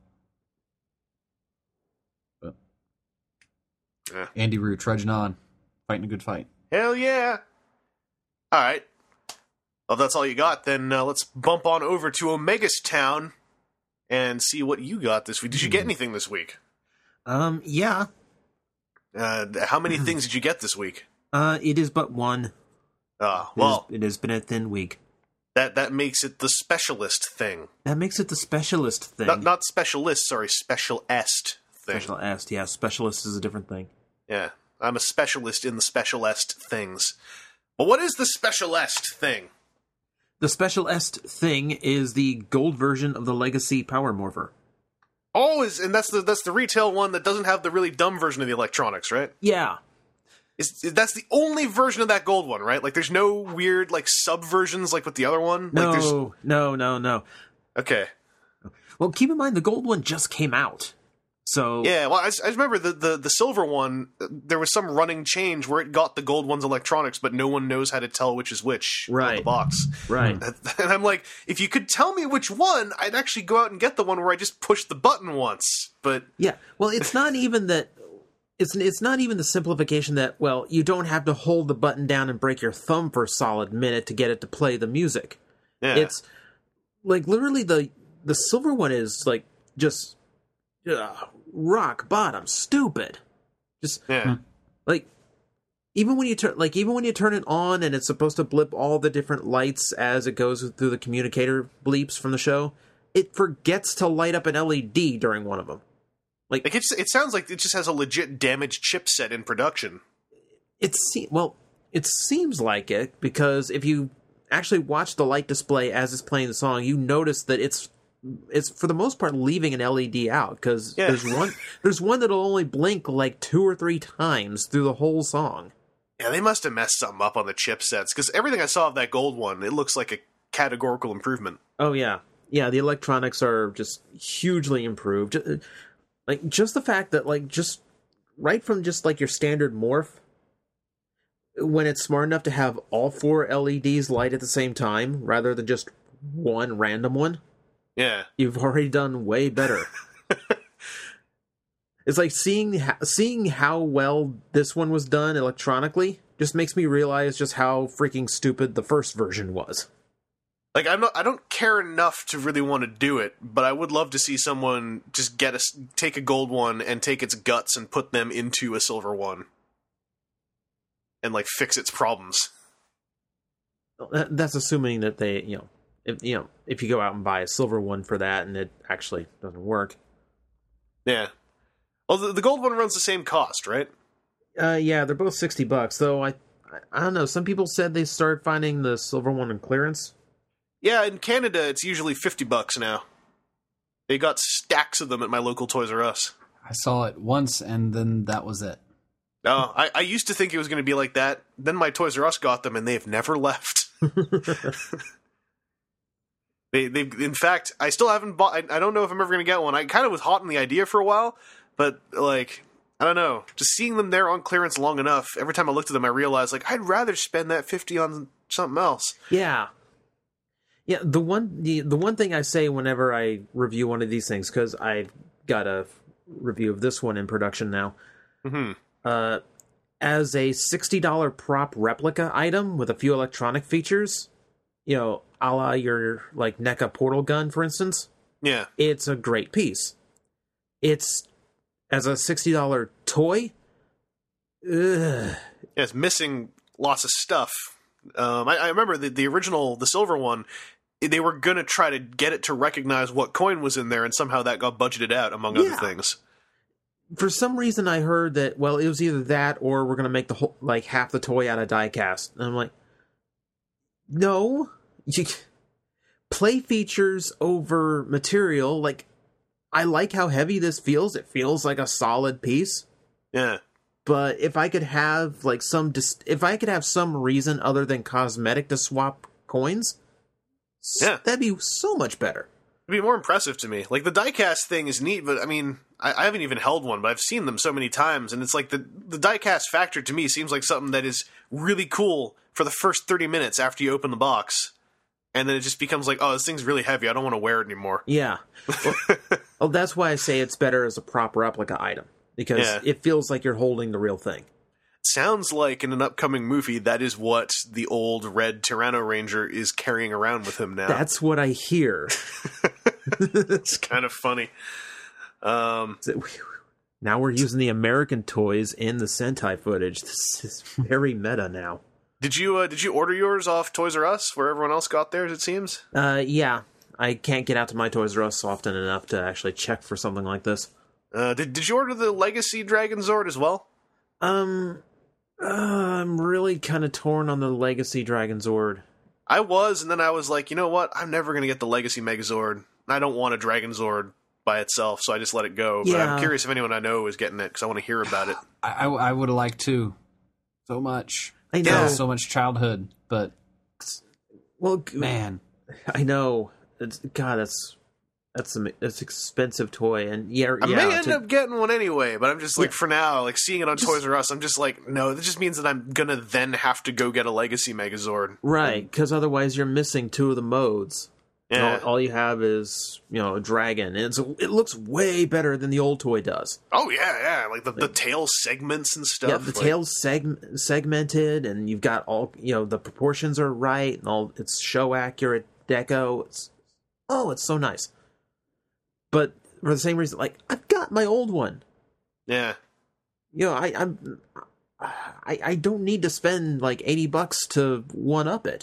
But Yeah. Andy Rue trudging on, fighting a good fight. Hell yeah. All right. Well, if that's all you got, then uh, let's bump on over to Omegas Town and see what you got this week. Did you get anything this week? Um, yeah. Uh, how many things did you get this week? Uh, it is but one. Uh, It well, is- it has been a thin week. that, that makes it the specialist thing. That makes it the specialist thing. Not, not specialist, sorry, special-est thing. Special est, yeah. Specialist is a different thing. Yeah, I'm a specialist in the special-est things. But what is the special-est thing? The special est thing is the gold version of the Legacy Power Morpher. Oh, is and that's the that's the retail one that doesn't have the really dumb version of the electronics, right? Yeah. Is that's the only version of that gold one, right? Like, there's no weird like sub versions like with the other one. Like, there's, No, no, no, no. okay, Well, keep in mind the gold one just came out. So yeah. Well, I, just- I just remember the, the the silver one. There was some running change where it got the gold one's electronics, but no one knows how to tell which is which on the Right. box. right. And I'm like, if you could tell me which one, I'd actually go out and get the one where I just push the button once. But Yeah. Well, it's not even that. It's it's not even the simplification that, well, you don't have to hold the button down and break your thumb for a solid minute to get it to play the music. yeah, It's like literally the the silver one is like just uh, rock bottom stupid. Just yeah. like even when you turn like even when you turn it on and it's supposed to blip all the different lights as it goes through the communicator bleeps from the show, it forgets to light up an L E D during one of them. Like, Like it's, it sounds like it just has a legit damaged chipset in production. it's well, It seems like it, because if you actually watch the light display as it's playing the song, you notice that it's it's for the most part leaving an L E D out, because Yeah. there's one there's one that'll only blink like two or three times through the whole song. Yeah, they must have messed something up on the chipsets, because everything I saw of that gold one, it looks like a categorical improvement. Oh yeah, yeah. The electronics are just hugely improved. Uh, Like just the fact that like just right from just like your standard morph, when it's smart enough to have all four L E Ds light at the same time rather than just one random one, Yeah. you've already done way better. It's like seeing ho- seeing how well this one was done electronically just makes me realize just how freaking stupid the first version was. Like, I'm not, I don't care enough to really want to do it, but I would love to see someone just get a, s- take a gold one and take its guts and put them into a silver one. And, like, fix its problems. That- That's assuming that they, you know, if you know, if you go out and buy a silver one for that and it actually doesn't work. Yeah. Well, the, the gold one runs the same cost, right? Uh, yeah, they're both sixty bucks. Though I, I, I don't know. Some people said they started finding the silver one in clearance. Yeah, in Canada, it's usually fifty bucks now. They got stacks of them at my local Toys R Us. I saw it once, and then that was it. No, I, I used to think it was going to be like that. Then my Toys R Us got them, and they've never left. they, they, in fact, I still haven't bought. I, I don't know if I'm ever going to get one. I kind of was hot on the idea for a while, but like, I don't know. Just seeing them there on clearance long enough, every time I looked at them, I realized like I'd rather spend that fifty on something else. Yeah. Yeah, the one the, the one thing I say whenever I review one of these things, because I've got a review of this one in production now, Mm-hmm. uh, as a sixty dollars prop replica item with a few electronic features, you know, a la your like N E C A portal gun, for instance, Yeah. it's a great piece. It's, as a sixty dollars toy, ugh. Yeah, it's missing lots of stuff. Um, I, I remember the, the original, the silver one, they were going to try to get it to recognize what coin was in there, and somehow that got budgeted out, among Yeah. other things. For some reason, I heard that, well, it was either that or we're going to make the whole, like, half the toy out of die-cast. And I'm like, no. You, play features over material. Like, I like how heavy this feels. It feels like a solid piece. Yeah. But if I could have, like, some... Dis- if I could have some reason other than cosmetic to swap coins, Yeah. that'd be so much better. It'd be more impressive to me. Like, the diecast thing is neat, but, I mean, I, I haven't even held one, but I've seen them so many times, and it's like the, the diecast factor to me seems like something that is really cool for the first thirty minutes after you open the box, and then it just becomes like, oh, this thing's really heavy, I don't want to wear it anymore. Yeah. Well, well, that's why I say it's better as a prop replica item. Because Yeah. it feels like you're holding the real thing. Sounds like in an upcoming movie, that is what the old red Tyranno Ranger is carrying around with him now. That's what I hear. It's kind of funny. Um, Now we're using the American toys in the Sentai footage. This is very meta now. did you uh, did you order yours off Toys R Us, where everyone else got theirs, it seems? Uh, yeah. I can't get out to my Toys R Us often enough to actually check for something like this. Uh, did, did you order the Legacy Dragon Zord as well? Um, uh, I'm really kind of torn on the Legacy Dragon Zord. I was, and then I was like, you know what? I'm never going to get the Legacy Megazord. I don't want a Dragon Zord by itself, so I just let it go. But Yeah. I'm curious if anyone I know is getting it, because I want to hear about it. I, I, I would have liked to so much. I know. So much childhood, but Well, g- man, I know. It's, God, that's that's an that's expensive toy, and yeah, I yeah. may end to- up getting one anyway, but I'm just like, Yeah. for now, like seeing it on Just- Toys R Us, I'm just like, no, that just means that I'm gonna then have to go get a Legacy Megazord. Right, because otherwise you're missing two of the modes. Yeah. All, all you have is, you know, a dragon, and it's, it looks way better than the old toy does. Oh yeah, yeah, like the, the tail segments and stuff. Yeah, the like, tail's seg- segmented, and you've got all, you know, the proportions are right, and all it's show accurate deco. It's oh, it's so nice. But for the same reason, like I've got my old one. Yeah, You know, I I'm I, I don't need to spend like eighty bucks to one up it.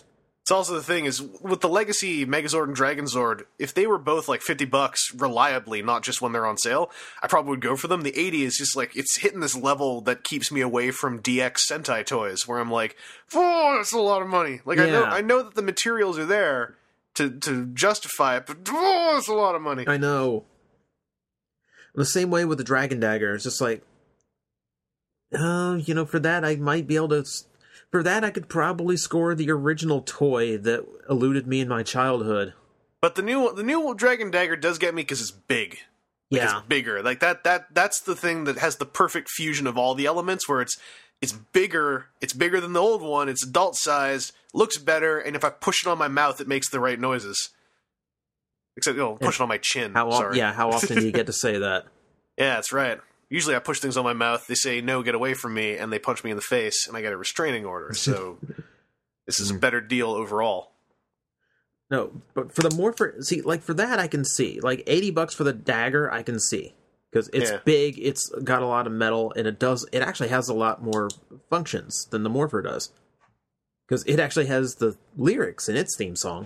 It's also the thing is, with the Legacy Megazord and Dragonzord, if they were both like fifty bucks reliably, not just when they're on sale, I probably would go for them. The eighty is just like, it's hitting this level that keeps me away from D X Sentai toys, where I'm like, oh, that's a lot of money. Like, I know Yeah. I know that the materials are there to, to justify it, but oh, that's a lot of money. I know. The same way with the Dragon Dagger. It's just like, oh, you know, for that I might be able to... For that, I could probably score the original toy that eluded me in my childhood. But the new the new Dragon Dagger does get me because it's big. Like, Yeah. it's bigger. Like that that that's the thing that has the perfect fusion of all the elements, where it's it's bigger, it's bigger than the old one, it's adult size, looks better, and if I push it on my mouth, it makes the right noises. Except, you know, push it on my chin. How o- sorry. Yeah, how often do you get to say that? Yeah, that's right. Usually I push things on my mouth, they say, no, get away from me, and they punch me in the face, and I get a restraining order. So this is a better deal overall. No, but for the Morpher, see, like for that I can see. Like eighty bucks for the dagger, I can see. Because it's Yeah. big, it's got a lot of metal, and it does, it actually has a lot more functions than the Morpher does. Because it actually has the lyrics in its theme song.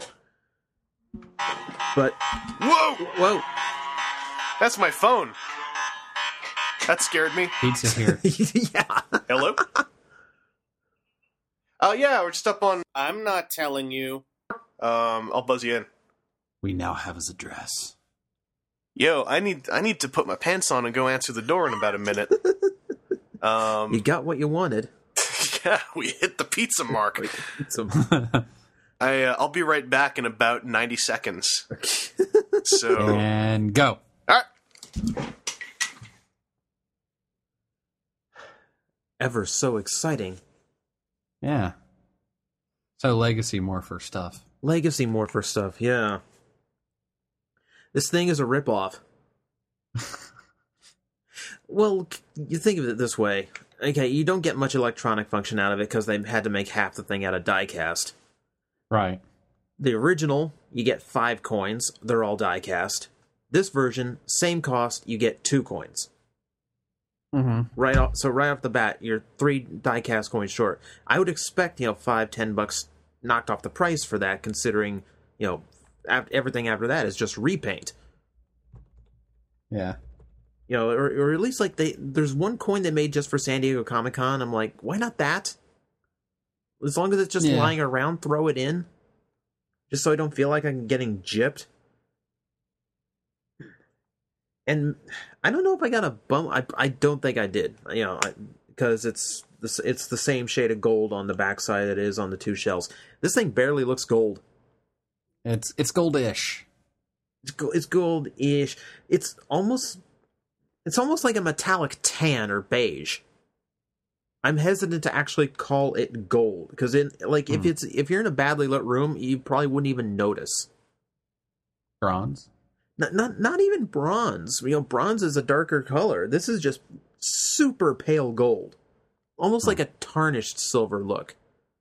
But, Whoa! whoa, That's my phone. That scared me. Pizza here. yeah. Hello? Oh, uh, yeah, we're just up on... I'm not telling you. Um, I'll buzz you in. We now have his address. Yo, I need I need to put my pants on and go answer the door in about a minute. Um, You got what you wanted. yeah, we hit the pizza mark. Some, I uh, I'll be right back in about ninety seconds. So, all And go. right. ever so exciting. Yeah. So Legacy Morpher stuff. Legacy Morpher stuff, yeah. This thing is a ripoff. Well, you think of it this way. Okay, you don't get much electronic function out of it because they had to make half the thing out of die-cast. Right. The original, you get five coins. They're all die-cast. This version, same cost, you get two coins. Mm-hmm. Right off, so right off the bat, you're three die-cast coins short. I would expect, you know, five, ten bucks knocked off the price for that, considering, you know, af- everything after that is just repaint. Yeah. You know, or, or at least like they, there's one coin they made just for San Diego Comic-Con. I'm like, why not that? As long as it's just Yeah. lying around, throw it in. Just so I don't feel like I'm getting gypped. And I don't know if I got a bum. I I don't think I did. You know, because it's the, it's the same shade of gold on the backside that it is on the two shells. This thing barely looks gold. It's it's goldish. It's go, it's gold-ish. It's almost it's almost like a metallic tan or beige. I'm hesitant to actually call it gold because in like if Hmm. it's if you're in a badly lit room, you probably wouldn't even notice. Bronze. Not, not not even bronze. You know, bronze is a darker color. This is just super pale gold, almost like a tarnished silver look,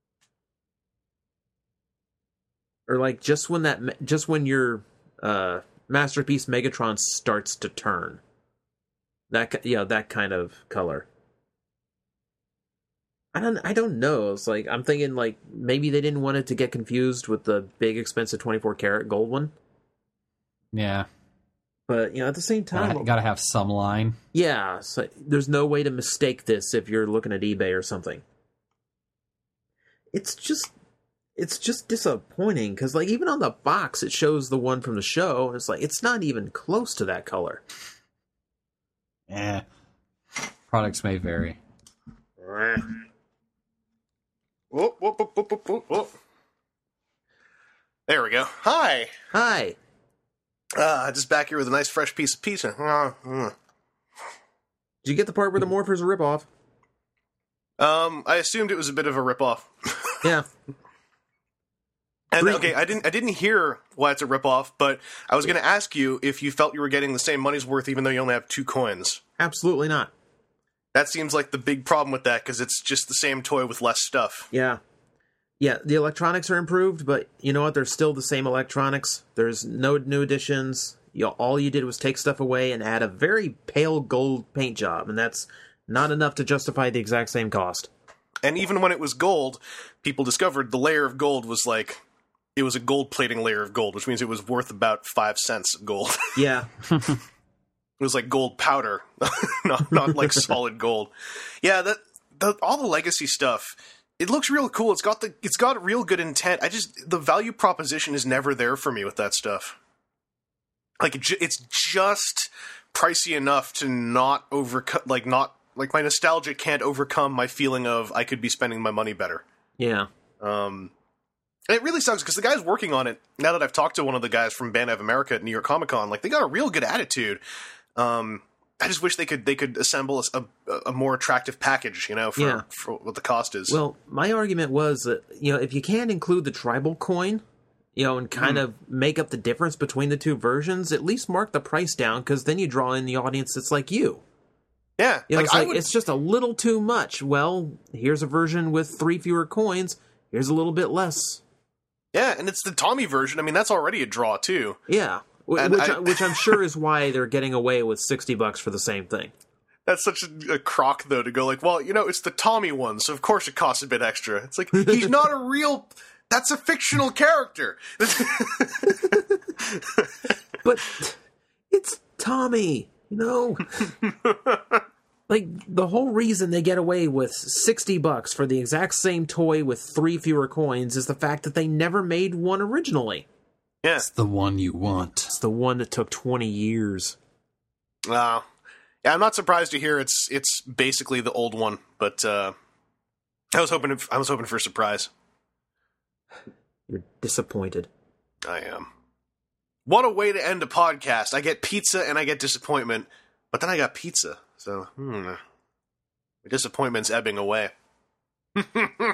or like just when that just when your uh, masterpiece Megatron starts to turn. That ki- yeah, that kind of color. I don't I don't know. It's like I'm thinking like maybe they didn't want it to get confused with the big expensive twenty-four karat gold one. Yeah. But, you know, at the same time... Gotta, gotta have some line. Yeah, so there's no way to mistake this if you're looking at eBay or something. It's just... It's just disappointing, because, like, even on the box, it shows the one from the show, and it's like, it's not even close to that color. Eh. Products may vary. Whoop, whoop, whoop, whoop, whoop, whoop, whoop. There we go. Hi. Hi. Uh, just back here with a nice fresh piece of pizza. Uh, mm. Did you get the part where the Morphers are ripoff? Um, I assumed it was a bit of a ripoff. Yeah. And Three- okay, I didn't I didn't hear why it's a ripoff, but I was going to ask you if you felt you were getting the same money's worth even though you only have two coins. Absolutely not. That seems like the big problem with that, because it's just the same toy with less stuff. Yeah. Yeah, the electronics are improved, but you know what? They're still the same electronics. There's no new additions. You know, all you did was take stuff away and add a very pale gold paint job, and that's not enough to justify the exact same cost. And even when it was gold, people discovered the layer of gold was like it was a gold plating layer of gold, which means it was worth about five cents of gold. Yeah. It was like gold powder, not not like solid gold. Yeah, that the, all the legacy stuff. It looks real cool. It's got the it's got real good intent. I just the value proposition is never there for me with that stuff. Like it ju- it's just pricey enough to not overcome. Like not like my nostalgia can't overcome my feeling of I could be spending my money better. Yeah. Um, and it really sucks because the guys working on it. Now that I've talked to one of the guys from Band of America at New York Comic Con, like they got a real good attitude. Um, I just wish they could they could assemble a, a, a more attractive package, you know, for, Yeah. for what the cost is. Well, my argument was that, you know, if you can't include the tribal coin, you know, and kind Mm. of make up the difference between the two versions, at least mark the price down, because then you draw in the audience that's like you. Yeah, You know, like, it's I like, would- it's just a little too much. Well, here's a version with three fewer coins. Here's a little bit less. Yeah, and it's the Tommy version. I mean, that's already a draw, too. Yeah. Wh- And Which, I- which I'm sure is why they're getting away with sixty bucks for the same thing. That's such a, a crock, though, to go like, well, you know, it's the Tommy one, so of course it costs a bit extra. It's like, he's not a real... That's a fictional character. But it's Tommy, you know? Like, the whole reason they get away with sixty bucks for the exact same toy with three fewer coins is the fact that they never made one originally. Yeah. It's the one you want. It's the one that took twenty years. Uh, yeah, I'm not surprised to hear it's it's basically the old one, but uh, I was hoping I was hoping for a surprise. You're disappointed. I am. What a way to end a podcast. I get pizza and I get disappointment, but then I got pizza. So, hmm. My disappointment's ebbing away. So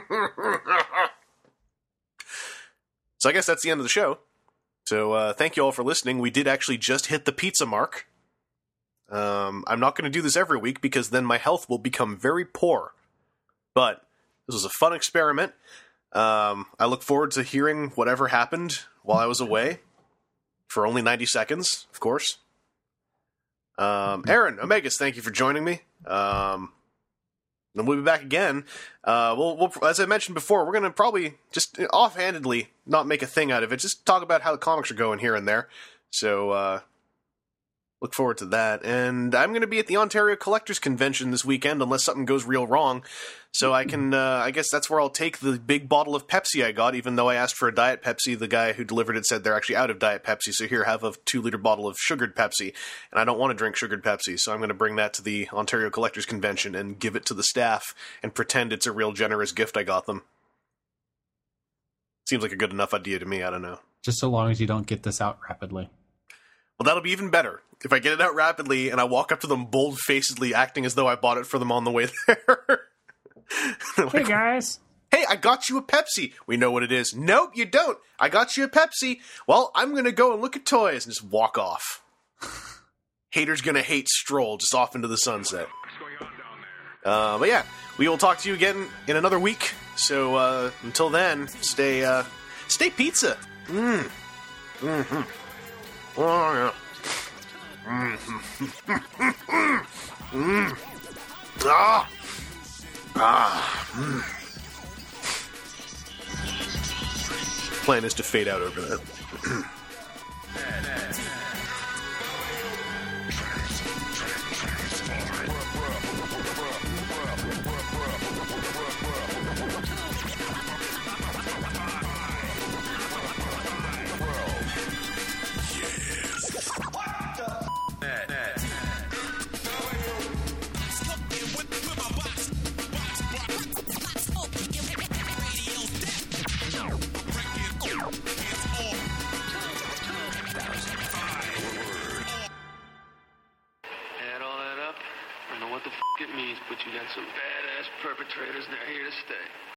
I guess that's the end of the show. So uh, thank you all for listening. We did actually just hit the pizza mark. Um, I'm not going to do this every week because then my health will become very poor. But this was a fun experiment. Um, I look forward to hearing whatever happened while I was away. For only ninety seconds, of course. Um, Aaron, Omegas, thank you for joining me. Um, then we'll be back again. Uh, we'll, we'll, as I mentioned before, we're going to probably just offhandedly not make a thing out of it. Just talk about how the comics are going here and there. So, uh, look forward to that. And I'm going to be at the Ontario Collectors Convention this weekend, unless something goes real wrong. So I can, uh, I guess that's where I'll take the big bottle of Pepsi I got, even though I asked for a Diet Pepsi. The guy who delivered it said they're actually out of Diet Pepsi, so here, have a two-liter bottle of sugared Pepsi. And I don't want to drink sugared Pepsi, so I'm going to bring that to the Ontario Collectors Convention and give it to the staff and pretend it's a real generous gift I got them. Seems like a good enough idea to me, I don't know. Just so long as you don't get this out rapidly. Well, that'll be even better. If I get it out rapidly and I walk up to them bold-facedly acting as though I bought it for them on the way there. Like, Hey, guys. hey, I got you a Pepsi. We know what it is. Nope, you don't. I got you a Pepsi. Well, I'm going to go and look at toys and just walk off. Haters going to hate stroll just off into the sunset. Uh, but yeah, we will talk to you again in another week. So uh, until then, stay uh, stay pizza. Mmm. Mm-hmm. Oh, yeah. Mm-hmm. mm. Ah. Ah. Mm. Plan is to fade out over that. Add all that up, I know what the f it means, but you got some badass perpetrators and they're here to stay.